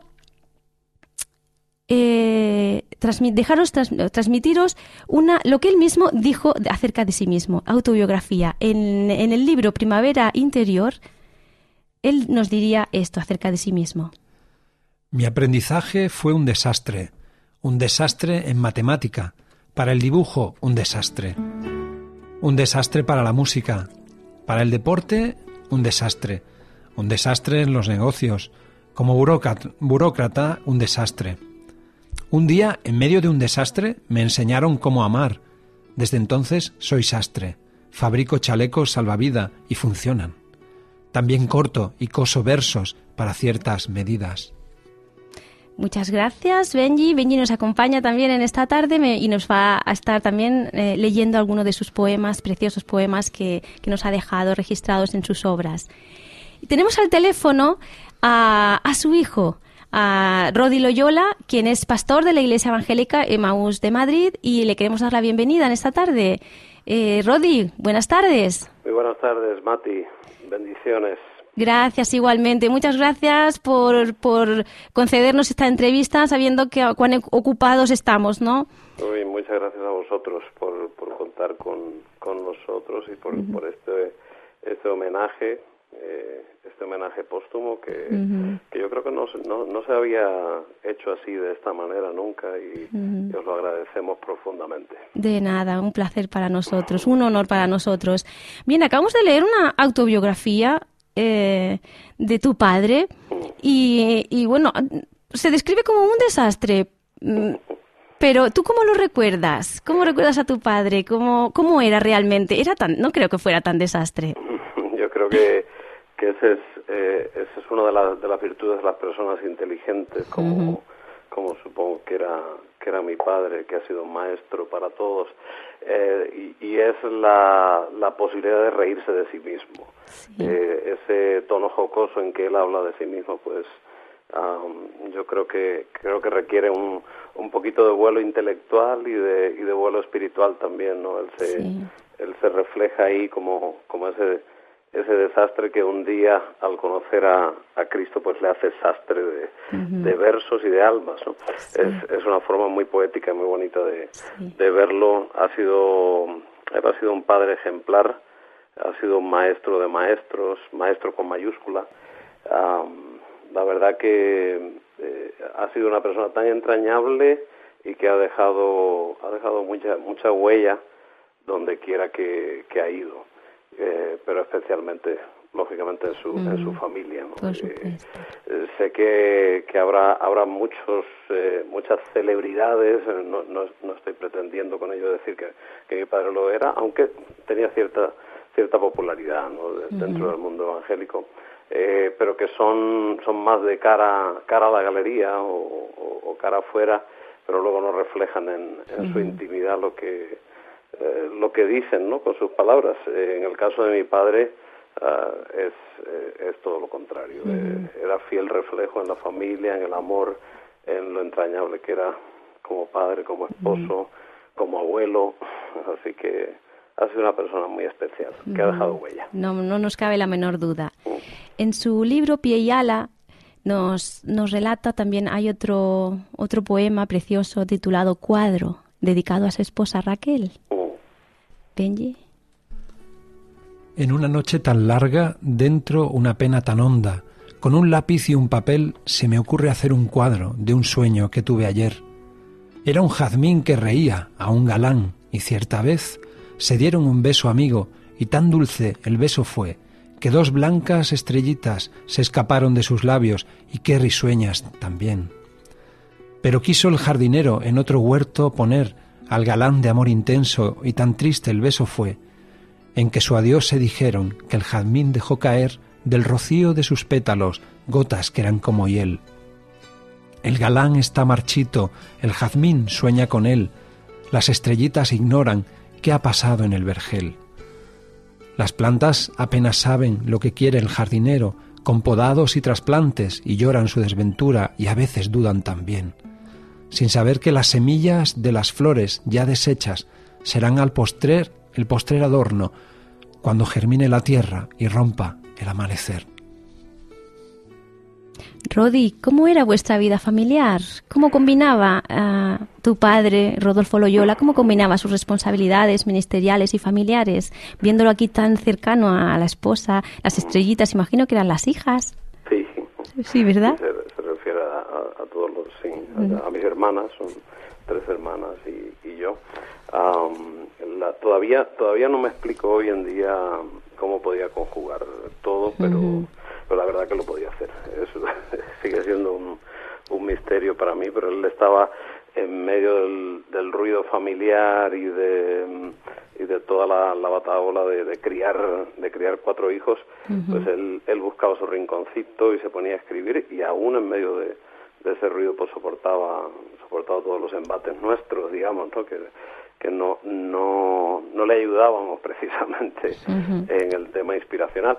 eh, transmit, dejaros trans, transmitiros una, lo que él mismo dijo acerca de sí mismo, autobiografía. En, en el libro Primavera Interior, él nos diría esto acerca de sí mismo. Mi aprendizaje fue un desastre, un desastre en matemática, para el dibujo un desastre, un desastre para la música, para el deporte un desastre, un desastre en los negocios, como burócrata, burócrata un desastre. Un día, en medio de un desastre, me enseñaron cómo amar. Desde entonces soy sastre, fabrico chalecos salvavidas y funcionan. También corto y coso versos para ciertas medidas. Muchas gracias, Benji. Benji nos acompaña también en esta tarde me, y nos va a estar también eh, leyendo algunos de sus poemas, preciosos poemas que, que nos ha dejado registrados en sus obras. Y tenemos al teléfono a, a su hijo, a Rodi Loyola, quien es pastor de la Iglesia Evangélica Emaús de Madrid, y le queremos dar la bienvenida en esta tarde. Eh, Rodi, buenas tardes. Muy buenas tardes, Mati. Bendiciones. Gracias, igualmente. Muchas gracias por, por concedernos esta entrevista, sabiendo que cuán ocupados estamos, ¿no? Muy, muchas gracias a vosotros por, por contar con, con nosotros y por, uh-huh. por este, este homenaje, eh, este homenaje póstumo que, uh-huh. que yo creo que no, no, no se había hecho así de esta manera nunca y, uh-huh. y os lo agradecemos profundamente. De nada, un placer para nosotros, un honor para nosotros. Bien, acabamos de leer una autobiografía Eh, de tu padre y, y bueno, se describe como un desastre, pero ¿tú cómo lo recuerdas? ¿Cómo recuerdas a tu padre? ¿Cómo, cómo era realmente? Era tan, no creo que fuera tan desastre. Yo creo que, que ese es, eh, esa es una de, la, de las virtudes de las personas inteligentes, como, uh-huh. como supongo que era, que era mi padre, que ha sido un maestro para todos. Eh, y, y es la, la posibilidad de reírse de sí mismo. Sí. Eh, ese tono jocoso en que él habla de sí mismo, pues um, yo creo que creo que requiere un, un poquito de vuelo intelectual y de y de vuelo espiritual también, ¿no? Él se sí. él se refleja ahí como como ese ese desastre que un día al conocer a, a Cristo pues le hace sastre de, uh-huh. de versos y de almas, ¿no? Sí. Es, es una forma muy poética y muy bonita de, sí. de verlo. Ha sido, él ha sido un padre ejemplar, ha sido un maestro de maestros, maestro con mayúscula. Um, la verdad que eh, ha sido una persona tan entrañable y que ha dejado, ha dejado mucha, mucha huella donde quiera que, que ha ido. Eh, pero especialmente, lógicamente, en su mm. en su familia, ¿no? Eh, eh, sé que, que habrá habrá muchos eh, muchas celebridades, no, no no estoy pretendiendo con ello decir que, que mi padre lo era, aunque tenía cierta cierta popularidad, ¿no? De, mm. dentro del mundo evangélico, eh, pero que son son más de cara cara a la galería o, o, o cara afuera, pero luego no reflejan en, en mm. su intimidad lo que Eh, lo que dicen, ¿no? Con sus palabras. Eh, en el caso de mi padre uh, es, eh, es todo lo contrario. Mm. Eh, era fiel reflejo en la familia, en el amor, en lo entrañable que era como padre, como esposo, mm. como abuelo. Así que ha sido una persona muy especial, que mm. ha dejado huella. No, no nos cabe la menor duda. Mm. En su libro Pie y ala nos, nos relata también, hay otro, otro poema precioso titulado Cuadro, dedicado a su esposa Raquel. Mm. Benji. En una noche tan larga, dentro una pena tan honda, con un lápiz y un papel se me ocurre hacer un cuadro de un sueño que tuve ayer. Era un jazmín que reía a un galán y cierta vez se dieron un beso amigo, y tan dulce el beso fue, que dos blancas estrellitas se escaparon de sus labios, y qué risueñas también. Pero quiso el jardinero en otro huerto poner al galán de amor intenso, y tan triste el beso fue, en que su adiós se dijeron, que el jazmín dejó caer del rocío de sus pétalos gotas que eran como hiel. El galán está marchito, el jazmín sueña con él, las estrellitas ignoran qué ha pasado en el vergel. Las plantas apenas saben lo que quiere el jardinero, con podados y trasplantes, y lloran su desventura y a veces dudan también, sin saber que las semillas de las flores ya deshechas serán al postrer el postrer adorno, cuando germine la tierra y rompa el amanecer. Rodi, ¿cómo era vuestra vida familiar? ¿Cómo combinaba uh, tu padre, Rodolfo Loyola, cómo combinaba sus responsabilidades ministeriales y familiares? Viéndolo aquí tan cercano a la esposa, las estrellitas, imagino que eran las hijas. Sí. Sí, ¿verdad? Sí, se, se refiere a, a, a todos los, sí, a, a mis hermanas, son tres hermanas y, y yo. Um, la, todavía, todavía no me explico hoy en día cómo podía conjugar todo, pero... Uh-huh. Pero la verdad que lo podía hacer. Eso sigue siendo un, un misterio para mí, pero él estaba en medio del, del ruido familiar y de y de toda la, la batahola de, de criar de criar cuatro hijos. Uh-huh. Pues él, él buscaba su rinconcito y se ponía a escribir, y aún en medio de, de ese ruido pues soportaba soportaba todos los embates nuestros, digamos, ¿no? que que no no no le ayudábamos precisamente uh-huh. en el tema inspiracional.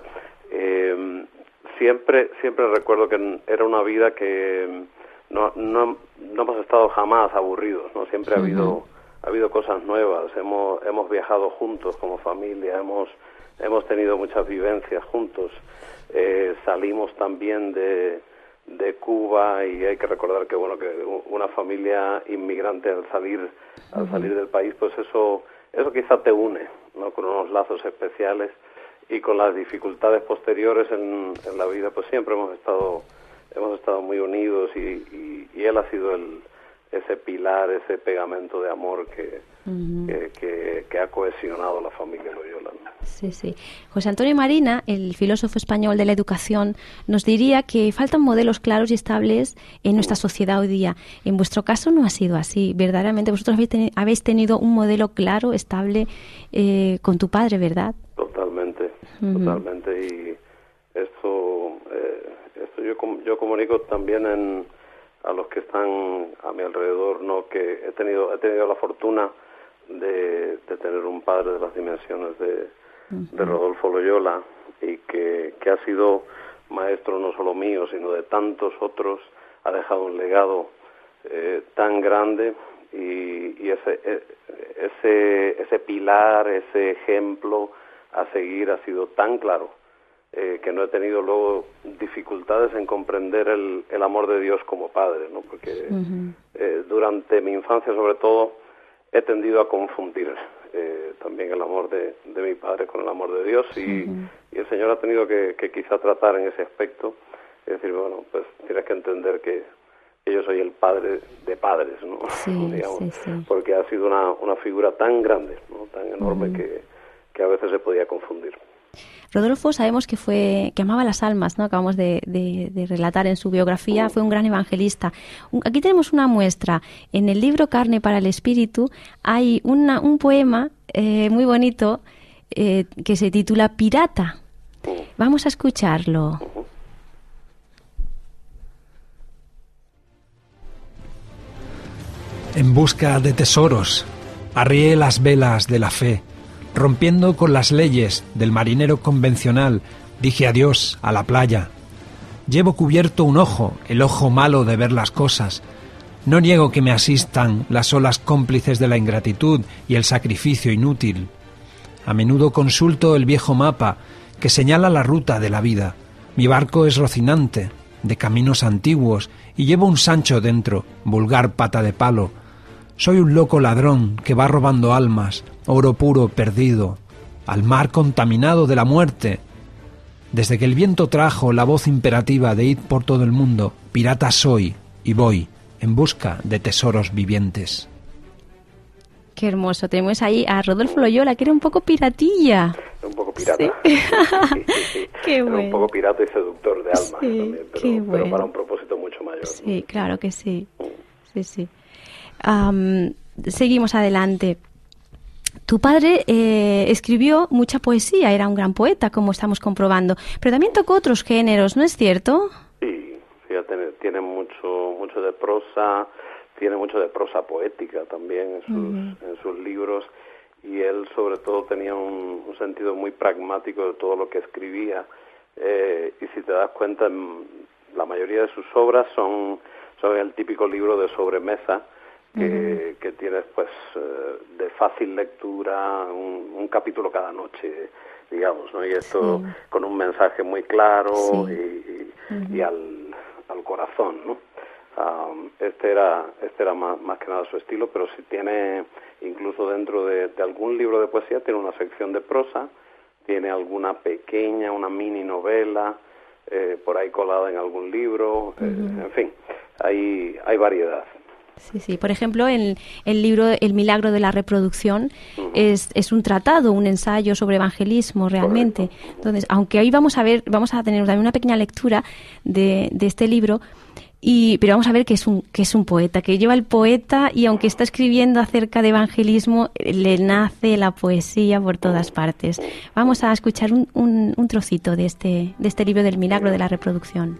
Eh, Siempre, siempre recuerdo que era una vida que no, no, no hemos estado jamás aburridos, ¿no? Siempre ha habido, ha habido cosas nuevas, hemos, hemos viajado juntos como familia, hemos, hemos tenido muchas vivencias juntos, eh, salimos también de, de Cuba, y hay que recordar que bueno, que una familia inmigrante al salir, al salir del país, pues eso, eso quizá te une, ¿no? Con unos lazos especiales. Y con las dificultades posteriores en, en la vida, pues siempre hemos estado hemos estado muy unidos, y, y, y él ha sido el, ese pilar, ese pegamento de amor que, uh-huh. que, que, que ha cohesionado la familia Loyola. Sí, sí. José Antonio Marina, el filósofo español de la educación, nos diría que faltan modelos claros y estables en nuestra sociedad hoy día. En vuestro caso no ha sido así. Verdaderamente vosotros habéis, ten- habéis tenido un modelo claro, estable, eh, con tu padre, ¿verdad? Totalmente, uh-huh. totalmente. Y esto, eh, esto yo, yo comunico también en, a los que están a mi alrededor, ¿no? Que he tenido, he tenido la fortuna de, de tener un padre de las dimensiones de, uh-huh. de Rodolfo Loyola, y que, que ha sido maestro no solo mío, sino de tantos otros. Ha dejado un legado eh, tan grande, y, y ese, ese, ese pilar, ese ejemplo a seguir ha sido tan claro, eh, que no he tenido luego dificultades en comprender el, el amor de Dios como padre, ¿no? Porque uh-huh. eh, durante mi infancia, sobre todo, he tendido a confundir eh, también el amor de, de mi padre con el amor de Dios, y, uh-huh. y el Señor ha tenido que, que quizá tratar en ese aspecto, es decir, bueno, pues tienes que entender que, que yo soy el padre de padres, ¿no? Sí, digamos, sí, sí. Porque ha sido una, una figura tan grande, ¿no? Tan enorme, uh-huh. que, que a veces se podía confundir. Rodolfo, sabemos que fue que amaba las almas, ¿no? Acabamos de, de, de relatar en su biografía, fue un gran evangelista. Un, aquí tenemos una muestra. En el libro Carne para el Espíritu hay una, un poema eh, muy bonito eh, que se titula Pirata. Vamos a escucharlo. En busca de tesoros, arrié las velas de la fe. Rompiendo con las leyes del marinero convencional, dije adiós a la playa. Llevo cubierto un ojo, el ojo malo de ver las cosas. No niego que me asistan las olas cómplices de la ingratitud y el sacrificio inútil. A menudo consulto el viejo mapa que señala la ruta de la vida. Mi barco es rocinante, de caminos antiguos, y llevo un Sancho dentro, vulgar pata de palo. Soy un loco ladrón que va robando almas, oro puro perdido, al mar contaminado de la muerte. Desde que el viento trajo la voz imperativa de ir por todo el mundo, pirata soy y voy en busca de tesoros vivientes. Qué Qué hermoso. Tenemos ahí a Rodolfo Loyola, que era un poco piratilla. Era un poco pirata. Sí. Sí, sí, sí. Qué era bueno. un poco pirata y seductor de alma Sí, también, pero, qué pero bueno. para un propósito mucho mayor. Sí, ¿no? claro que sí. Sí, sí. Am, seguimos adelante. Tu padre eh, escribió mucha poesía, era un gran poeta, como estamos comprobando, pero también tocó otros géneros, ¿no es cierto? Sí, fíjate, tiene mucho, mucho de prosa, tiene mucho de prosa poética también en sus, uh-huh. en sus libros, y él sobre todo tenía un, un sentido muy pragmático de todo lo que escribía, eh, y si te das cuenta, la mayoría de sus obras son, son el típico libro de sobremesa, que, uh-huh. que tienes pues uh, de fácil lectura, un, un capítulo cada noche, digamos, ¿no? Y esto sí. con un mensaje muy claro sí. y, y, uh-huh. y al, al corazón, ¿no? Um, este era este era más, más que nada su estilo, pero si tiene, incluso dentro de, de algún libro de poesía, tiene una sección de prosa, tiene alguna pequeña, una mini novela, eh, por ahí colada en algún libro, uh-huh. eh, en fin, hay, hay variedad. Sí, sí. Por ejemplo, el, el libro El milagro de la reproducción uh-huh. es, es un tratado, un ensayo sobre evangelismo realmente. Correcto. Entonces, aunque hoy vamos a ver, vamos a tener también una pequeña lectura de, de este libro, y, pero vamos a ver que es un que es un poeta, que lleva el poeta, y aunque está escribiendo acerca de evangelismo, le nace la poesía por todas partes. Vamos a escuchar un, un, un trocito de este, de este libro del milagro de la reproducción.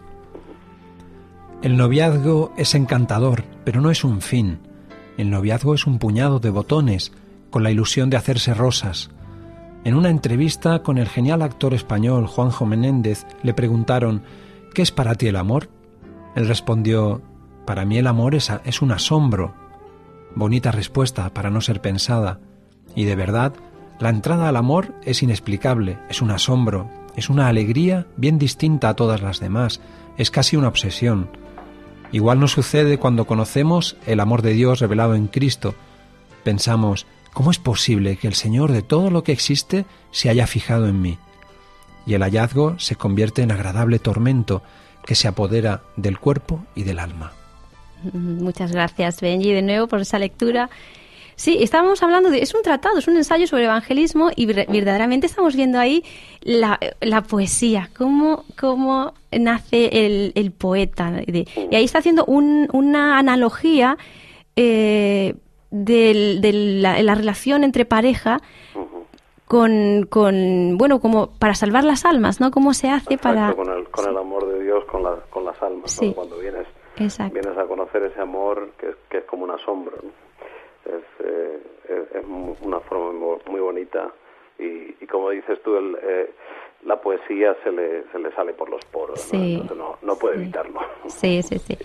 El noviazgo es encantador, pero no es un fin. El noviazgo es un puñado de botones, con la ilusión de hacerse rosas. En una entrevista con el genial actor español Juanjo Menéndez, le preguntaron, ¿qué es para ti el amor? Él respondió, para mí el amor es, es un asombro. Bonita respuesta para no ser pensada. Y de verdad, la entrada al amor es inexplicable, es un asombro, es una alegría bien distinta a todas las demás, es casi una obsesión. Igual nos sucede cuando conocemos el amor de Dios revelado en Cristo. Pensamos, ¿cómo es posible que el Señor de todo lo que existe se haya fijado en mí? Y el hallazgo se convierte en agradable tormento que se apodera del cuerpo y del alma. Muchas gracias, Benji, de nuevo por esa lectura. Sí, estábamos hablando de... Es un tratado, es un ensayo sobre evangelismo, y verdaderamente estamos viendo ahí la, la poesía, cómo, cómo nace el, el poeta. De, y ahí está haciendo un, una analogía eh, de, de la, la relación entre pareja con, con, bueno, como para salvar las almas, ¿no? ¿Cómo se hace Exacto, para...? Con el, con el amor de Dios, con, la, con las almas, sí. ¿no? Cuando vienes, vienes a conocer ese amor que es, que es como un asombro, ¿no? Es, eh, es, es una forma muy bonita, y, y como dices tú, el, eh, la poesía se le, se le sale por los poros, sí. ¿no? Entonces no, no puede sí. evitarlo. Sí, sí, sí.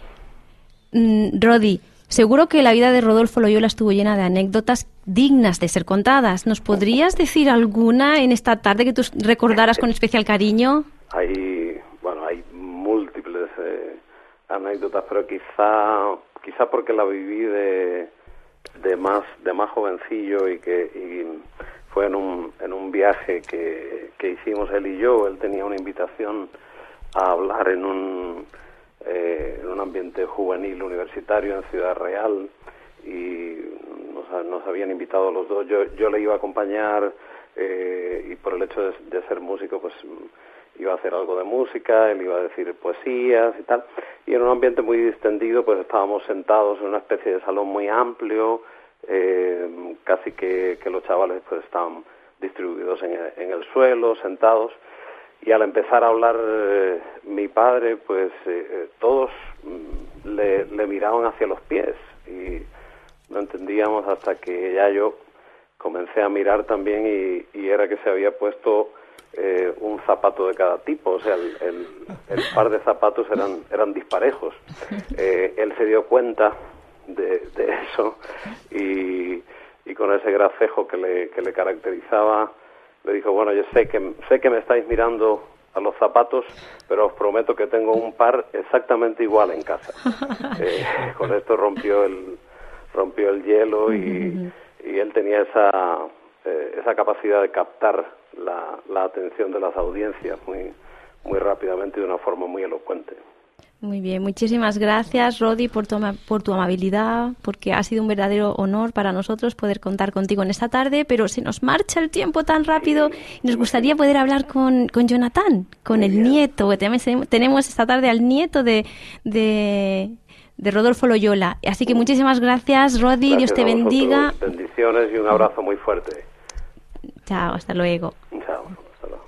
Mm, Rodi, seguro que la vida de Rodolfo Loyola estuvo llena de anécdotas dignas de ser contadas. ¿Nos podrías decir alguna en esta tarde que tú recordaras con especial cariño? Hay, bueno, hay múltiples eh, anécdotas, pero quizá, quizá porque la viví de de más de más jovencillo, y que y fue en un en un viaje que, que hicimos él y yo. Él tenía una invitación a hablar en un eh, en un ambiente juvenil universitario en Ciudad Real, y nos, nos habían invitado a los dos. Yo yo le iba a acompañar, eh, y por el hecho de, de ser músico, pues iba a hacer algo de música, él iba a decir poesías y tal, y en un ambiente muy distendido, pues estábamos sentados en una especie de salón muy amplio, eh, casi que, que los chavales pues estaban distribuidos en el, en el suelo, sentados, y al empezar a hablar eh, mi padre, pues eh, todos le, le miraban hacia los pies, y no entendíamos hasta que ya yo comencé a mirar también, y, y era que se había puesto Eh, un zapato de cada tipo, o sea, el, el, el par de zapatos eran eran disparejos. Eh, él se dio cuenta de, de eso, y, y con ese gracejo que le, que le caracterizaba, le dijo, bueno, yo sé que sé que me estáis mirando a los zapatos, pero os prometo que tengo un par exactamente igual en casa. Eh, con esto rompió el rompió el hielo, y, y él tenía esa eh, esa capacidad de captar La, la atención de las audiencias muy muy rápidamente y de una forma muy elocuente. Muy bien, muchísimas gracias, Rodi, por tu, ama- por tu amabilidad, porque ha sido un verdadero honor para nosotros poder contar contigo en esta tarde, pero se nos marcha el tiempo tan rápido y nos gustaría poder hablar con, con Jonathan, con el nieto. Tenemos, tenemos esta tarde al nieto de, de, de Rodolfo Loyola. Así que muchísimas gracias, Rodi, Gracias Dios te a vosotros. bendiga. Bendiciones y un abrazo muy fuerte. Chao, hasta luego. Chao. Hasta luego.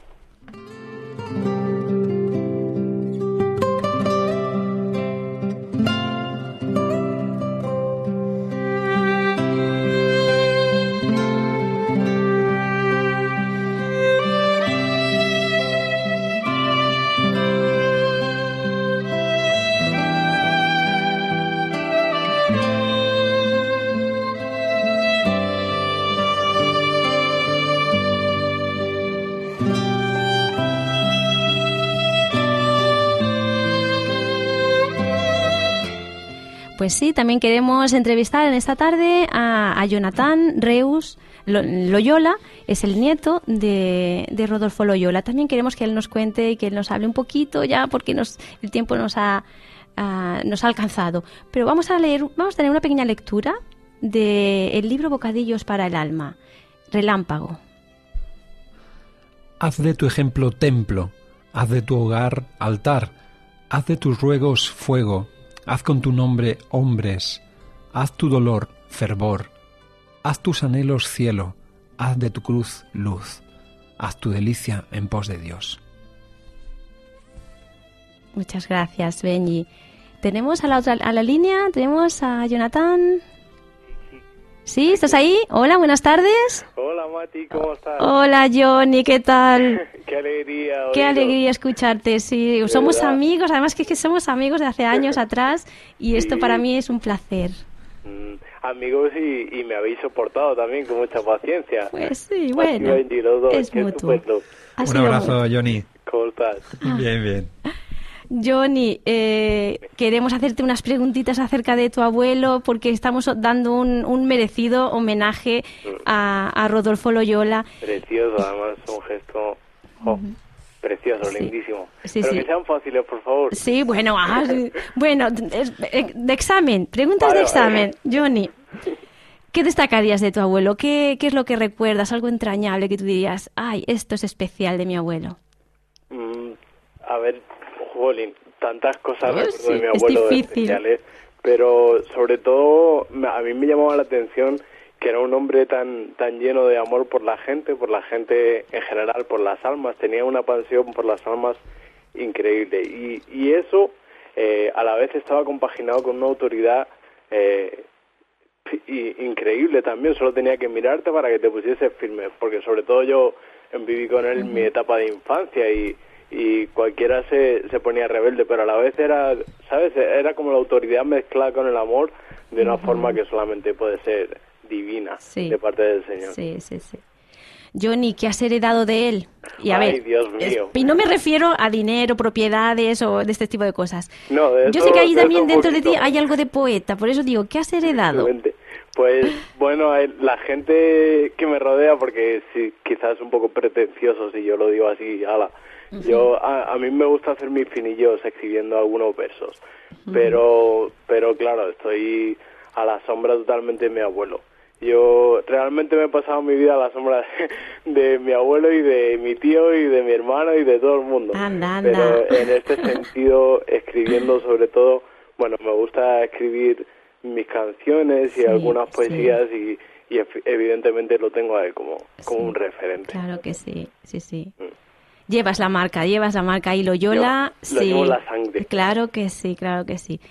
Pues sí, también queremos entrevistar en esta tarde a, a Jonathan Reus Lo- Loyola, es el nieto de, de Rodolfo Loyola. También queremos que él nos cuente y que él nos hable un poquito ya, porque nos, el tiempo nos ha, ah, nos ha alcanzado. Pero vamos a leer, vamos a tener una pequeña lectura del libro Bocadillos para el alma, Relámpago. Haz de tu ejemplo templo, haz de tu hogar altar, haz de tus ruegos fuego, haz con tu nombre hombres, haz tu dolor fervor, haz tus anhelos cielo, haz de tu cruz luz, haz tu delicia en pos de Dios. Muchas gracias, Benji. Tenemos a la otra, a la línea, tenemos a Jonathan. ¿Sí? ¿Estás ahí? Hola, buenas tardes. Hola Mati, ¿cómo estás? Hola Johnny, ¿qué tal? Qué alegría. Qué oírlo. alegría escucharte, sí. Somos verdad. amigos, además que es que somos amigos de hace años atrás y esto Sí. para mí es un placer. Mm, amigos y, y me habéis soportado también con mucha paciencia. Pues sí, Mati, bueno, Benji, los dos, es qué mutuo. estupendo. Ha Un sido abrazo, mutuo. Johnny. ¿Cómo estás? Bien, bien. Johnny, eh, queremos hacerte unas preguntitas acerca de tu abuelo porque estamos dando un, un merecido homenaje a, a Rodolfo Loyola. Precioso, además, un gesto oh, precioso, Sí. lindísimo. Sí, Pero sí. que sean fáciles, por favor. Sí, bueno, ah, sí. bueno, es- eh, de examen, preguntas Vale, de examen. vale. Johnny, ¿qué destacarías de tu abuelo? ¿Qué, ¿Qué es lo que recuerdas? Algo entrañable que tú dirías, ay, esto es especial de mi abuelo. Mm, a ver, jolín, tantas cosas Pues recuerdo de sí, mi es abuelo difícil. especiales, pero sobre todo me- a mí me llamaba la atención que era un hombre tan tan lleno de amor por la gente, por la gente en general, por las almas, tenía una pasión por las almas increíble y, y eso eh, a la vez estaba compaginado con una autoridad eh, y, increíble también, solo tenía que mirarte para que te pusieses firme, porque sobre todo yo viví con él en mi etapa de infancia y, y cualquiera se, se ponía rebelde, pero a la vez era, ¿sabes? Era como la autoridad mezclada con el amor de una Ujú. forma que solamente puede ser divina Sí. de parte del Señor. Sí, sí, sí. Johnny, ¿qué has heredado de él? Y a Ay, ver, Dios es- mío. y no me refiero a dinero, propiedades o de este tipo de cosas. No, de Yo eso- sé que ahí de también eso un dentro de ti poquito. hay algo de poeta, por eso digo, ¿qué has heredado? Exactamente. Pues bueno, eh, la gente que me rodea, porque sí, quizás es un poco pretencioso si yo lo digo así, ala. Yo a, a mí me gusta hacer mis finillos escribiendo algunos versos, pero pero claro, estoy a la sombra totalmente de mi abuelo. Yo realmente me he pasado mi vida a la sombra de, de mi abuelo y de mi tío y de mi hermano y de todo el mundo. Anda, anda. Pero en este sentido, escribiendo sobre todo, bueno, me gusta escribir mis canciones y Sí, algunas sí. poesías y, y ev- evidentemente lo tengo a él como, como un referente. Claro que sí, sí, sí. Llevas la marca, llevas la marca y Loyola, Yo lo sí. llevo en la sangre. Claro que sí, claro que sí.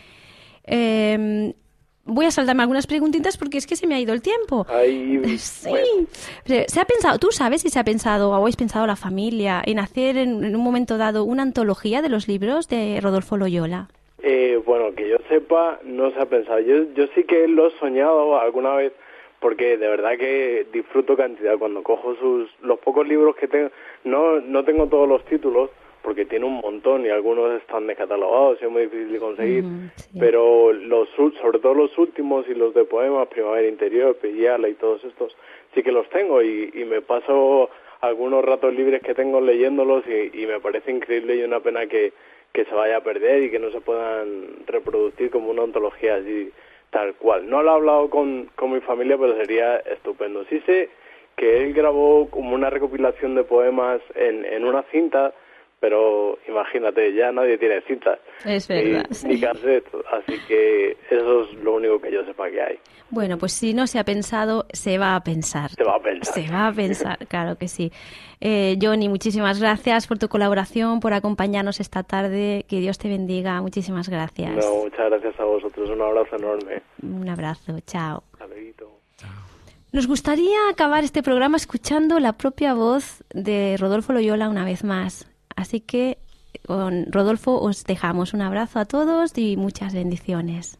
Eh, voy a saltarme algunas preguntitas porque es que se me ha ido el tiempo. Ahí, Sí. Pero, ¿se ha pensado, tú sabes si se ha pensado o habéis pensado la familia en hacer en, en un momento dado una antología de los libros de Rodolfo Loyola? Eh, bueno, que yo sepa, no se ha pensado. Yo, yo sí que lo he soñado alguna vez, porque de verdad que disfruto cantidad cuando cojo sus los pocos libros que tengo. No no tengo todos los títulos, porque tiene un montón y algunos están descatalogados y es muy difícil de conseguir. Mm, sí. Pero los ul- sobre todo los últimos y los de poemas, Primavera Interior, Peyala y todos estos, sí que los tengo y, y me paso algunos ratos libres que tengo leyéndolos y, y me parece increíble y una pena que que se vaya a perder y que no se puedan reproducir como una ontología así tal cual. No lo he hablado con, con mi familia, pero sería estupendo. Sí sé que él grabó como una recopilación de poemas en, en una cinta, pero imagínate, ya nadie tiene cintas. Es verdad. Ni, sí. ni cassette, así que eso es lo único que yo sepa que hay. Bueno, pues si no se ha pensado, se va a pensar. Se va a pensar. Se va a pensar, claro que sí. Eh, Johnny, muchísimas gracias por tu colaboración, por acompañarnos esta tarde. Que Dios te bendiga. Muchísimas gracias. No, muchas gracias a vosotros. Un abrazo enorme. Un abrazo. Chao. Saludito. Nos gustaría acabar este programa escuchando la propia voz de Rodolfo Loyola una vez más. Así que con Rodolfo os dejamos un abrazo a todos y muchas bendiciones.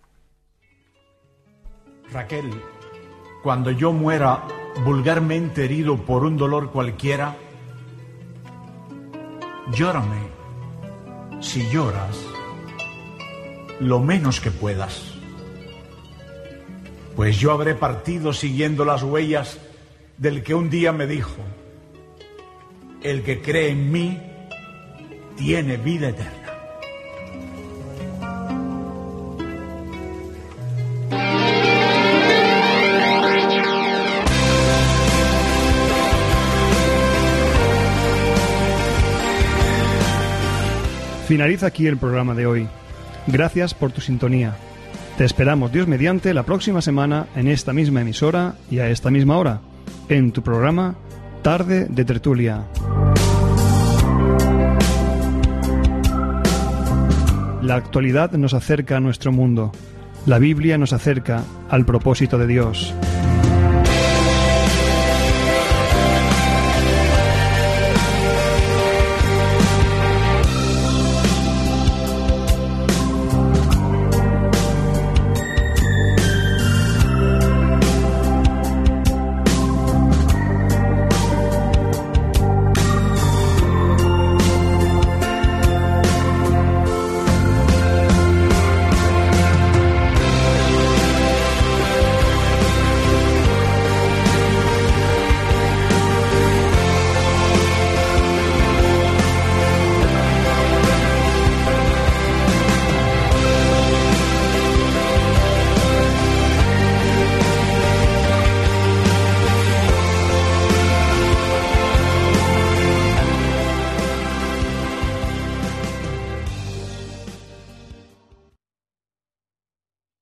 Raquel, cuando yo muera vulgarmente herido por un dolor cualquiera, llórame, si lloras, lo menos que puedas. Pues yo habré partido siguiendo las huellas del que un día me dijo: el que cree en mí tiene vida eterna. Finaliza aquí el programa de hoy. Gracias por tu sintonía. Te esperamos, Dios mediante, la próxima semana en esta misma emisora y a esta misma hora, en tu programa Tarde de Tertulia. La actualidad nos acerca a nuestro mundo. La Biblia nos acerca al propósito de Dios.